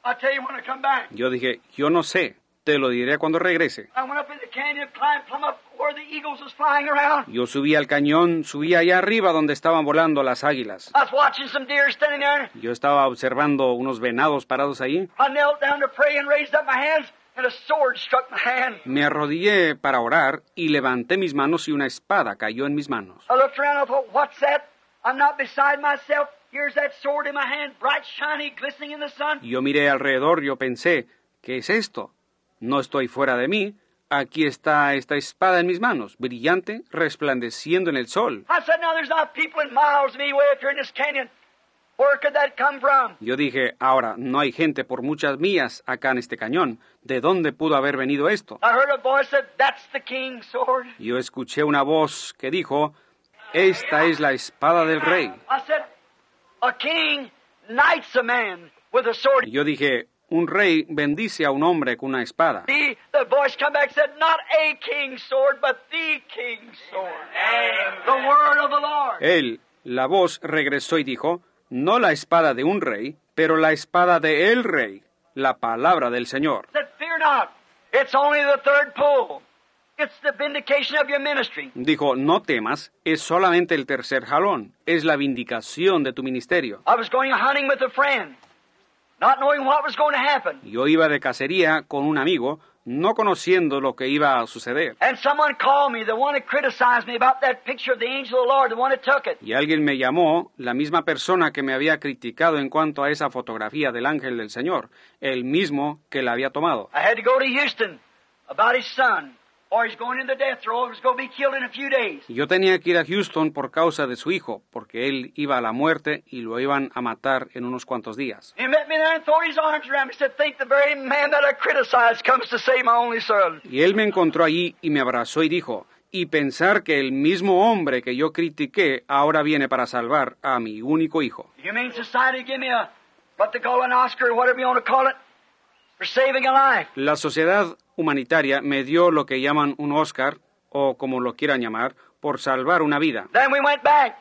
I'll tell you when I come back. Yo dije, yo no sé, te lo diré cuando regrese. I went up in the canyon, climbed plumb up where the eagles was flying around. Yo subí al cañón, subí allá arriba donde estaban volando las águilas. I was watching some deer standing there. Yo estaba observando unos venados parados ahí. I knelt down to pray and raised up my hands, and a sword struck my hand. Me arrodillé para orar y levanté mis manos y una espada cayó en mis manos. I looked around and I thought, what's that? I'm not beside myself. Here's that sword in my hand, bright, shiny, glistening in the sun. Yo miré alrededor, yo pensé, ¿qué es esto? No estoy fuera de mí. Aquí está esta espada en mis manos, brillante, resplandeciendo en el sol. I said, now there's not people in miles of me way up here in this canyon. Where could that come from? Yo dije, ahora, no hay gente por muchas millas acá en este cañón. ¿De dónde pudo haber venido esto? I heard a voice that that's the king's sword. Yo escuché una voz que dijo, esta es la espada del rey. I said, a king knights a man with a sword. Y yo dije, un rey bendice a un hombre con una espada. The, the voice come back and said, not a king's sword, but the king's sword. The word of the Lord. Él, la voz, regresó y dijo, no la espada de un rey, pero la espada de el rey, la palabra del Señor. Said, fear not. It's only the third pull. It's the vindication of your ministry. Dijo, no temas, es solamente el tercer jalón, es la vindicación de tu ministerio. I was going hunting with a friend, not knowing what was going to happen. Yo iba de cacería con un amigo, no conociendo lo que iba a suceder. And someone called me, the one that criticized me about that picture of the angel of the Lord, the one that took it. Y alguien me llamó, la misma persona que me había criticado en cuanto a esa fotografía del ángel del Señor, el mismo que la había tomado. I had to go to Houston about his son, or he's going into death row, he's going to be killed in a few days. Yo tenía que ir a Houston por causa de su hijo, porque él iba a la muerte y lo iban a matar en unos cuantos días. He met me there and threw his arms around me. He said, think the very man that I criticized comes to save my only son. Y él me encontró allí y me abrazó y dijo, y pensar que el mismo hombre que yo critiqué ahora viene para salvar a mi único hijo. The Humane Society give me a, what they call an Oscar, or whatever you want to call it, for saving a life. La sociedad humanitaria me dio lo que llaman un Oscar, o como lo quieran llamar, por salvar una vida. Then we went back.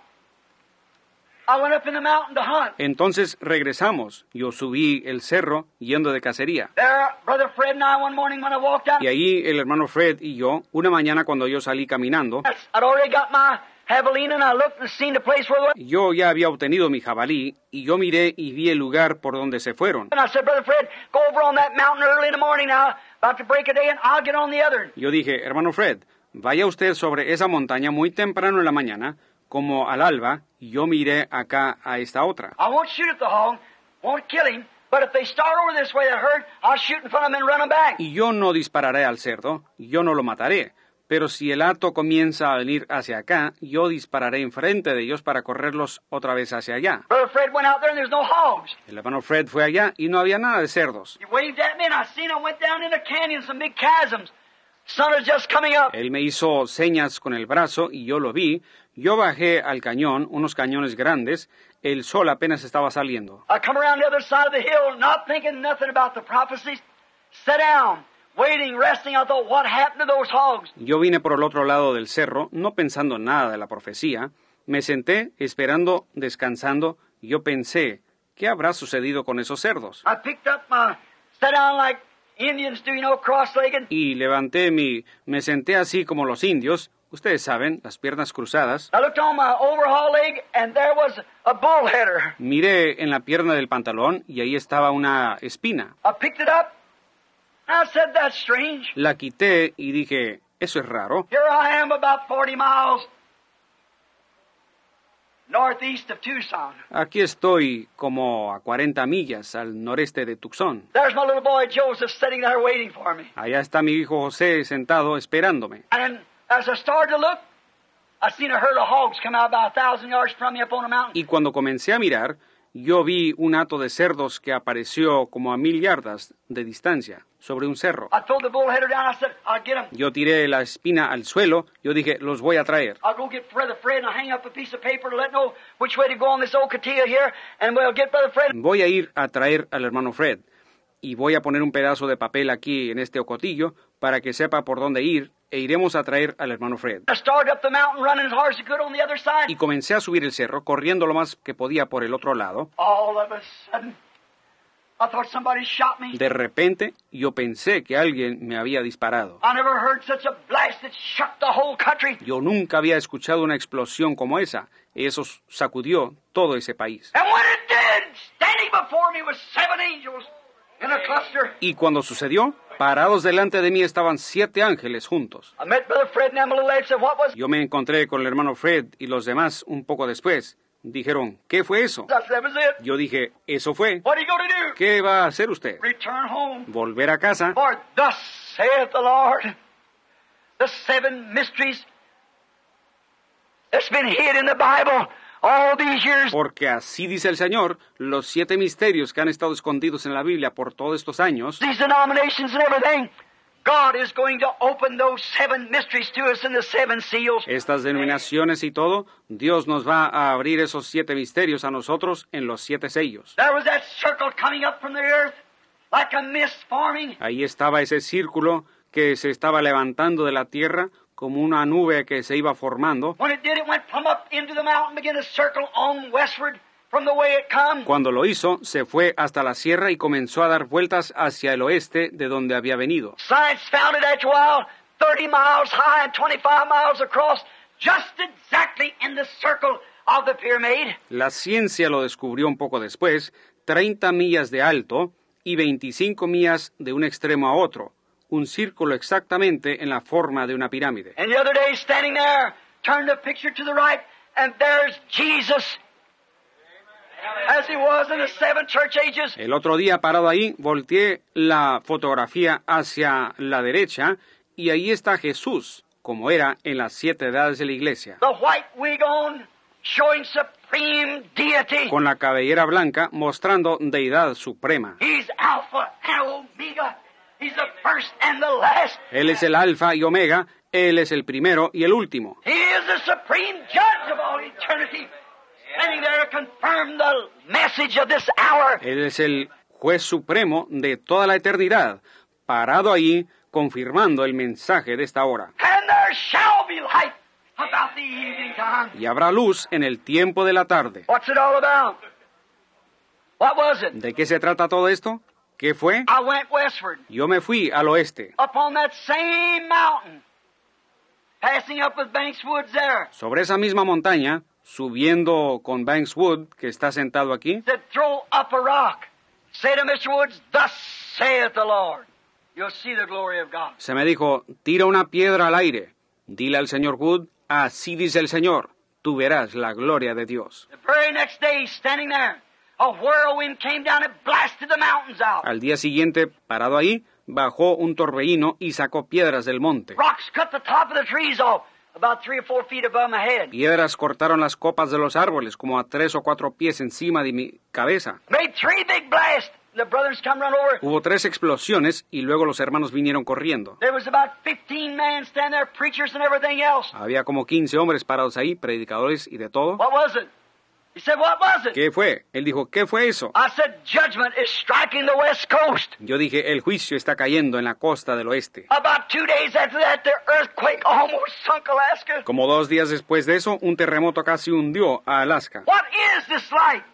I went up in the mountain to hunt. Entonces regresamos. Yo subí el cerro yendo de cacería. There, Brother Fred and I, one morning when I walked out, Y ahí el hermano Fred y yo, una mañana cuando yo salí caminando, I'd already got my javelin and I looked and seen the place where they were. yo ya había obtenido mi jabalí y yo miré y vi el lugar por donde se fueron. And I said, Brother Fred, go over on that mountain early in the morning now, about to break a day, and I'll get on the other. Yo dije, hermano Fred, vaya usted sobre esa montaña muy temprano en la mañana, como al alba, y yo miré acá a esta otra. I won't shoot at the hog, won't kill him, but if they start over this way, the herd, I'll shoot in front of them and run them back. Y yo no dispararé al cerdo, yo no lo mataré. Pero si el hato comienza a venir hacia acá, yo dispararé enfrente de ellos para correrlos otra vez hacia allá. Brother Fred went out there and there's no hogs. El hermano Fred fue allá y no había nada de cerdos. He waved at me and I seen I went down in a canyon, some big chasms. Sun is just coming up. Él me hizo señas con el brazo y yo lo vi. Yo bajé al cañón, unos cañones grandes. El sol apenas estaba saliendo. I come around the other side of the hill, not thinking nothing about the prophecies. Sat down, waiting, resting. I thought, what happened to those hogs? Yo vine por el otro lado del cerro, no pensando nada de la profecía. Me senté, esperando, descansando. Yo pensé, ¿qué habrá sucedido con esos cerdos? I picked up my, sat down like Indians do, you know, cross-legged. Y levanté mi... me senté así como los indios. Ustedes saben, las piernas cruzadas. I looked on my overhaul leg, and there was a bullheader. Miré en la pierna del pantalón y ahí estaba una espina. I picked it up. I said, that's strange. La quité y dije, eso es raro. Here I am about forty miles northeast of Tucson. Aquí estoy como a cuarenta millas al noreste de Tucson. There's my little boy Joseph sitting there waiting for me. Allá está mi hijo José sentado esperándome. And as I started to look, I seen a herd of hogs come out about a thousand yards from me up on a mountain. Y cuando comencé a mirar, yo vi un hato de cerdos que apareció como a mil yardas de distancia, sobre un cerro. I threw the bullheader down. I said, I'll get him. Yo tiré la espina al suelo, yo dije, los voy a traer. I'll go get Brother Fred and I'll hang up a piece of paper to let know which way to go on this old catilla here, and we'll get Brother Fred. Voy a ir a traer al hermano Fred, y voy a poner un pedazo de papel aquí en este ocotillo para que sepa por dónde ir, e iremos a traer al hermano Fred. I started up the mountain running as hard as I could on the other side. Y comencé a subir el cerro, corriendo lo más que podía por el otro lado. All of a sudden, I thought somebody shot me. De repente, yo pensé que alguien me había disparado. I never heard such a blast that shook the whole country. Yo nunca había escuchado una explosión como esa. Eso sacudió todo ese país. And when it did, standing before me was seven angels in a cluster. Y cuando sucedió, parados delante de mí estaban siete ángeles juntos. I met Brother Fred and them a little later. Said, what was? Yo me encontré con el hermano Fred y los demás un poco después. Dijeron, ¿qué fue eso? I said, that was it. Yo dije, ¿eso fue? What are you going to do? ¿Qué va a hacer usted? Return home. ¿Volver a casa? For thus saith the Lord, the seven mysteries that's been hid in the Bible all these years. Porque así dice el Señor, los siete misterios que han estado escondidos en la Biblia por todos estos años, These denominations and everything. God is going to open those seven mysteries to us in the seven seals. estas denominaciones y todo, Dios nos va a abrir esos siete misterios a nosotros en los siete sellos. There was that circle coming up from the earth like a mist forming. Ahí estaba ese círculo que se estaba levantando de la tierra como una nube que se iba formando. When it did, it went plumb up into the mountain, began to circle on westward from the way it come. Cuando lo hizo, se fue hasta la sierra y comenzó a dar vueltas hacia el oeste de donde había venido. Science found it after a while, thirty miles high and twenty-five miles across, just exactly in the circle of the pyramid. La ciencia lo descubrió un poco después, treinta millas de alto y veinticinco millas de un extremo a otro, un círculo exactamente en la forma de una pirámide. And the other day, standing there, turned the picture to the right, and there's Jesus, as he was in the seven church ages. El otro día, parado ahí, volteé la fotografía hacia la derecha y ahí está Jesús, como era en las siete edades de la iglesia, The white wig on, showing supreme deity. con la cabellera blanca mostrando deidad suprema. He's Alpha and Omega. He's the first and the last. Él es el alfa y omega, Él es el primero y el último. He is the supreme judge of all eternity, standing there to confirm the message of this hour. Él es el juez supremo de toda la eternidad, parado ahí confirmando el mensaje de esta hora. And there shall be light about the evening time. Y habrá luz en el tiempo de la tarde. What's it all about? What was it? ¿De qué se trata todo esto? ¿Qué fue? I went westward, Yo me fui al oeste. upon that same mountain, passing up with Banks Woods there. Sobre esa misma montaña, subiendo con Banks Wood, que está sentado aquí, Said, throw up a rock. Say to Mister Woods, thus saith the Lord. You'll see the glory of God. se me dijo, tira una piedra al aire. Dile al señor Wood, así dice el Señor, tú verás la gloria de Dios. The very next day, standing there, a whirlwind came down and blasted the mountains out. Al día siguiente, parado ahí, bajó un torbellino y sacó piedras del monte. Rocks cut the top of the trees off, about three or four feet above my head. Piedras cortaron las copas de los árboles como a tres o cuatro pies encima de mi cabeza. Made three big blasts. The brothers come run over. Hubo tres explosiones y luego los hermanos vinieron corriendo. There was about fifteen men standing there, preachers and everything else. Había como quince hombres parados ahí, predicadores y de todo. What was it? He said, what was it? ¿Qué fue? Él dijo, ¿qué fue eso? I said, judgment is striking the west coast. Yo dije, el juicio está cayendo en la costa del oeste. About two days after that, the earthquake almost sunk Alaska. Como dos días después de eso, un terremoto casi hundió a Alaska. What is this light?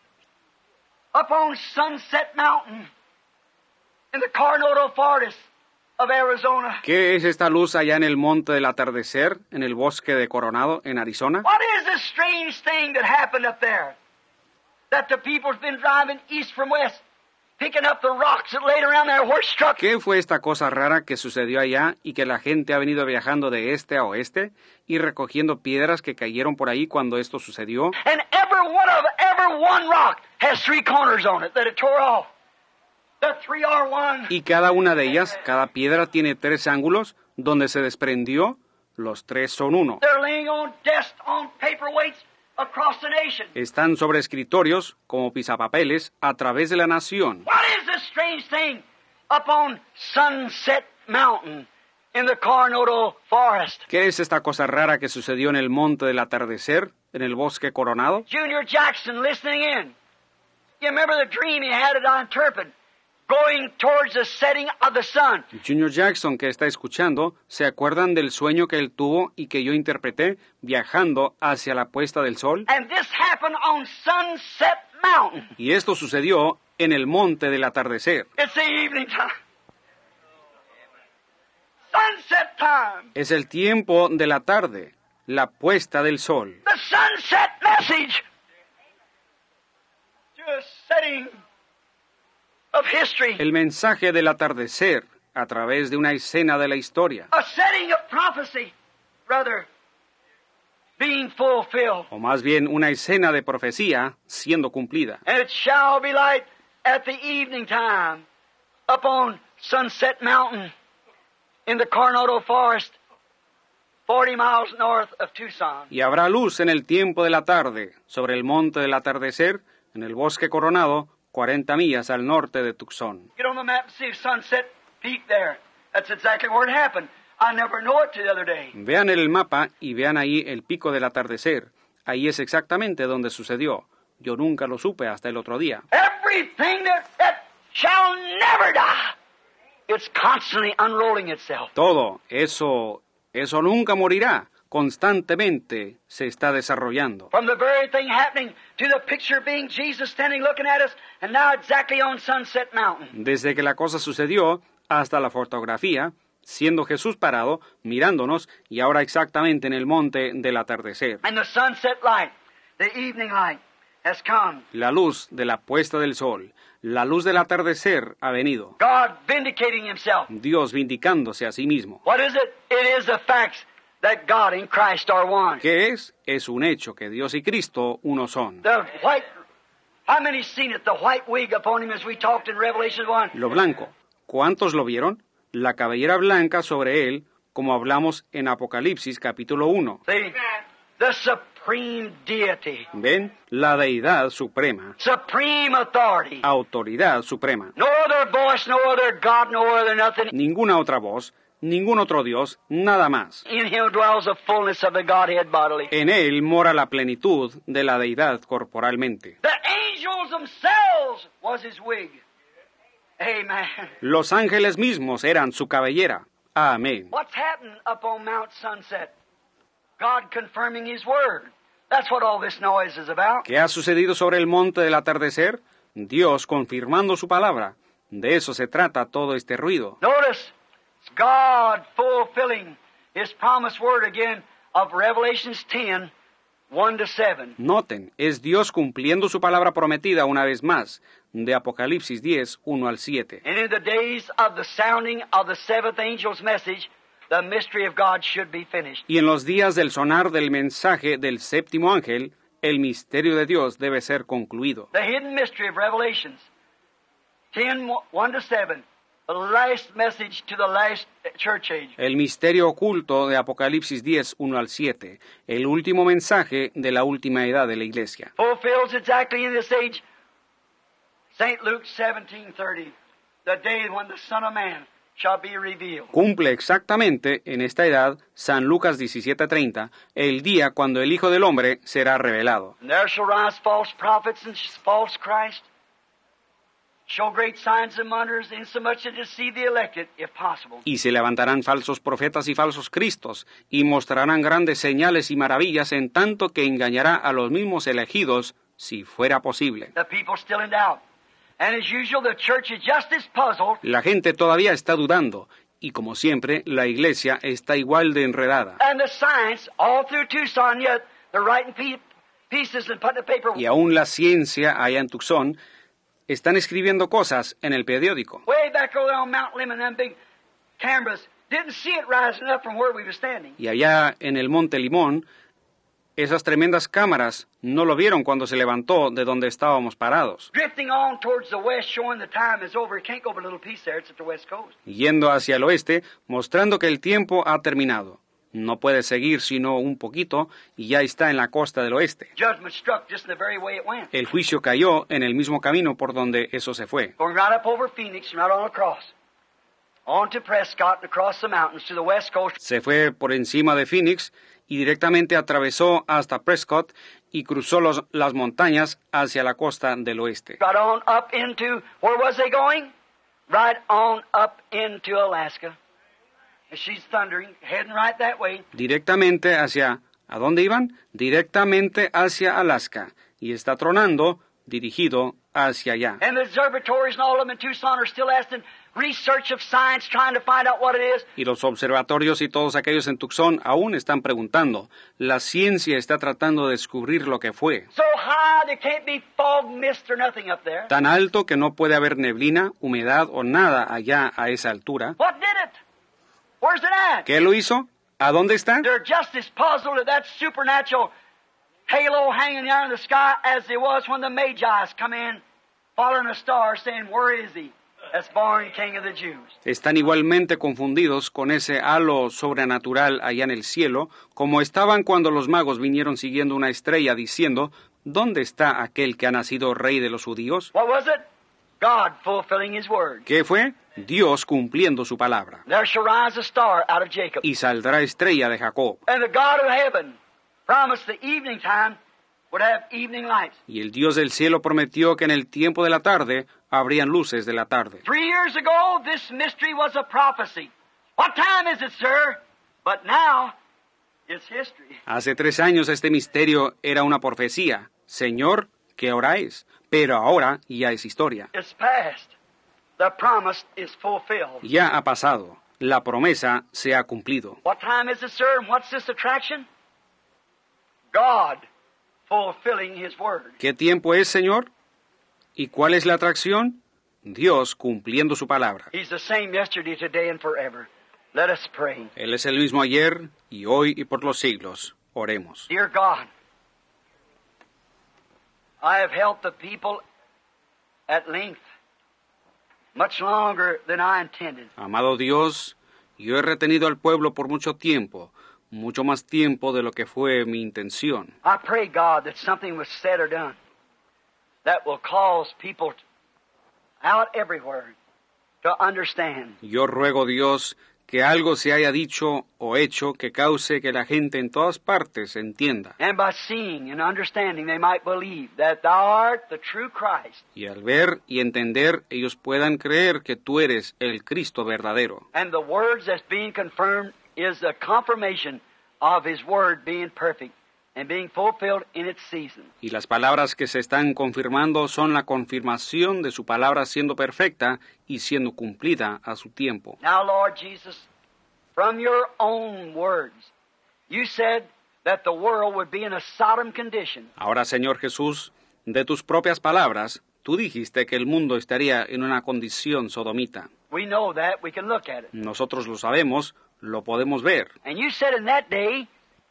Up on Sunset Mountain in the Coronado Forest of Arizona. ¿Qué es esta luz allá en el monte del atardecer, en el bosque de Coronado, en Arizona? What is this strange thing that happened up there? That the people's been driving east from west, picking up the rocks that laid around there where it struck. ¿Qué fue esta cosa rara que sucedió allá y que la gente ha venido viajando de este a oeste y recogiendo piedras que cayeron por ahí cuando esto sucedió? And every one of every one rock has three corners on it that it tore off. The three are one. Y cada una de ellas, cada piedra tiene tres ángulos donde se desprendió, los tres son uno. They're laying on desks on paperweights across the nation. Están sobre escritorios como pisapapeles a través de la nación. What is this strange thing up on Sunset Mountain in the Coronado Forest? ¿Qué es esta cosa rara que sucedió en el monte del atardecer, en el bosque Coronado? Junior Jackson listening in. You remember the dream he had at Interpret, going towards the setting of the sun. Junior Jackson, que está escuchando, ¿se acuerdan del sueño que él tuvo y que yo interpreté viajando hacia la puesta del sol? And this happened on Sunset Mountain. Y esto sucedió en el monte del atardecer. It's the evening time. Sunset time. Es el tiempo de la tarde, la puesta del sol. The sunset message to a setting of history. El mensaje del atardecer a través de una escena de la historia. A setting of prophecy, brother, being fulfilled. O más bien una escena de profecía siendo cumplida. And it shall be light at the evening time upon Sunset Mountain in the Coronado Forest, forty miles north of Tucson. Y habrá luz en el tiempo de la tarde sobre el monte del atardecer en el bosque Coronado, cuarenta millas al norte de Tucson. Get on the map and see Sunset Peak there. That's exactly where it happened. I never knew it till the other day. Vean el mapa y vean ahí el pico del atardecer. Ahí es exactamente donde sucedió. Yo nunca lo supe hasta el otro día. Everything that, that shall never die, it's constantly unrolling itself. Todo, eso, eso nunca morirá. Constantemente se está desarrollando. From the very thing happening to the picture being Jesus standing looking at us, and now exactly on Sunset Mountain. Desde que la cosa sucedió hasta la fotografía, siendo Jesús parado, mirándonos, y ahora exactamente en el monte del atardecer. And the sunset light, the evening light, has come. La luz de la puesta del sol, la luz del atardecer ha venido. God vindicating himself. Dios vindicándose a sí mismo. What is it? It is the facts that God and Christ are one. ¿Qué es? Es un hecho que Dios y Cristo uno son. The white, how many seen it? The white wig upon him as we talked in Revelation one. Lo blanco. ¿Cuántos lo vieron? La cabellera blanca sobre él, como hablamos en Apocalipsis capítulo uno. See, the supreme deity. ¿Ven? La deidad suprema, Supreme authority. autoridad suprema. No other voice, no other God, no other nothing. Ninguna otra voz, ningún otro Dios, nada más. In him dwells the fullness of the Godhead bodily. En él mora la plenitud de la deidad corporalmente. The angels themselves was his wig. Amen. Los ángeles mismos eran su cabellera. Amén. What's happened up on Mount Sunset? God confirming his word. That's what all this noise is about. ¿Qué ha sucedido sobre el monte del atardecer? Dios confirmando su palabra. De eso se trata todo este ruido. Notice, it's God fulfilling his promised word again of Revelations ten, one to seven. Noten, es Dios cumpliendo su palabra prometida una vez más, de Apocalipsis diez, uno al siete. And in the days of the sounding of the seventh angel's message, the mystery of God should be finished. Y en los días del sonar del mensaje del séptimo ángel, el misterio de Dios debe ser concluido. The hidden mystery of Revelations ten, one to seven, the last message to the last church age. El misterio oculto de Apocalipsis diez, uno al siete, el último mensaje de la última edad de la iglesia. Fulfills exactly in this age Saint Luke seventeen thirty, the day when the Son of Man shall be revealed. Cumple exactamente en esta edad San Lucas diecisiete treinta, el día cuando el Hijo del Hombre será revelado. And there shall rise false prophets and false Christ, show great signs and wonders, insomuch to deceive the elected, if possible. Y se levantarán falsos profetas y falsos cristos, y mostrarán grandes señales y maravillas, en tanto que engañará a los mismos elegidos, si fuera posible. The people still in doubt. And as usual, the church is just as puzzled. La gente todavía está dudando, y como siempre, la iglesia está igual de enredada. And the science, all through Tucson, yet they're writing pe- pieces and putting the paper. Y aún la ciencia, allá en Tucson, están escribiendo cosas en el periódico. Way back over on Mount Lemon, them big cameras, didn't see it rising up from where we were standing. Y allá en el Monte Limón, esas tremendas cámaras no lo vieron cuando se levantó de donde estábamos parados. Drifting on towards the west, showing the time is over. It can't go but a little piece there. It's at the west coast. Yendo hacia el oeste, mostrando que el tiempo ha terminado. No puede seguir sino un poquito y ya está en la costa del oeste. Judgment struck just in the very way it went. El juicio cayó en el mismo camino por donde eso se fue. Going right up over Phoenix and right on across. On to Prescott and across the mountains to the west coast. Se fue por encima de Phoenix y directamente atravesó hasta Prescott y cruzó los, las montañas hacia la costa del oeste. Right on up into, where was they going? Right on up into Alaska. And she's thundering, heading right that way. Directamente hacia, ¿a dónde iban? Directamente hacia Alaska. Y está tronando, dirigido hacia allá. And the observatories and all of them in Tucson are still asking research of science, trying to find out what it is. Y los observatorios y todos aquellos en Tucson aún están preguntando. La ciencia está tratando de descubrir lo que fue. So high there can't be fog, mist, or nothing up there. Tan alto que no puede haber neblina, humedad o nada allá a esa altura. What did it? Where's it at? ¿Qué lo hizo? ¿A dónde está? They're just as puzzled at that supernatural halo hanging there in the sky as they was when the Magi's come in, following a star, saying, "Where is he? That's born King of the Jews." Están igualmente confundidos con ese halo sobrenatural allá en el cielo, como estaban cuando los magos vinieron siguiendo una estrella diciendo, ¿dónde está aquel que ha nacido rey de los judíos? What was it? God fulfilling His word. ¿Qué fue? Dios cumpliendo su palabra. There shall rise a star out of Jacob. Y saldrá estrella de Jacob. And the God of heaven promised the evening time would have evening lights. Y el Dios del cielo prometió que en el tiempo de la tarde habrían luces de la tarde. Three years ago, this mystery was a prophecy. What time is it, sir? But now, it's history. Hace tres años este misterio era una profecía. Señor, ¿qué hora es? Pero ahora ya es historia. It's past. The promise is fulfilled. Ya ha pasado. La promesa se ha cumplido. What time is it, sir? And what's this attraction? God fulfilling His word. ¿Qué tiempo es, Señor? ¿Y cuál es la atracción? Dios cumpliendo su palabra. He's the same yesterday, today, and forever. Let us pray. Él es el mismo ayer, y hoy, y por los siglos. Oremos. Dear God, I have helped the people at length, much longer than I intended. Amado Dios, yo he retenido al pueblo por mucho tiempo, mucho más tiempo de lo que fue mi intención. I pray, God, that something was said or done that will cause people out everywhere to understand. Yo ruego, Dios, que algo se haya dicho o hecho que cause que la gente en todas partes entienda. And by seeing and understanding, they might believe that Thou art the true Christ. Y al ver y entender, ellos puedan creer que tú eres el Cristo verdadero. And the words that's being confirmed is a confirmation of His word being perfect and being fulfilled in its season. Y las palabras que se están confirmando son la confirmación de su palabra siendo perfecta y siendo cumplida a su tiempo. Now, Lord Jesus, from your own words, you said that the world would be in a Sodom condition. Ahora, Señor Jesús, de tus propias palabras, tú dijiste que el mundo estaría en una condición sodomita. We know that. We can look at it. Nosotros lo sabemos, lo podemos ver. And you said in that day,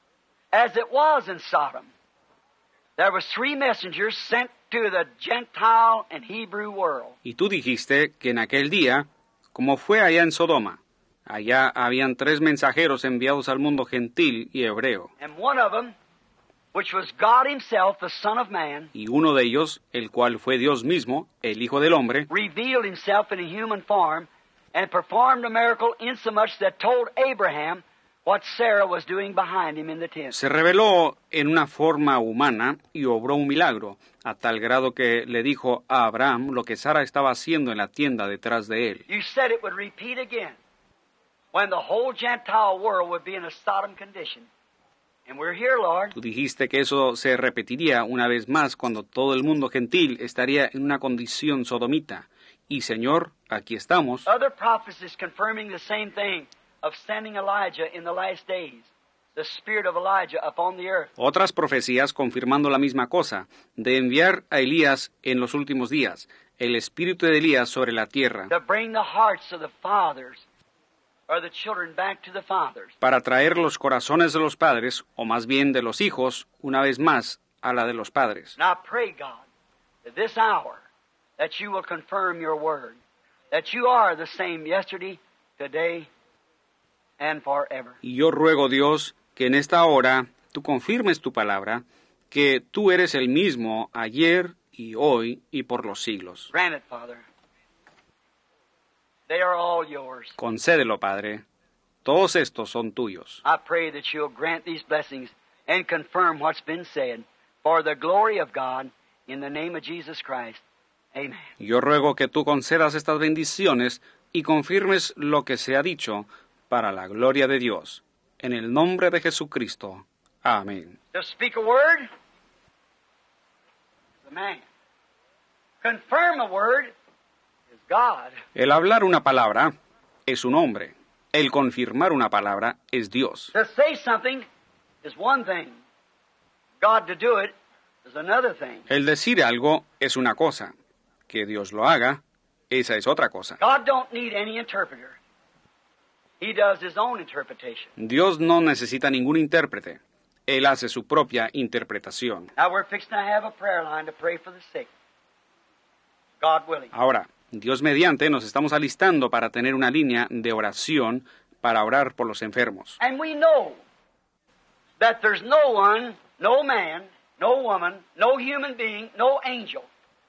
as it was in Sodom, there was three messengers sent to the Gentile and Hebrew world. Y tú dijiste que en aquel día, como fue allá en Sodoma, allá habían tres mensajeros enviados al mundo gentil y hebreo. And one of them, which was God Himself, the Son of Man, Y uno de ellos, el cual fue Dios mismo, el Hijo del Hombre, revealed Himself in a human form and performed a miracle insomuch that told Abraham what Sarah was doing behind him in the tent. se reveló en una forma humana y obró un milagro, a tal grado que le dijo a Abraham lo que Sara estaba haciendo en la tienda detrás de él. You said it would repeat again when the whole Gentile world would be in a Sodom condition. And we're here, Lord. Tú dijiste que eso se repetiría una vez más cuando todo el mundo gentil estaría en una condición sodomita. Y Señor, aquí estamos. Other prophecies confirming the same thing of sending Elijah in the last days, the spirit of Elijah upon the earth. Otras profecías confirmando la misma cosa, de enviar a Elías en los últimos días, el espíritu de Elías sobre la tierra, To bring the hearts of the fathers or the children back to the fathers. para traer los corazones de los padres, o más bien de los hijos, una vez más a la de los padres. And I pray, God, that this hour, that you will confirm your word, that you are the same yesterday, today, and forever. Y yo ruego, Dios, que en esta hora tú confirmes tu palabra, que tú eres el mismo ayer y hoy y por los siglos. Grant it, Father. They are all yours. Concédelo, Padre. Todos estos son tuyos. I pray that you'll grant these blessings and confirm what's been said for the glory of God in the name of Jesus Christ. Amen. Yo ruego que tú concedas estas bendiciones y confirmes lo que se ha dicho para la gloria de Dios. En el nombre de Jesucristo. Amén. To speak a word, the man. confirm a word is God. El hablar una palabra es un hombre. El confirmar una palabra es Dios. To say something is one thing. God to do it is another thing. El decir algo es una cosa. Que Dios lo haga, esa es otra cosa. God don't need any interpreter. He does his own interpretation. Dios no necesita ningún intérprete. Él hace su propia interpretación. Now we're fixing to have a prayer line to pray for the sick. God willing. Ahora, Dios mediante, nos estamos alistando para tener una línea de oración para orar por los enfermos. And we know that there's no one, no man, no woman, no human being, no angel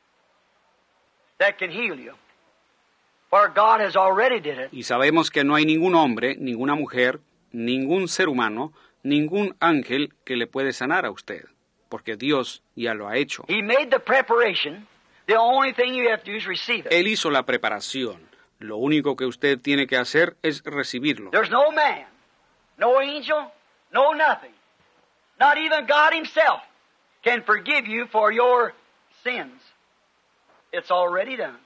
that can heal you. For God has already did it. Y sabemos que no hay ningún hombre, ninguna mujer, ningún ser humano, ningún ángel que le puede sanar a usted, porque Dios ya lo ha hecho. He made the preparation. The only thing you have to do is receive it. Él hizo la preparación. Lo único que usted tiene que hacer es recibirlo. There's no man, no angel, no nothing. Not even God himself can forgive you for your sins. It's already done.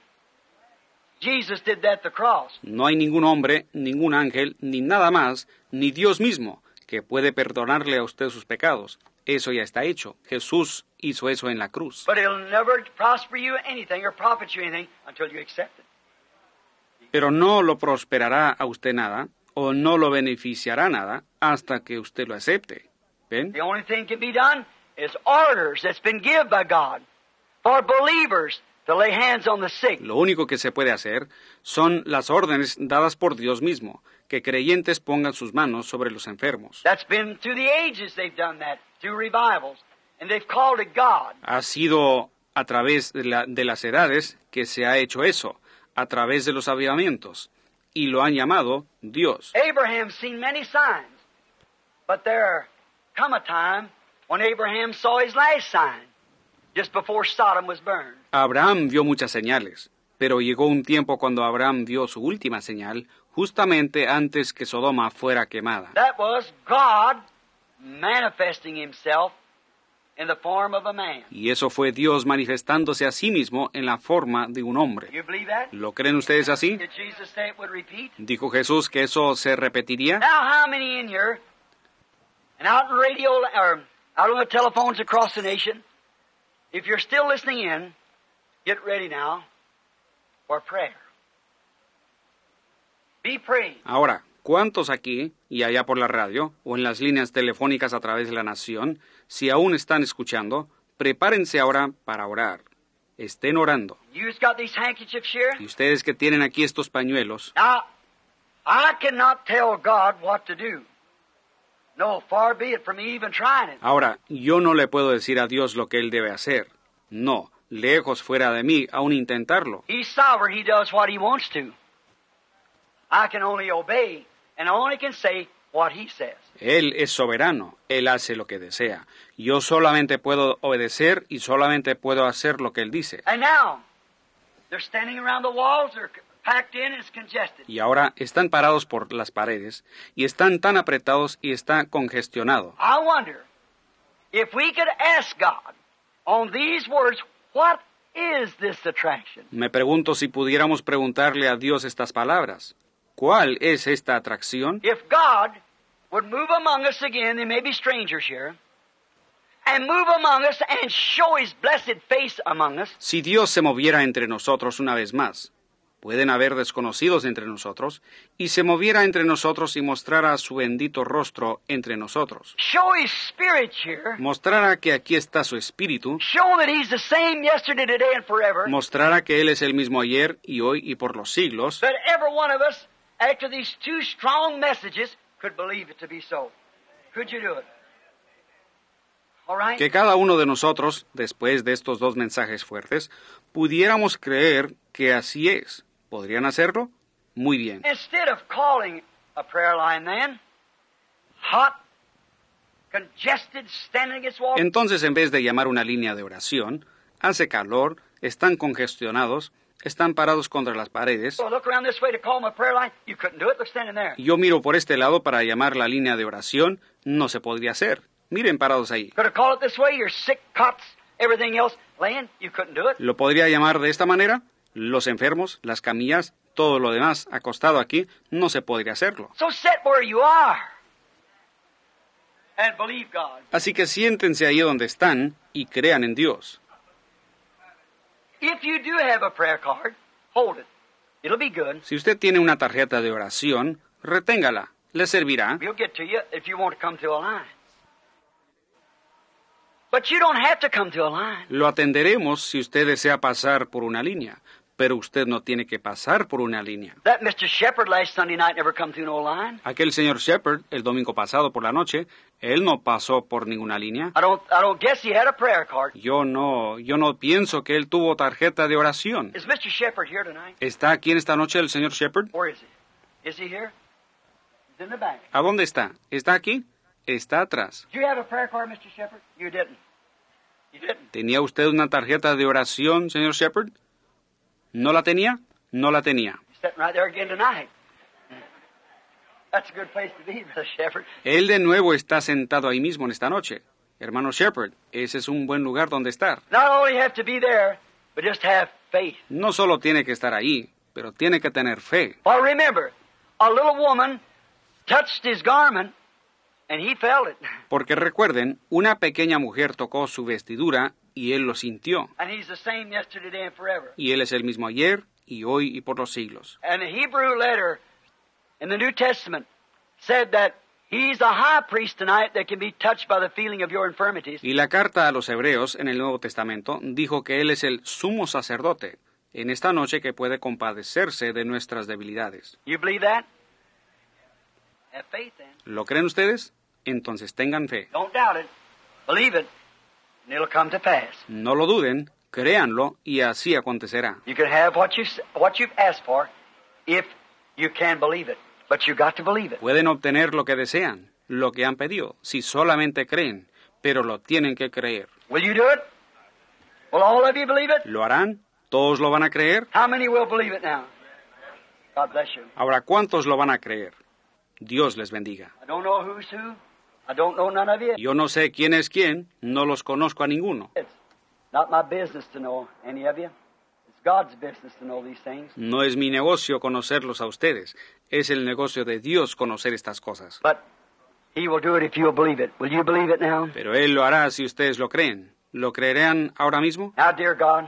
Jesus did that at the cross. No hay ningún hombre, ningún ángel, ni nada más, ni Dios mismo, que puede perdonarle a usted sus pecados. Eso ya está hecho. Jesús hizo eso en la cruz. But it'll never prosper you anything or profit you anything until you accept it. Pero no lo prosperará a usted nada, o no lo beneficiará nada, hasta que usted lo acepte. ¿Ven? The only thing can be done is orders that's been given by God for believers to lay hands on the sick. Lo único que se puede hacer son las órdenes dadas por Dios mismo, que creyentes pongan sus manos sobre los enfermos. That's been through the ages they've done that, through revivals, and they've called it God. Ha sido a través de, la, de las edades que se ha hecho eso, a través de los avivamientos, y lo han llamado Dios. Abraham's seen many signs, but there come a time when Abraham saw his last sign, just before Sodom was burned. Abraham vio muchas señales, pero llegó un tiempo cuando Abraham vio su última señal, justamente antes que Sodoma fuera quemada. That was God manifesting himself in the form of a man. Y eso fue Dios manifestándose a sí mismo en la forma de un hombre. You believe that? ¿Lo creen ustedes así? Did Jesus say it would repeat? ¿Dijo Jesús que eso se repetiría? Now, how many in here, and out in radio, or out on the telephones across the nation, if you're still listening in, get ready now for prayer. Be praying. Ahora, ¿cuántos aquí y allá por la radio o en las líneas telefónicas a través de la nación, si aún están escuchando, prepárense ahora para orar? Estén orando. You've got these handkerchiefs here. Y ustedes que tienen aquí estos pañuelos, Now, I cannot tell God what to do. No, far be it from me even trying it. ahora, yo no le puedo decir a Dios lo que Él debe hacer. No, lejos fuera de mí aún intentarlo. He's sovereign. He does what he wants to. I can only obey, and I only can say what he says. Él es soberano, Él hace lo que desea. Yo solamente puedo obedecer y solamente puedo hacer lo que Él dice. And now, they're standing around the walls. They're packed in. It's congested. Y ahora están parados por las paredes y están tan apretados y está congestionado. I wonder if we could ask God on these words, what is this attraction? Me pregunto si pudiéramos preguntarle a Dios estas palabras. ¿Cuál es esta atracción? If God would move among us again, there may be strangers here, and move among us and show His blessed face among us, Si Dios se moviera entre nosotros una vez más, pueden haber desconocidos entre nosotros, y se moviera entre nosotros y mostrara su bendito rostro entre nosotros. show His Spirit here, Mostrara que aquí está su espíritu, show that He's the same yesterday, today, and forever, mostrara que Él es el mismo ayer y hoy y por los siglos, that every one of us, after these two strong messages, could believe it to be so. Could you do it? All right? que cada uno de nosotros, después de estos dos mensajes fuertes, pudiéramos creer que así es. ¿Podrían hacerlo? Muy bien. Instead of calling a prayer line then, hot, congested, standing against walls, Entonces, en vez de llamar una línea de oración, hace calor, están congestionados, están parados contra las paredes. so look around this way to call my prayer line, you couldn't do it, look standing there. Yo miro por este lado para llamar la línea de oración, no se podría hacer. Miren parados ahí. Could have called it this way, your sick cots Everything else laying, you couldn't do it. ¿Lo podría llamar de esta manera? Los enfermos, las camillas, todo lo demás acostado aquí, no se podría hacerlo. So sit where you are and believe God. Así que siéntense ahí donde están y crean en Dios. If you do have a prayer card, hold it. It'll be good. Si usted tiene una tarjeta de oración, reténgala. Le servirá. We'll get to you if you want to come to a line. But you don't have to come to a line. Lo atenderemos si usted desea pasar por una línea, pero usted no tiene que pasar por una línea. That mister Shepherd last Sunday night never come through no line. Aquel señor Shepherd, el domingo pasado por la noche, él no pasó por ninguna línea. I don't I don't guess he had a prayer card. Yo no, yo no pienso que él tuvo tarjeta de oración. Is mister Shepherd here tonight? ¿Está aquí en esta noche el señor Shepherd? Where is he? Is he here? He's in the back. ¿A dónde está? ¿Está aquí? Está atrás. Do you have a prayer card, mister Shepherd? You didn't. You didn't. ¿Tenía usted una tarjeta de oración, señor Shepherd? ¿No la tenía? No la tenía. He's sitting right there again tonight. That's a good place to be, brother Shepherd. Él de nuevo está sentado ahí mismo en esta noche. Hermano Shepherd, ese es un buen lugar donde estar. Not only have to be there, but just have faith. No solo tiene que estar ahí, pero tiene que tener fe. Well, remember, a little woman touched his garment, and he felt it. Porque recuerden, una pequeña mujer tocó su vestidura y él lo sintió. And he's the same yesterday, today, and forever. Y él es el mismo ayer, y hoy, y por los siglos. And the Hebrew letter in the New Testament said that he's a high priest tonight that can be touched by the feeling of your infirmities. Y la carta a los hebreos en el Nuevo Testamento dijo que él es el sumo sacerdote en esta noche que puede compadecerse de nuestras debilidades. You believe that? Have faith then. ¿Lo creen ustedes? Entonces tengan fe. Don't doubt it. Believe it, and it'll come to pass. No lo duden, créanlo y así acontecerá. You can have what you what you've asked for if you can believe it, but you got to believe it. Pueden obtener lo que desean, lo que han pedido, si solamente creen, pero lo tienen que creer. Will you do it? Will all of you believe it? ¿Lo harán? ¿Todos lo van a creer? How many will believe it now? God bless you. Ahora, ¿cuántos lo van a creer? Dios les bendiga. I don't know who's who. I don't know none of you. Yo no sé quién es quién, no los conozco a ninguno. It's not my business to know any of you. It's God's business to know these things. No es mi negocio conocerlos a ustedes, es el negocio de Dios conocer estas cosas. But He will do it if you'll believe it. Will you believe it now? Pero Él lo hará si ustedes lo creen. ¿Lo creerán ahora mismo? Now, dear God,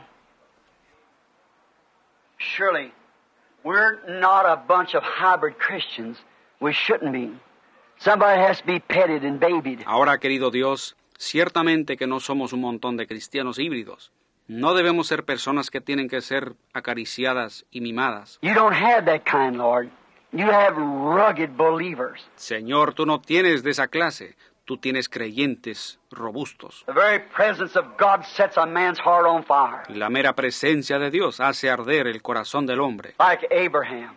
surely we're not a bunch of hybrid Christians. We shouldn't be. Somebody has to be petted and babied. Ahora, querido Dios, ciertamente que no somos un montón de cristianos híbridos. No debemos ser personas que tienen que ser acariciadas y mimadas. You don't have that kind, Lord. You have rugged believers. Señor, tú no tienes de esa clase. Tú tienes creyentes robustos. The very presence of God sets a man's heart on fire. La mera presencia de Dios hace arder el corazón del hombre. Like Abraham.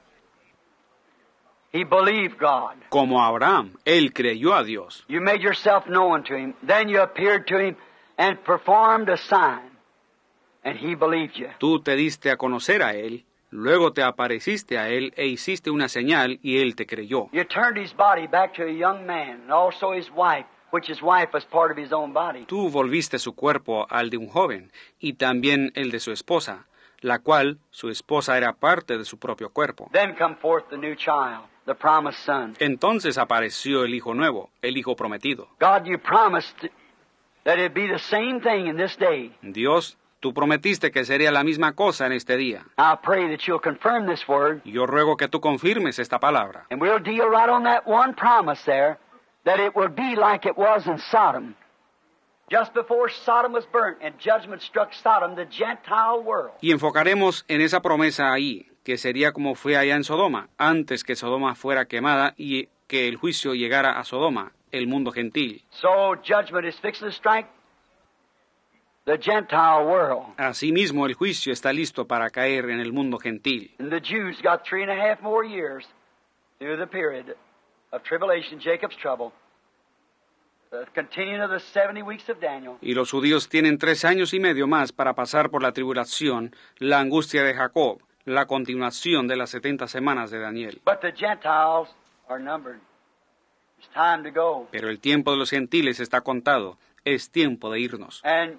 He believed God. Como Abraham, él creyó a Dios. You made yourself known to him. Then you appeared to him and performed a sign. And he believed you. Tú te diste a conocer a él, luego te apareciste a él e hiciste una señal y él te creyó. You turned his body back to a young man, and also his wife, which his wife was part of his own body. Tú volviste su cuerpo al de un joven y también el de su esposa, la cual su esposa era parte de su propio cuerpo. Then come forth the new child, the promised son. Entonces apareció el hijo nuevo, el hijo prometido. God, you promised that it'd be the same thing in this day. Dios, tú prometiste que sería la misma cosa en este día. I pray that you'll confirm this word. Yo ruego que tú confirmes esta palabra. And we'll deal right on that one promise there, that it will be like it was in Sodom. Just before Sodom was burnt and judgment struck Sodom, the Gentile world. Y enfocaremos en esa promesa ahí, que sería como fue allá en Sodoma, antes que Sodoma fuera quemada y que el juicio llegara a Sodoma, el mundo gentil. So judgment is fixing to strike the Gentile world. Asimismo, el juicio está listo para caer en el mundo gentil. And the Jews got three and a half more years through the period of tribulation, Jacob's trouble, the continuing of the seventy weeks of Daniel. Y los judíos tienen tres años y medio más para pasar por la tribulación, la angustia de Jacob, la continuación de las setenta semanas de Daniel. But the Gentiles are numbered. It's time to go. Pero el tiempo de los gentiles está contado. Es tiempo de irnos. And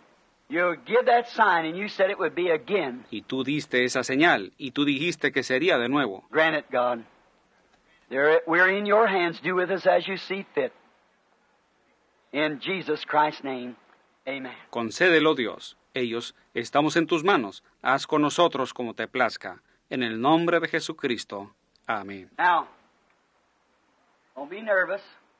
You give that sign, and you said it would be again. Y tú diste esa señal, y tú dijiste que sería de nuevo. Grant it, God. There, we're in your hands. Do with us as you see fit. In Jesus Christ's name, amen. Concédelo, Dios. Ellos, estamos en tus manos. Haz con nosotros como te plazca. En el nombre de Jesucristo. Amén. Now, don't be nervous.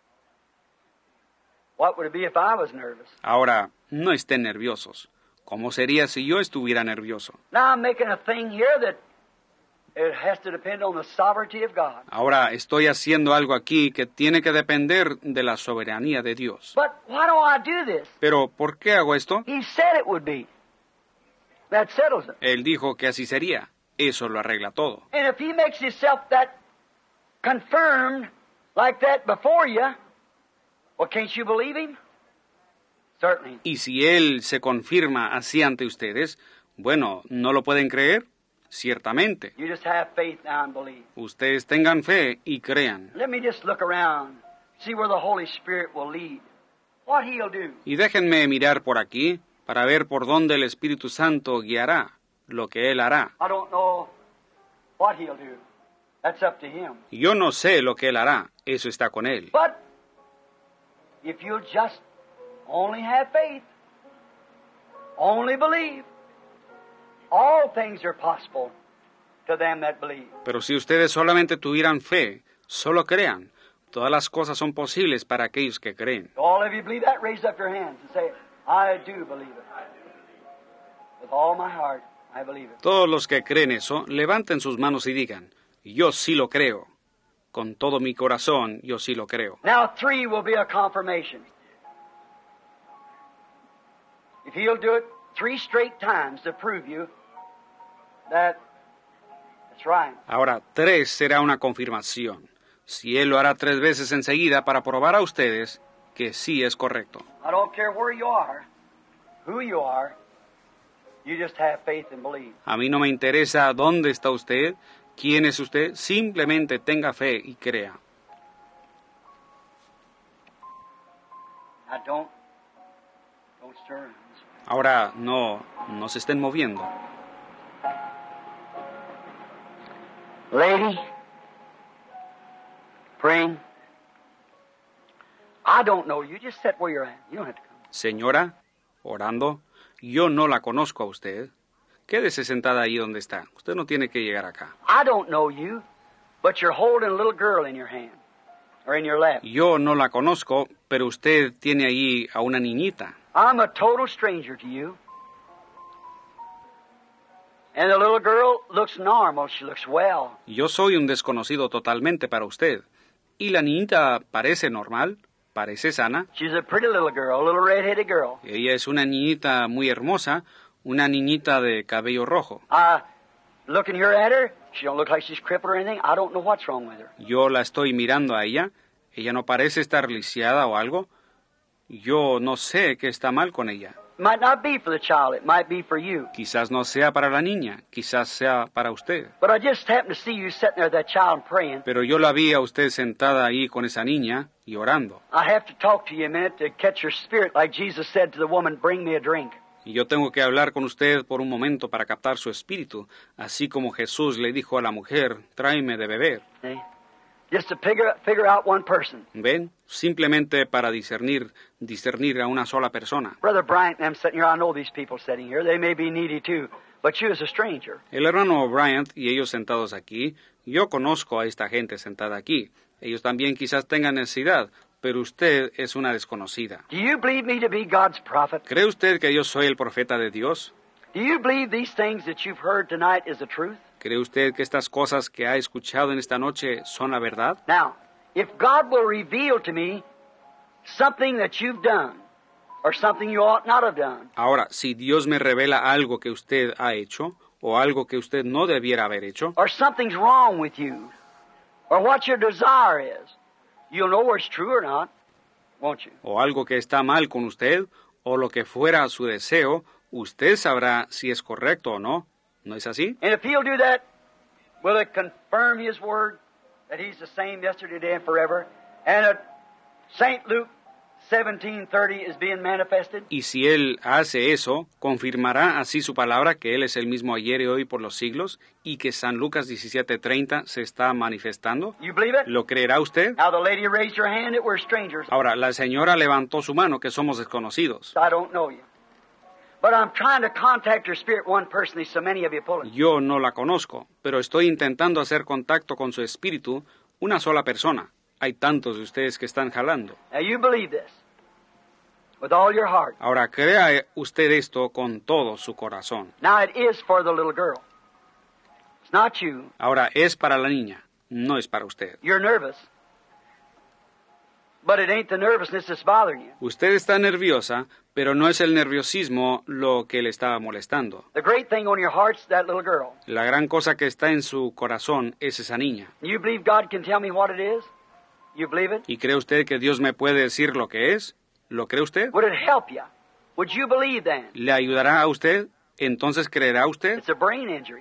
What would it be if I was nervous? Ahora, no estén nerviosos. ¿Cómo sería si yo estuviera nervioso? Now I'm making a thing here that it has to depend on the sovereignty of God. Ahora estoy haciendo algo aquí que tiene que depender de la soberanía de Dios. But why do I do this? Pero, ¿por qué hago esto? He said it would be. That settles it. Él dijo que así sería. Eso lo arregla todo. And if he makes himself that confirmed like that before you, well, can't you believe him? Certainly. Y si Él se confirma así ante ustedes, bueno, ¿no lo pueden creer? Ciertamente. You just have faith now and believe. Ustedes tengan fe y crean. Let me just look around, see where the Holy Spirit will lead. What he'll do. Y déjenme mirar por aquí para ver por dónde el Espíritu Santo guiará, lo que Él hará. I don't know what he'll do. That's up to him. Yo no sé lo que Él hará, eso está con Él. But if you'll just only have faith, only believe, all things are possible to them that believe. Pero si ustedes solamente tuvieran fe, solo crean, todas las cosas son posibles para aquellos que creen. All of you believe that? Raise up your hands and say, I do believe it. With all my heart, I believe it. Todos los que creen eso, levanten sus manos y digan, yo sí lo creo. Con todo mi corazón, yo sí lo creo. Now three will be a confirmation. If he'll do it three straight times to prove you that it's right. Ahora, tres será una confirmación. Si Él lo hará tres veces enseguida para probar a ustedes que sí es correcto. I don't care where you are, who you are, you just have faith and believe. A mí no me interesa dónde está usted, quién es usted, simplemente tenga fe y crea. Now don't, don't stir. Ahora, no, no se estén moviendo. Lady, praying. I don't know you. Just sit where you're at. You don't have to come. Señora, orando, yo no la conozco a usted. Quédese sentada ahí donde está. Usted no tiene que llegar acá. I don't know you, but you're holding a little girl in your hand, or in your lap. Yo no la conozco, pero usted tiene allí a una niñita. I'm a total stranger to you. And the little girl looks normal. She looks well. Yo soy un desconocido totalmente para usted. Y la niñita parece normal, parece sana. She's a pretty little girl, a little red-headed girl. Ella es una niñita muy hermosa, una niñita de cabello rojo. Uh, looking here at her, she don't look like she's crippled or anything. I don't know what's wrong with her. Yo la estoy mirando a ella. Ella no parece estar lisiada o algo. Yo no sé qué está mal con ella. Might not be for the child. It might be for you. Quizás no sea para la niña, quizás sea para usted. But I just happened to see you sitting there with that child praying. Pero yo la vi a usted sentada ahí con esa niña y orando. I have to talk to you a minute to catch your spirit, like Jesus said to the woman, bring me a drink. Y yo tengo que hablar con usted por un momento para captar su espíritu, así como Jesús le dijo a la mujer, tráeme de beber. See? Just to figure, figure out one person. ¿Ven? Simplemente para discernir, discernir a una sola persona. Brother Bryant and them sitting here, I know these people sitting here. They may be needy too, but you as a stranger. El hermano Bryant y ellos sentados aquí, yo conozco a esta gente sentada aquí. Ellos también quizás tengan necesidad, pero usted es una desconocida. Do you believe me to be God's prophet? ¿Cree usted que yo soy el profeta de Dios? Do you believe these things that you've heard tonight is the truth? ¿Cree usted que estas cosas que ha escuchado en esta noche son la verdad? Now, if God will reveal to me something that you've done, or something you ought not have done, Ahora, si Dios me revela algo que usted ha hecho, o algo que usted no debiera haber hecho, or something's wrong with you, or what your desire is, you'll know whether it's true or not, won't you? o algo que está mal con usted, o lo que fuera su deseo, usted sabrá si es correcto o no. ¿No es así? And if he'll do that, will it confirm his word that he's the same yesterday, today, and forever? And at Saint Luke seventeen thirty is being manifested? Y si Él hace eso, confirmará así su palabra que Él es el mismo ayer y hoy por los siglos y que San Lucas diecisiete treinta se está manifestando. You believe it? ¿Lo creerá usted? Now the lady raised her hand that we're strangers. Ahora, la señora levantó su mano, que somos desconocidos. I don't know you. But I'm trying to contact your spirit one person. There's so many of you pulling. Yo no la conozco, pero estoy intentando hacer contacto con su espíritu, una sola persona. Hay tantos de ustedes que están jalando. Now you believe this with all your heart. Ahora, crea usted esto con todo su corazón. Now it is for the little girl. It's not you. Ahora, es para la niña, no es para usted. You're nervous. But it ain't the nervousness that's bothering you. Usted está nerviosa, pero no es el nerviosismo lo que le está molestando. The great thing on your heart's that little girl. La gran cosa que está en su corazón es esa niña. You believe God can tell me what it is? You believe it? ¿Y cree usted que Dios me puede decir lo que es? ¿Lo cree usted? Would it help you? Would you believe then? ¿Le ayudará a usted? ¿Entonces creerá usted? It's a brain injury.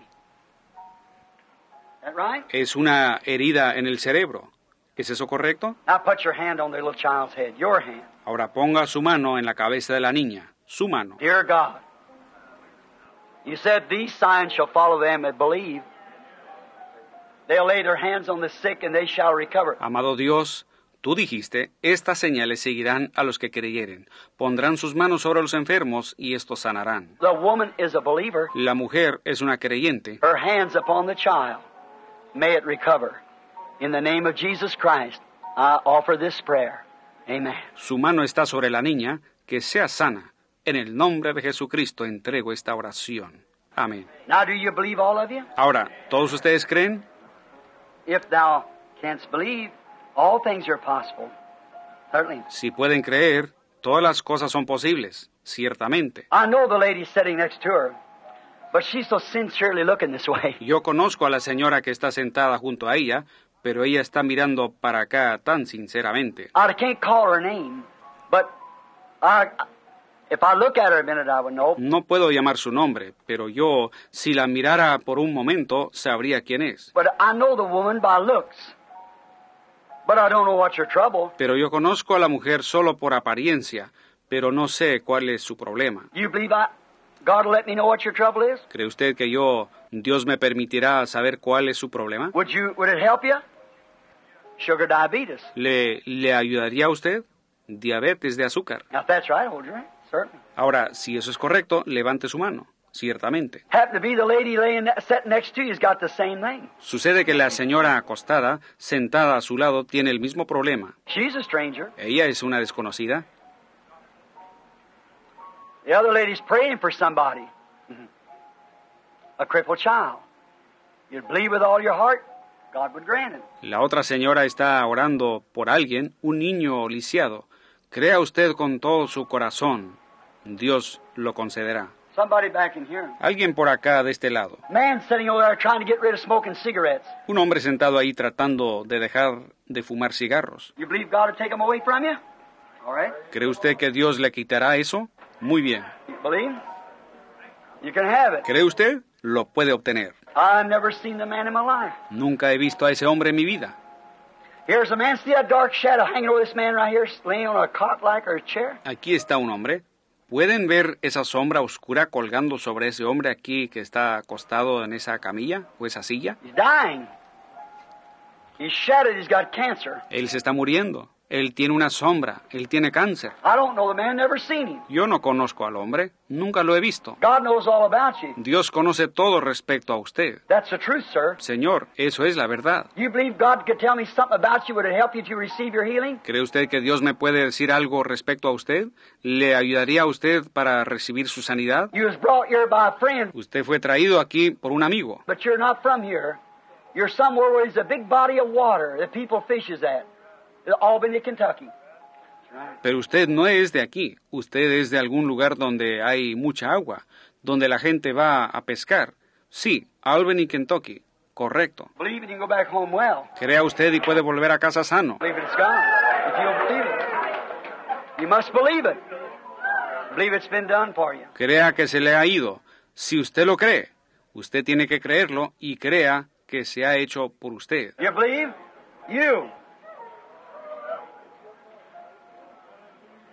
That right? Es una herida en el cerebro. ¿Es eso correcto? Now put your hand on the little child's head. Your hand. Ahora ponga su mano en la cabeza de la niña. Su mano. Dear God, you said these signs shall follow them that believe. They'll lay their hands on the sick and they shall recover. Amado Dios, tú dijiste, estas señales seguirán a los que creyeren. Pondrán sus manos sobre los enfermos y estos sanarán. The woman is a believer. La mujer es una creyente. Her hands upon the child. May it recover. In the name of Jesus Christ, I offer this prayer. Amen. Su mano está sobre la niña, que sea sana. En el nombre de Jesucristo entrego esta oración. Amén. Now do you believe, all of you? Ahora, ¿todos ustedes creen? If thou canst believe, all things are possible. Certainly. Si pueden creer, todas las cosas son posibles, ciertamente. I know the lady sitting next to her, but she's so sincerely looking this way. Yo conozco a la señora que está sentada junto a ella, pero ella está mirando para acá tan sinceramente. I can't call her name, but I, if I look at her a minute, I would know. No puedo llamar su nombre, pero yo, si la mirara por un momento, sabría quién es. But I know the woman by looks, but I don't know what's her trouble. Pero yo conozco a la mujer solo por apariencia, pero no sé cuál es su problema. You believe I, God will let me know what your trouble is? ¿Cree usted que yo, Dios me permitirá saber cuál es su problema? Would you? Would it help you? Sugar diabetes. ¿Le, le ayudaría a usted? Diabetes de azúcar. Now, if that's right, hold your hand. Certainly. Ahora, si eso es correcto, levante su mano. Ciertamente. Happen to be the lady laying sitting next to you's got the same thing. Sucede que la señora acostada, sentada a su lado, tiene el mismo problema. She's a stranger. Ella es una desconocida. The other lady's praying for somebody. Mm-hmm. A crippled child. You'd believe with all your heart, God would grant it. La otra señora está orando por alguien, un niño lisiado. Crea usted con todo su corazón. Dios lo concederá. Somebody back in here. Alguien por acá de este lado. Man sitting over there trying to get rid of smoking cigarettes. Un hombre sentado ahí tratando de dejar de fumar cigarros. You believe God will take them away from you? All right. ¿Cree usted que Dios le quitará eso? Muy bien. You believe? You can have it. ¿Cree usted? Lo puede obtener. I've never seen the man in my life. Nunca he visto a ese hombre en mi vida. Here's a man. See that dark shadow hanging over this man right here, laying on a cot like or a chair? Aquí está un hombre. ¿Pueden ver esa sombra oscura colgando sobre ese hombre aquí que está acostado en esa camilla o esa silla? He's dying. He's shattered. He's got cancer. Él se está muriendo. Él tiene una sombra. Él tiene cáncer. I don't know the man. Never seen him. Yo no conozco al hombre. Nunca lo he visto. God knows all about you. Dios conoce todo respecto a usted. That's the truth, sir. Señor, eso es la verdad. You believe God could tell me something about you? Would it help you to receive your healing? ¿Cree usted que Dios me puede decir algo respecto a usted? ¿Le ayudaría a usted para recibir su sanidad? You was brought here by a friend, Usted fue traído aquí por un amigo, but you're not from here. You're somewhere where there's a big body of water that people fishes at. Albany, Kentucky. pero usted no es de aquí. Usted es de algún lugar donde hay mucha agua, donde la gente va a pescar. Sí, Albany, Kentucky. Correcto. Believe it, you can go back home well. Crea usted y puede volver a casa sano. Believe it, it's gone. If you'll believe it. You must believe it. Believe it's been done for you. Crea que se le ha ido. Si usted lo cree, usted tiene que creerlo y crea que se ha hecho por usted. You believe? You.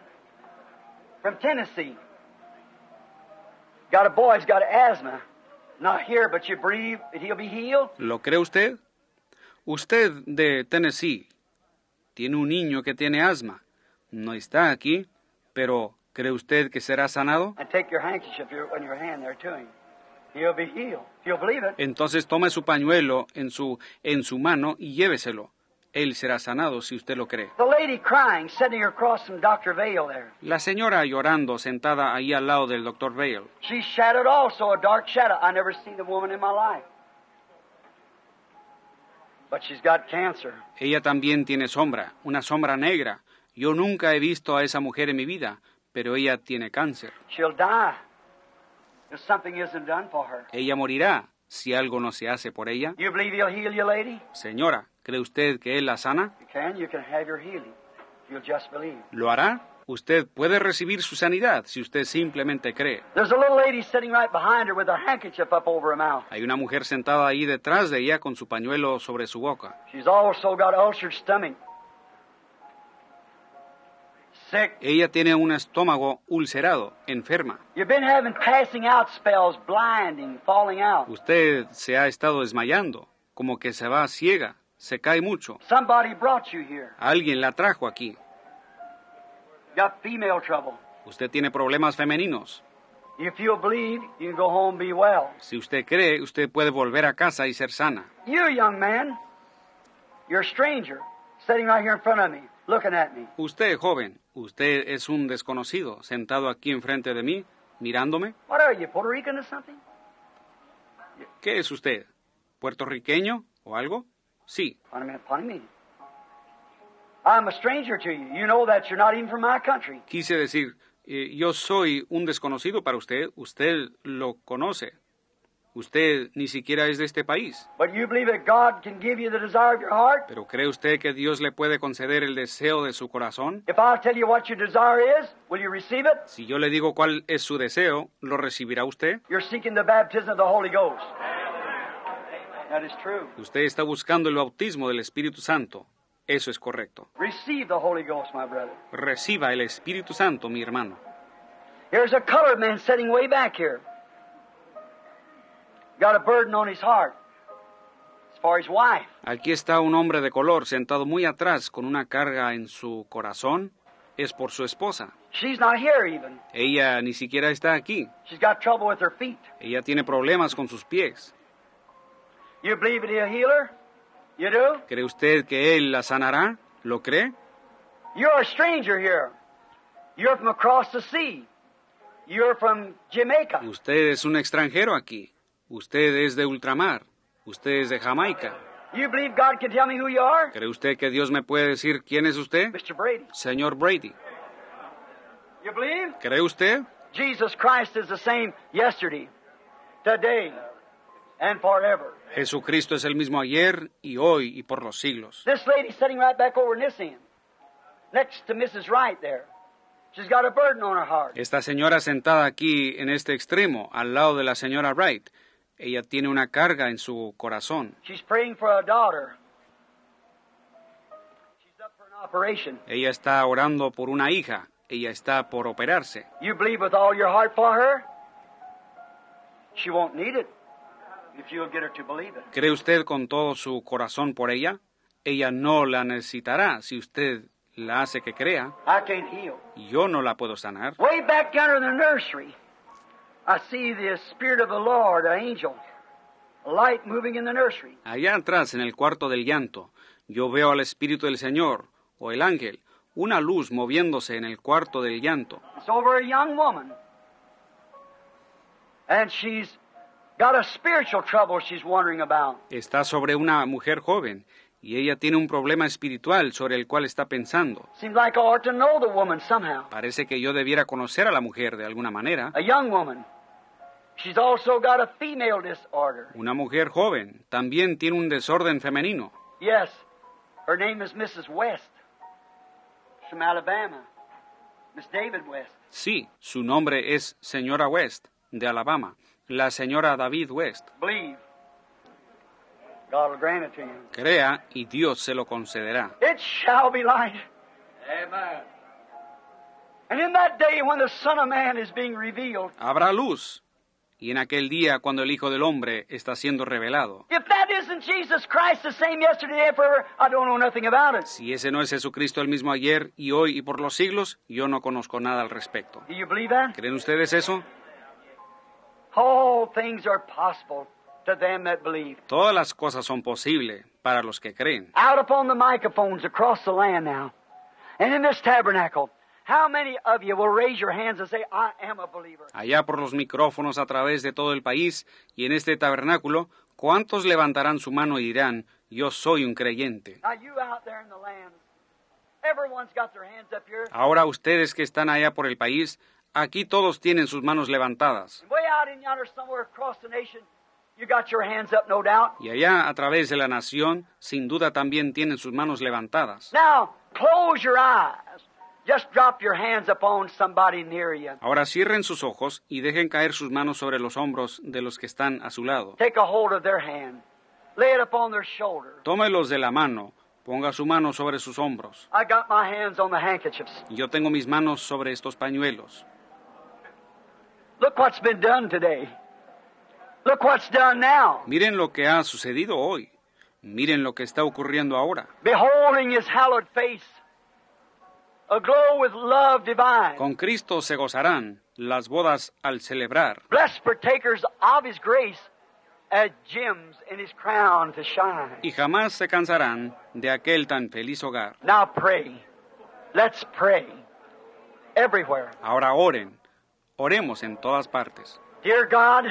from Tennessee. Got a boy who's got asthma. Not here, but you believe that he'll be healed? ¿Lo cree usted? Usted de Tennessee tiene un niño que tiene asma. No está aquí, pero ¿cree usted que será sanado? And take your handkerchief in your hand there to him. He'll be healed. If you'll believe it. Entonces tome su pañuelo en su, en su mano y lléveselo. Él será sanado si usted lo cree. The lady crying, sitting across from Doctor Vale there. La señora llorando sentada ahí al lado del doctor Vale. She's shadowed also, a dark shadow. I never seen a woman in my life. But she's got cancer. Ella también tiene sombra, una sombra negra. Yo nunca he visto a esa mujer en mi vida, pero ella tiene cáncer. She'll die if something isn't done for her. Ella morirá si algo no se hace por ella. You believe he'll heal you, lady? Señora, ¿cree usted que él la sana? You can. You can have your healing. If you'll just believe. ¿Lo hará? Usted puede recibir su sanidad si usted simplemente cree. There's a little lady sitting right behind her with her handkerchief up over her mouth. Hay una mujer sentada ahí detrás de ella con su pañuelo sobre su boca. She's also got ulcered stomach. Sick. Ella tiene un estómago ulcerado, enferma. You've been having passing out spells, blinding, falling out. Usted se ha estado desmayando, como que se va ciega, se cae mucho. Somebody brought you here. Alguien la trajo aquí. Got female trouble. Usted tiene problemas femeninos. If you'll believe, you can go home and be well. Si usted cree, usted puede volver a casa y ser sana. You, young man, you're a stranger, sitting right here in front of me, looking at me. Usted, joven, usted es un desconocido, sentado aquí enfrente de mí, mirándome. What are you, Puerto Rican or something? ¿Qué es usted? ¿Puertorriqueño o algo? Sí. Pardon me, pardon me. I'm a stranger to you. You know that you're not even from my country. Quise decir, eh, yo soy un desconocido para usted. Usted lo conoce. Usted ni siquiera es de este país. But you believe that God can give you the desire of your heart? ¿Pero cree usted que Dios le puede conceder el deseo de su corazón? If I tell you what your desire is, will you receive it? Si yo le digo cuál es su deseo, ¿lo recibirá usted? You're seeking the baptism of the Holy Ghost. That is true. Usted está buscando el bautismo del Espíritu Santo. Eso es correcto. Receive the Holy Ghost, my brother. Reciba el Espíritu Santo, mi hermano. Here's a colored man sitting way back here. Got a burden on his heart. It's for his wife. Aquí está un hombre de color sentado muy atrás con una carga en su corazón. Es por su esposa. She's not here even. Ella ni siquiera está aquí. She's got trouble with her feet. Ella tiene problemas con sus pies. You believe that he'll heal her? You do? ¿Cree usted que Él la sanará? ¿Lo cree? You're a stranger here. You're from across the sea. You're from Jamaica. Usted es un extranjero aquí. Usted es de ultramar. Usted es de Jamaica. You believe God can tell me who you are? ¿Cree usted que Dios me puede decir quién es usted? Mister Brady. Señor Brady. You believe? ¿Cree usted? Jesus Christ is the same yesterday, today, and forever. Jesucristo es el mismo ayer y hoy y por los siglos. This lady sitting right back over in this end, next to Missus Wright there. She's got a burden on her heart. Esta señora sentada aquí en este extremo, al lado de la señora Wright, ella tiene una carga en su corazón. She's praying for a daughter. She's up for an operation. Ella está orando por una hija. Ella está por operarse. You believe with all your heart for her? She won't need it if you'll get her to believe it. ¿Cree usted con todo su corazón por ella? Ella no la necesitará si usted la hace que crea. I can't heal. Yo no la puedo sanar. Way back yonder in the nursery, I see the Spirit of the Lord, an angel, a light moving in the nursery. Allá atrás, en el cuarto del llanto, yo veo al Espíritu del Señor, o el ángel, una luz moviéndose en el cuarto del llanto. It's over a young woman. And she's got a spiritual trouble she's wondering about. Está sobre una mujer joven, y ella tiene un problema espiritual sobre el cual está pensando. Seems like I ought to know the woman somehow. Parece que yo debiera conocer a la mujer de alguna manera. A young woman. She's also got a female disorder. Una mujer joven también tiene un desorden femenino. Yes. Her name is Missus West. From Alabama. Miss David West. Sí, su nombre es señora West, de Alabama. La señora David West. Believe. God will grant it to you. Crea y Dios se lo concederá. It shall be light. Amen. And in that day when the Son of Man is being revealed, Habrá luz. Y en aquel día cuando el Hijo del Hombre está siendo revelado. if that isn't Jesus Christ the same yesterday and forever, I don't know nothing about it. Si ese no es Jesucristo el mismo ayer y hoy y por los siglos, yo no conozco nada al respecto. Do you believe that? ¿Creen ustedes eso? All things are possible to them that believe. Todas las cosas son posibles para los que creen. Out upon the microphones across the land now, and in this tabernacle, how many of you will raise your hands and say, I am a believer? Allá por los micrófonos a través de todo el país y en este tabernáculo, ¿cuántos levantarán su mano y dirán, yo soy un creyente? Now you out there in the land, everyone's got their hands up here. Ahora ustedes que están allá por el país, aquí todos tienen sus manos levantadas. Way out in yonder somewhere across the nation, you got your hands up, no doubt. Y allá a través de la nación, sin duda también tienen sus manos levantadas. Now, close your eyes. Just drop your hands upon somebody near you. Ahora cierren sus ojos y dejen caer sus manos sobre los hombros de los que están a su lado. Take a hold of their hand. Lay it upon their shoulder. Tómelos de la mano, ponga su mano sobre sus hombros. I got my hands on the handkerchiefs. Yo tengo mis manos sobre estos pañuelos. Look what's been done today. Look what's done now. Miren lo que ha sucedido hoy. Miren lo que está ocurriendo ahora. Beholding his hallowed face, aglow with love divine. Con Cristo se gozarán las bodas al celebrar. Blessed partakers of his grace, as gems in his crown to shine. Y jamás se cansarán de aquel tan feliz hogar. Now pray. Let's pray. Everywhere. Ahora oren. Oremos en todas partes. Dear God,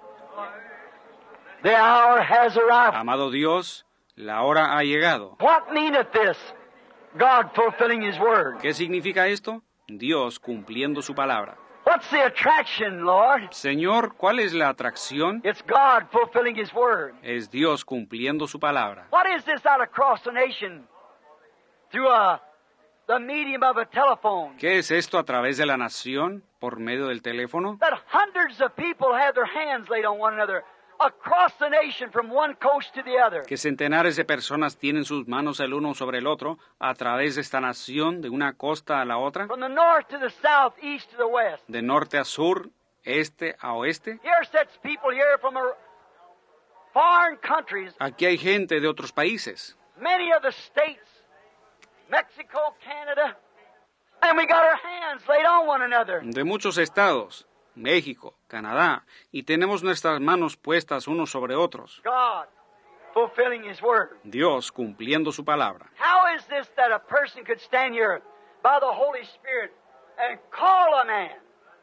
the hour has arrived. Amado Dios, la hora ha llegado. What meaneth this? God fulfilling his word. ¿Qué significa esto? Dios cumpliendo su palabra. What's the attraction, Lord? Señor, ¿cuál es la atracción? It's God fulfilling his word. Es Dios cumpliendo su palabra. What is this out across the nation through a, the medium of a telephone? ¿Qué es esto a través de la nación por medio del teléfono? That hundreds of people have their hands laid on one another across the nation from one coast to the other. Que centenares de personas tienen sus manos el uno sobre el otro a través de esta nación de una costa a la otra, From the north to the south, east to the west. de norte a sur, este a oeste. Here sits people here from a, foreign countries, Aquí hay gente de otros países, many of the states, Mexico, Canada, and we got our hands laid on one another. de muchos estados, México, Canadá, y tenemos nuestras manos puestas unos sobre otros. God fulfilling his word. Dios cumpliendo su palabra. How is this that a person could stand here by the Holy Spirit and call a man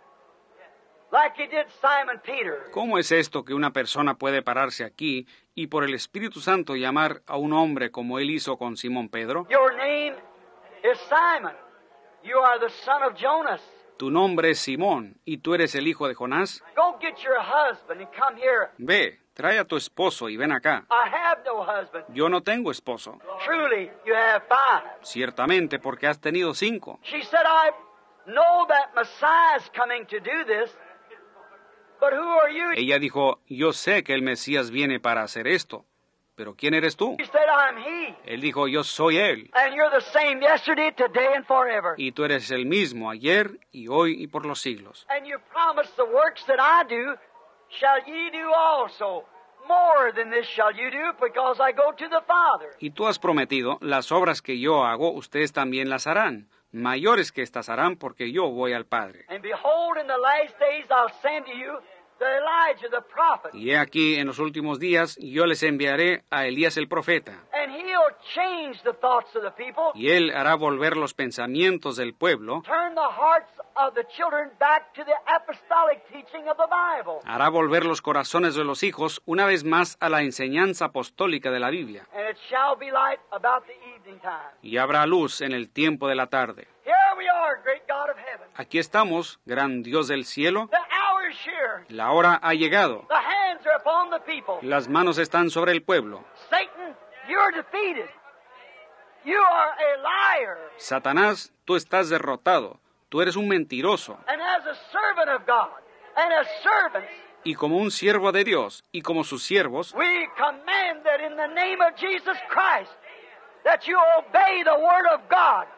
like he did Simon Peter? ¿Cómo es esto que una persona puede pararse aquí y por el Espíritu Santo llamar a un hombre como él hizo con Simón Pedro? Your name is Simon. You are the son of Jonas. Tu nombre es Simón y tú eres el hijo de Jonás. Go get your husband and come here. Ve, trae a tu esposo y ven acá. I have no husband. Yo no tengo esposo. Truly, you have five. Ciertamente, porque has tenido cinco. She said, I know that Messiah is coming to do this, but who are you? Ella dijo, yo sé que el Mesías viene para hacer esto, pero ¿quién eres tú? She said, I'm he. Él dijo, yo soy él, And you're the same yesterday, today, and forever. y tú eres el mismo ayer y hoy y por los siglos. And you promise the works that I do, shall ye do also. More than this shall you do, because I go to the Father. Y tú has prometido, las obras que yo hago, ustedes también las harán. Mayores que estas harán, porque yo voy al Padre. And behold, in the last days I'll send to you the Elijah the prophet. Y he aquí, en los últimos días, yo les enviaré a Elías el profeta. And he'll change the thoughts of the people, Y él hará volver los pensamientos del pueblo, turn the hearts of the children back to the apostolic teaching of the Bible. hará volver los corazones de los hijos una vez más a la enseñanza apostólica de la Biblia. And it shall be light about the evening time. Y habrá luz en el tiempo de la tarde. Here we are, great God of heaven. Aquí estamos, gran Dios del cielo. The hour is here. La hora ha llegado. The hands are upon the people. Las manos están sobre el pueblo. Satan, you're defeated. You are a liar. Satanás, tú estás derrotado. Tú eres un mentiroso. And as a servant of God, and as servants, Y como un siervo de Dios, y como sus siervos, we command that in the name of Jesus Christ, that you obey the word of God,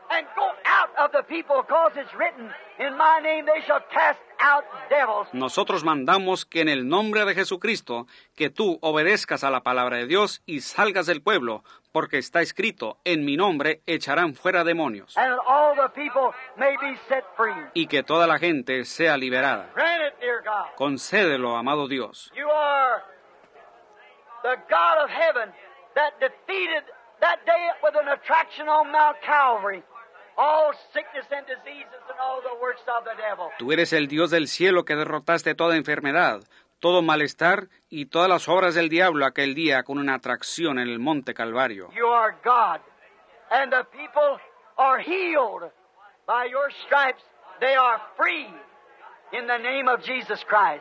and go out of the people, because it's written, in my name they shall cast out devils. Nosotros mandamos que en el nombre de Jesucristo, que tú obedezcas a la palabra de Dios y salgas del pueblo, porque está escrito, en mi nombre echarán fuera demonios. And that all the people may be set free. Y que toda la gente sea liberada. Grant it, dear God. Concédelo, amado Dios. You are the God of heaven that defeated that day with an attraction on Mount Calvary all sickness and diseases and all the works of the devil. Tú eres el Dios del cielo que derrotaste toda enfermedad, todo malestar y todas las obras del diablo aquel día con una atracción en el monte Calvario. You are God, and the people are healed by your stripes. They are free in the name of Jesus Christ.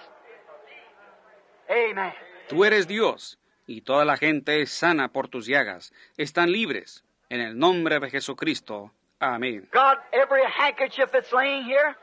Amen. Tú eres Dios, y toda la gente es sana por tus llagas. Están libres, en el nombre de Jesucristo. Amén. God, every handkerchief that's laying here,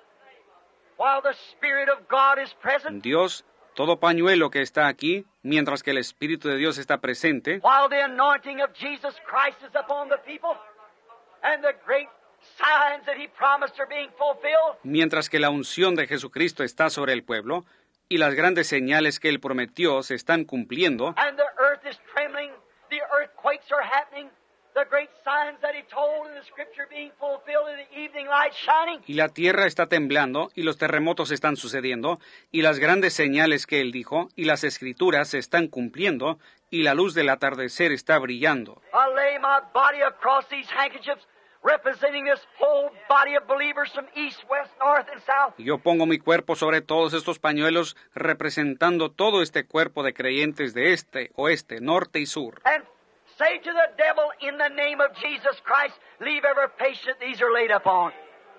while the Spirit of God is present, Dios, todo pañuelo que está aquí, mientras que el Espíritu de Dios está presente, while the anointing of Jesus Christ is upon the people, and the great signs that He promised are being fulfilled, mientras que la unción de Jesucristo está sobre el pueblo, y las grandes señales que Él prometió se están cumpliendo, and the earth is trembling, the earthquakes are happening, the great signs that He told in the Scripture being fulfilled in the evening light shining. y la tierra está temblando, y los terremotos están sucediendo, y las grandes señales que Él dijo, y las escrituras se están cumpliendo, y la luz del atardecer está brillando. I lay my body across these handkerchiefs, representing this whole body of believers from east, west, north, and south. Y yo pongo mi cuerpo sobre todos estos pañuelos, representando todo este cuerpo de creyentes de este, oeste, norte y sur. And say to the devil, in the name of Jesus Christ, leave every patient these are laid upon,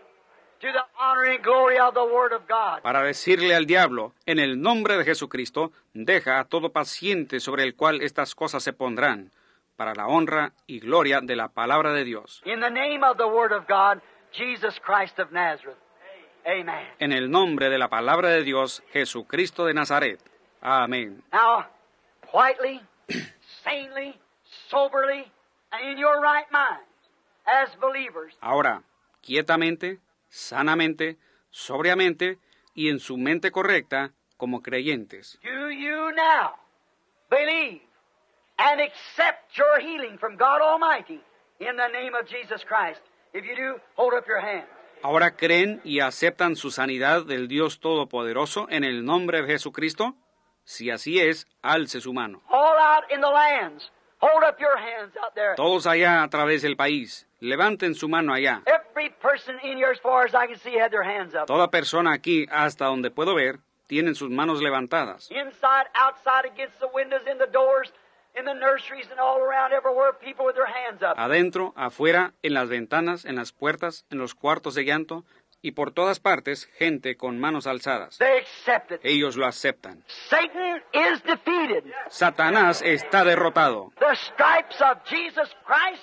to the honor and glory of the Word of God. Para decirle al diablo, en el nombre de Jesucristo, deja a todo paciente sobre el cual estas cosas se pondrán, para la honra y gloria de la palabra de Dios. In the name of the Word of God, Jesus Christ of Nazareth. Amen. En el nombre de la palabra de Dios, Jesucristo de Nazaret. Amén. Now, quietly, sanely, soberly, and in your right mind, as believers, Ahora, quietamente, sanamente, sobriamente y en su mente correcta, como creyentes. do you now believe and accept your healing from God Almighty in the name of Jesus Christ? If you do, hold up your hand. ¿Ahora creen y aceptan su sanidad del Dios Todopoderoso en el nombre de Jesucristo? Si así es, alce su mano. All out in the lands, hold up your hands out there. Todos allá a través del país, levanten su mano allá. Every person in here, as far as I can see, had their hands up. Toda persona aquí, hasta donde puedo ver, tienen sus manos levantadas. Inside, outside, against the windows, in the doors, in the nurseries, and all around everywhere, people with their hands up. Adentro, afuera, en las ventanas, en las puertas, en los cuartos de llanto, y por todas partes, gente con manos alzadas. They accept it. Ellos lo aceptan. Satan is defeated. Satanás está derrotado. The stripes of Jesus Christ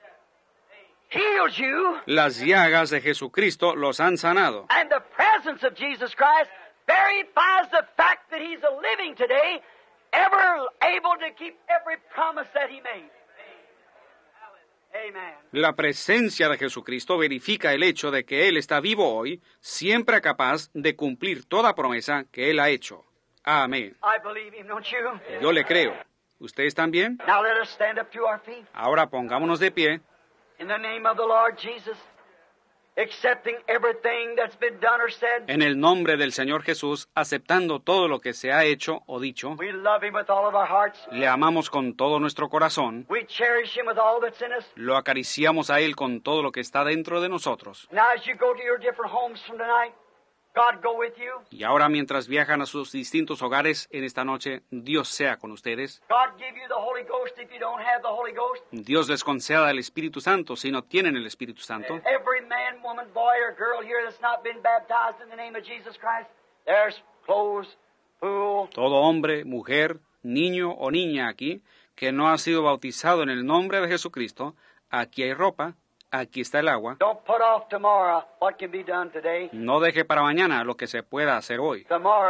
heals you, Las llagas de Jesucristo los han sanado. and the presence of Jesus Christ verifies the fact that He's a living today, ever able to keep every promise that He made. Amen. La presencia de Jesucristo verifica el hecho de que Él está vivo hoy, siempre capaz de cumplir toda promesa que Él ha hecho. Amén. I believe Him, don't you? Yo le creo. ¿Ustedes también? Now let us stand up to our feet. Ahora pongámonos de pie, In the name of the Lord Jesus, accepting everything that's been done or said. en el nombre del Señor Jesús, aceptando todo lo que se ha hecho o dicho. We love Him with all of our hearts. Le amamos con todo nuestro corazón. We cherish Him with all that's in us. Lo acariciamos a Él con todo lo que está dentro de nosotros. Now as you go to your different homes from tonight, God go with you. Y ahora, mientras viajan a sus distintos hogares en esta noche, Dios sea con ustedes. God give you the Holy Ghost if you don't have the Holy Ghost. Dios les conceda el Espíritu Santo si no tienen el Espíritu Santo. Every man, woman, boy, or girl here that's not been baptized in the name of Jesus Christ, there's clothes, food. Todo hombre, mujer, niño o niña aquí que no ha sido bautizado en el nombre de Jesucristo, aquí hay ropa, aquí está el agua. Don't put off tomorrow what can be done today. No deje para mañana lo que se pueda hacer hoy. Tomorrow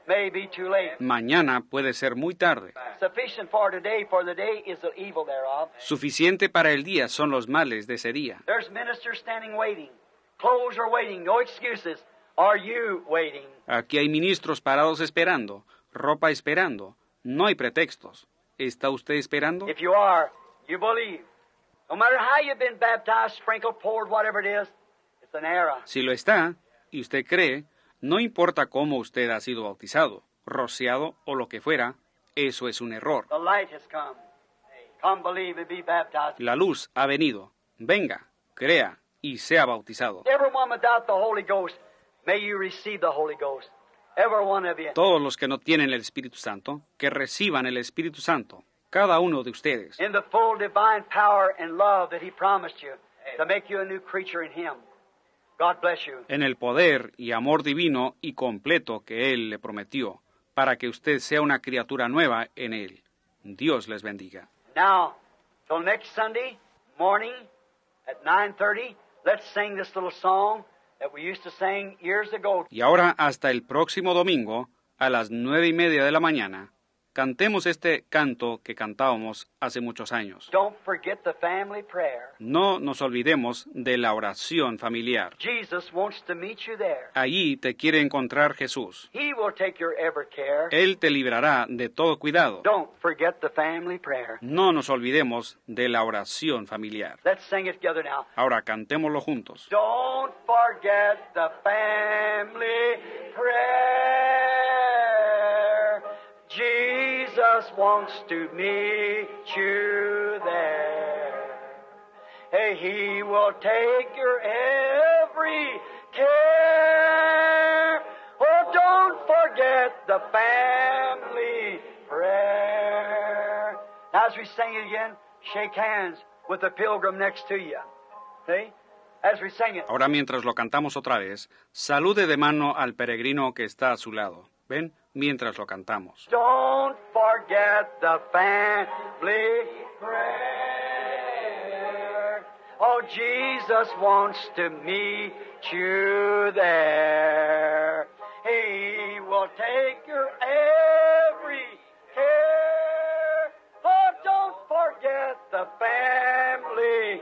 may be too late. Mañana puede ser muy tarde. Sufficient for today, for the day is the evil thereof. Suficiente para el día son los males de ese día. There's ministers standing waiting. Clothes are waiting. No excuses. Are you waiting? Aquí hay ministros parados esperando, ropa esperando. No hay pretextos. ¿Está usted esperando? If you are, you believe. No matter how you've been baptized, sprinkled, poured, whatever it is, it's an error. Si lo está, y usted cree, no importa cómo usted ha sido bautizado, rociado o lo que fuera, eso es un error. The light has come. Come believe and be baptized. La luz ha venido. Venga, crea y sea bautizado. Everyone without the Holy Ghost, may you receive the Holy Ghost. Every one of you. Todos los que no tienen el Espíritu Santo, que reciban el Espíritu Santo, cada uno de ustedes, In the full divine power and love that He promised you to make you a new creature in Him. God bless you. en el poder y amor divino y completo que Él le prometió, para que usted sea una criatura nueva en Él. Dios les bendiga. Now, till next Sunday morning at nine thirty, let's sing this little song that we used to sing years ago. Y ahora, hasta el próximo domingo, a las nueve y media de la mañana, cantemos este canto que cantábamos hace muchos años. Don't forget the family prayer. No nos olvidemos de la oración familiar. Jesus wants to meet you there. Allí te quiere encontrar Jesús. He will take your every care. Él te librará de todo cuidado. Don't forget the family prayer. No nos olvidemos de la oración familiar. Let's sing it together now. Ahora cantémoslo juntos. Don't forget the family prayer. Jesus wants to meet you there. Hey, He will take your every care. Oh, don't forget the family prayer. Now, as we sing it again, shake hands with the pilgrim next to you. See? As we sing it. Ahora mientras lo cantamos otra vez, salude de mano al peregrino que está a su lado. ¿Ven? Mientras lo cantamos. Don't forget the family prayer. Oh, Jesus wants to meet you there. He will take your every care. Oh, don't forget the family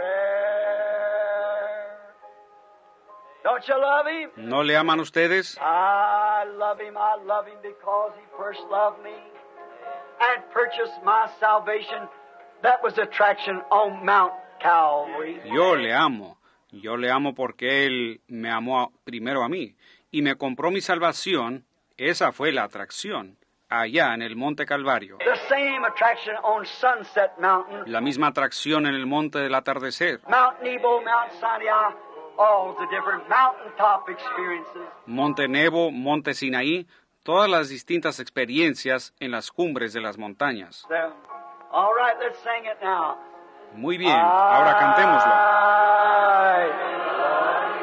prayer. Don't you love Him? ¿No le aman ustedes? I love Him, I love Him because He first loved me and purchased my salvation. That was attraction on Mount Calvary. Yo le amo. Yo le amo porque Él me amó primero a mí y me compró mi salvación. Esa fue la atracción, allá en el Monte Calvario. The same attraction on Sunset Mountain, La misma atracción en el Monte del Atardecer. Mount Nebo, Mount Sinai, all the different mountaintop experiences. Monte Nebo, Monte Sinaí, todas las distintas experiencias en las cumbres de las montañas. So, all right, let's sing it now. Muy bien, ahora cantémoslo. I love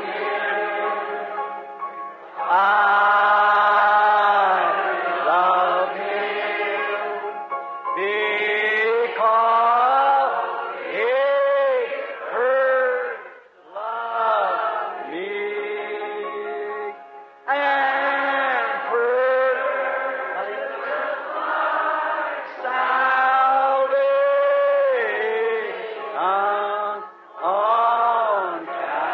you. I love Him because He first loved me and purchased my salvation on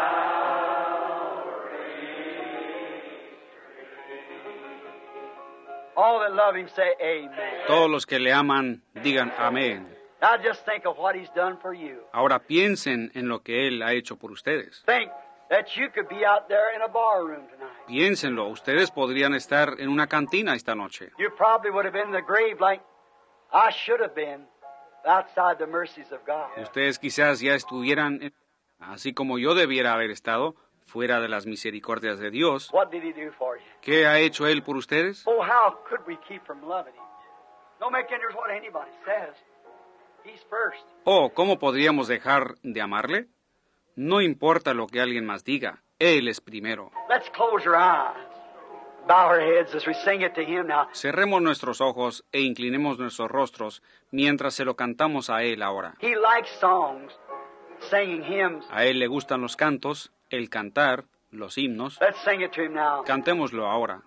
All that love Him say amen. Todos los que le aman, digan amén. Now just think of what He's done for you. Ahora piensen en lo que Él ha hecho por ustedes. Think that you could be out there in a bar room tonight. Piénsenlo, ustedes podrían estar en una cantina esta noche. You probably would have been in the grave like I should have been outside the mercies of God. Ustedes quizás ya estuvieran, en- así como yo debiera haber estado, fuera de las misericordias de Dios. What did He do for you? ¿Qué ha hecho Él por ustedes? Oh, how could we keep from loving Him? Don't make any difference what anybody says. He's first. Oh, ¿cómo podríamos dejar de amarle? No importa lo que alguien más diga, Él es primero. Let's close our eyes. Bow our heads as we sing it to Him now. Cerremos nuestros ojos e inclinemos nuestros rostros mientras se lo cantamos a Él ahora. He likes songs, singing hymns. A Él le gustan los cantos, el cantar, los himnos. Let's sing it to him now. Cantémoslo ahora.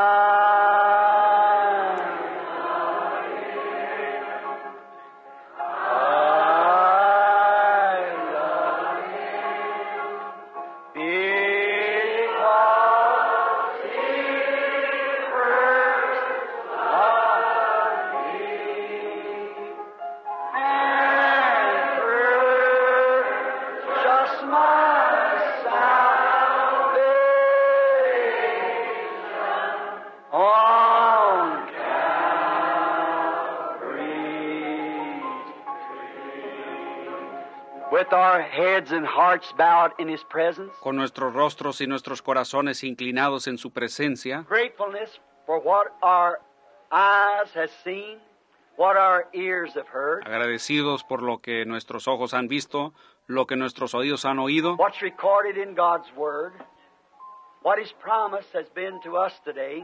I with our heads and hearts bowed in His presence. Con nuestros rostros y nuestros corazones inclinados en su presencia. Gratefulness for what our eyes have seen, what our ears have heard. Agradecidos por lo que nuestros ojos han visto, lo que nuestros oídos han oído. What's recorded in God's Word, what His promise has been to us today.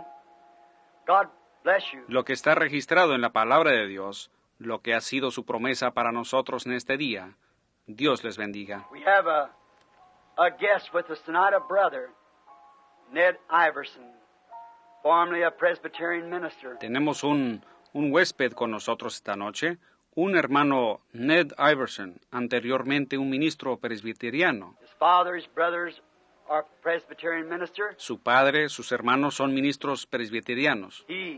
God bless you. Lo que está registrado en la palabra de Dios, lo que ha sido su promesa para nosotros en este día. Dios les bendiga. We have a, a guest with us tonight, a brother, Ned Iverson, formerly a Presbyterian minister. Tenemos un, un huésped con nosotros esta noche, un hermano Ned Iverson, anteriormente un ministro presbiteriano. His father, his brothers are Presbyterian ministers. Su padre, sus hermanos son ministros presbiterianos. He,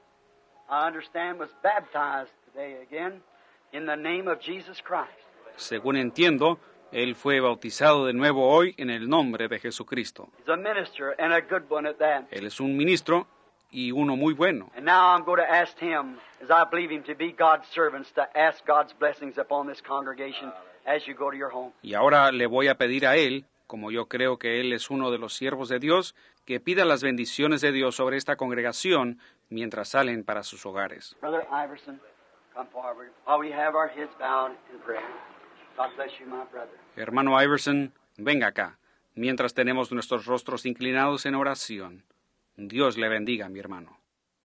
I understand, was baptized today again in the name of Jesus Christ. Según entiendo, él fue bautizado de nuevo hoy en el nombre de Jesucristo. He's a minister and a good one at that. Él es un ministro y uno muy bueno. And now I'm going to ask him, as I believe him to be God's servants, to ask God's blessings upon this congregation as you go to your home. Y ahora le voy a pedir a él, como yo creo que él es uno de los siervos de Dios, que pida las bendiciones de Dios sobre esta congregación mientras salen para sus hogares. Brother Iverson, come forward while we have our heads bowed in prayer. God bless you, my brother. Hermano Iverson, venga acá, mientras tenemos nuestros rostros inclinados en oración. Dios le bendiga, mi hermano.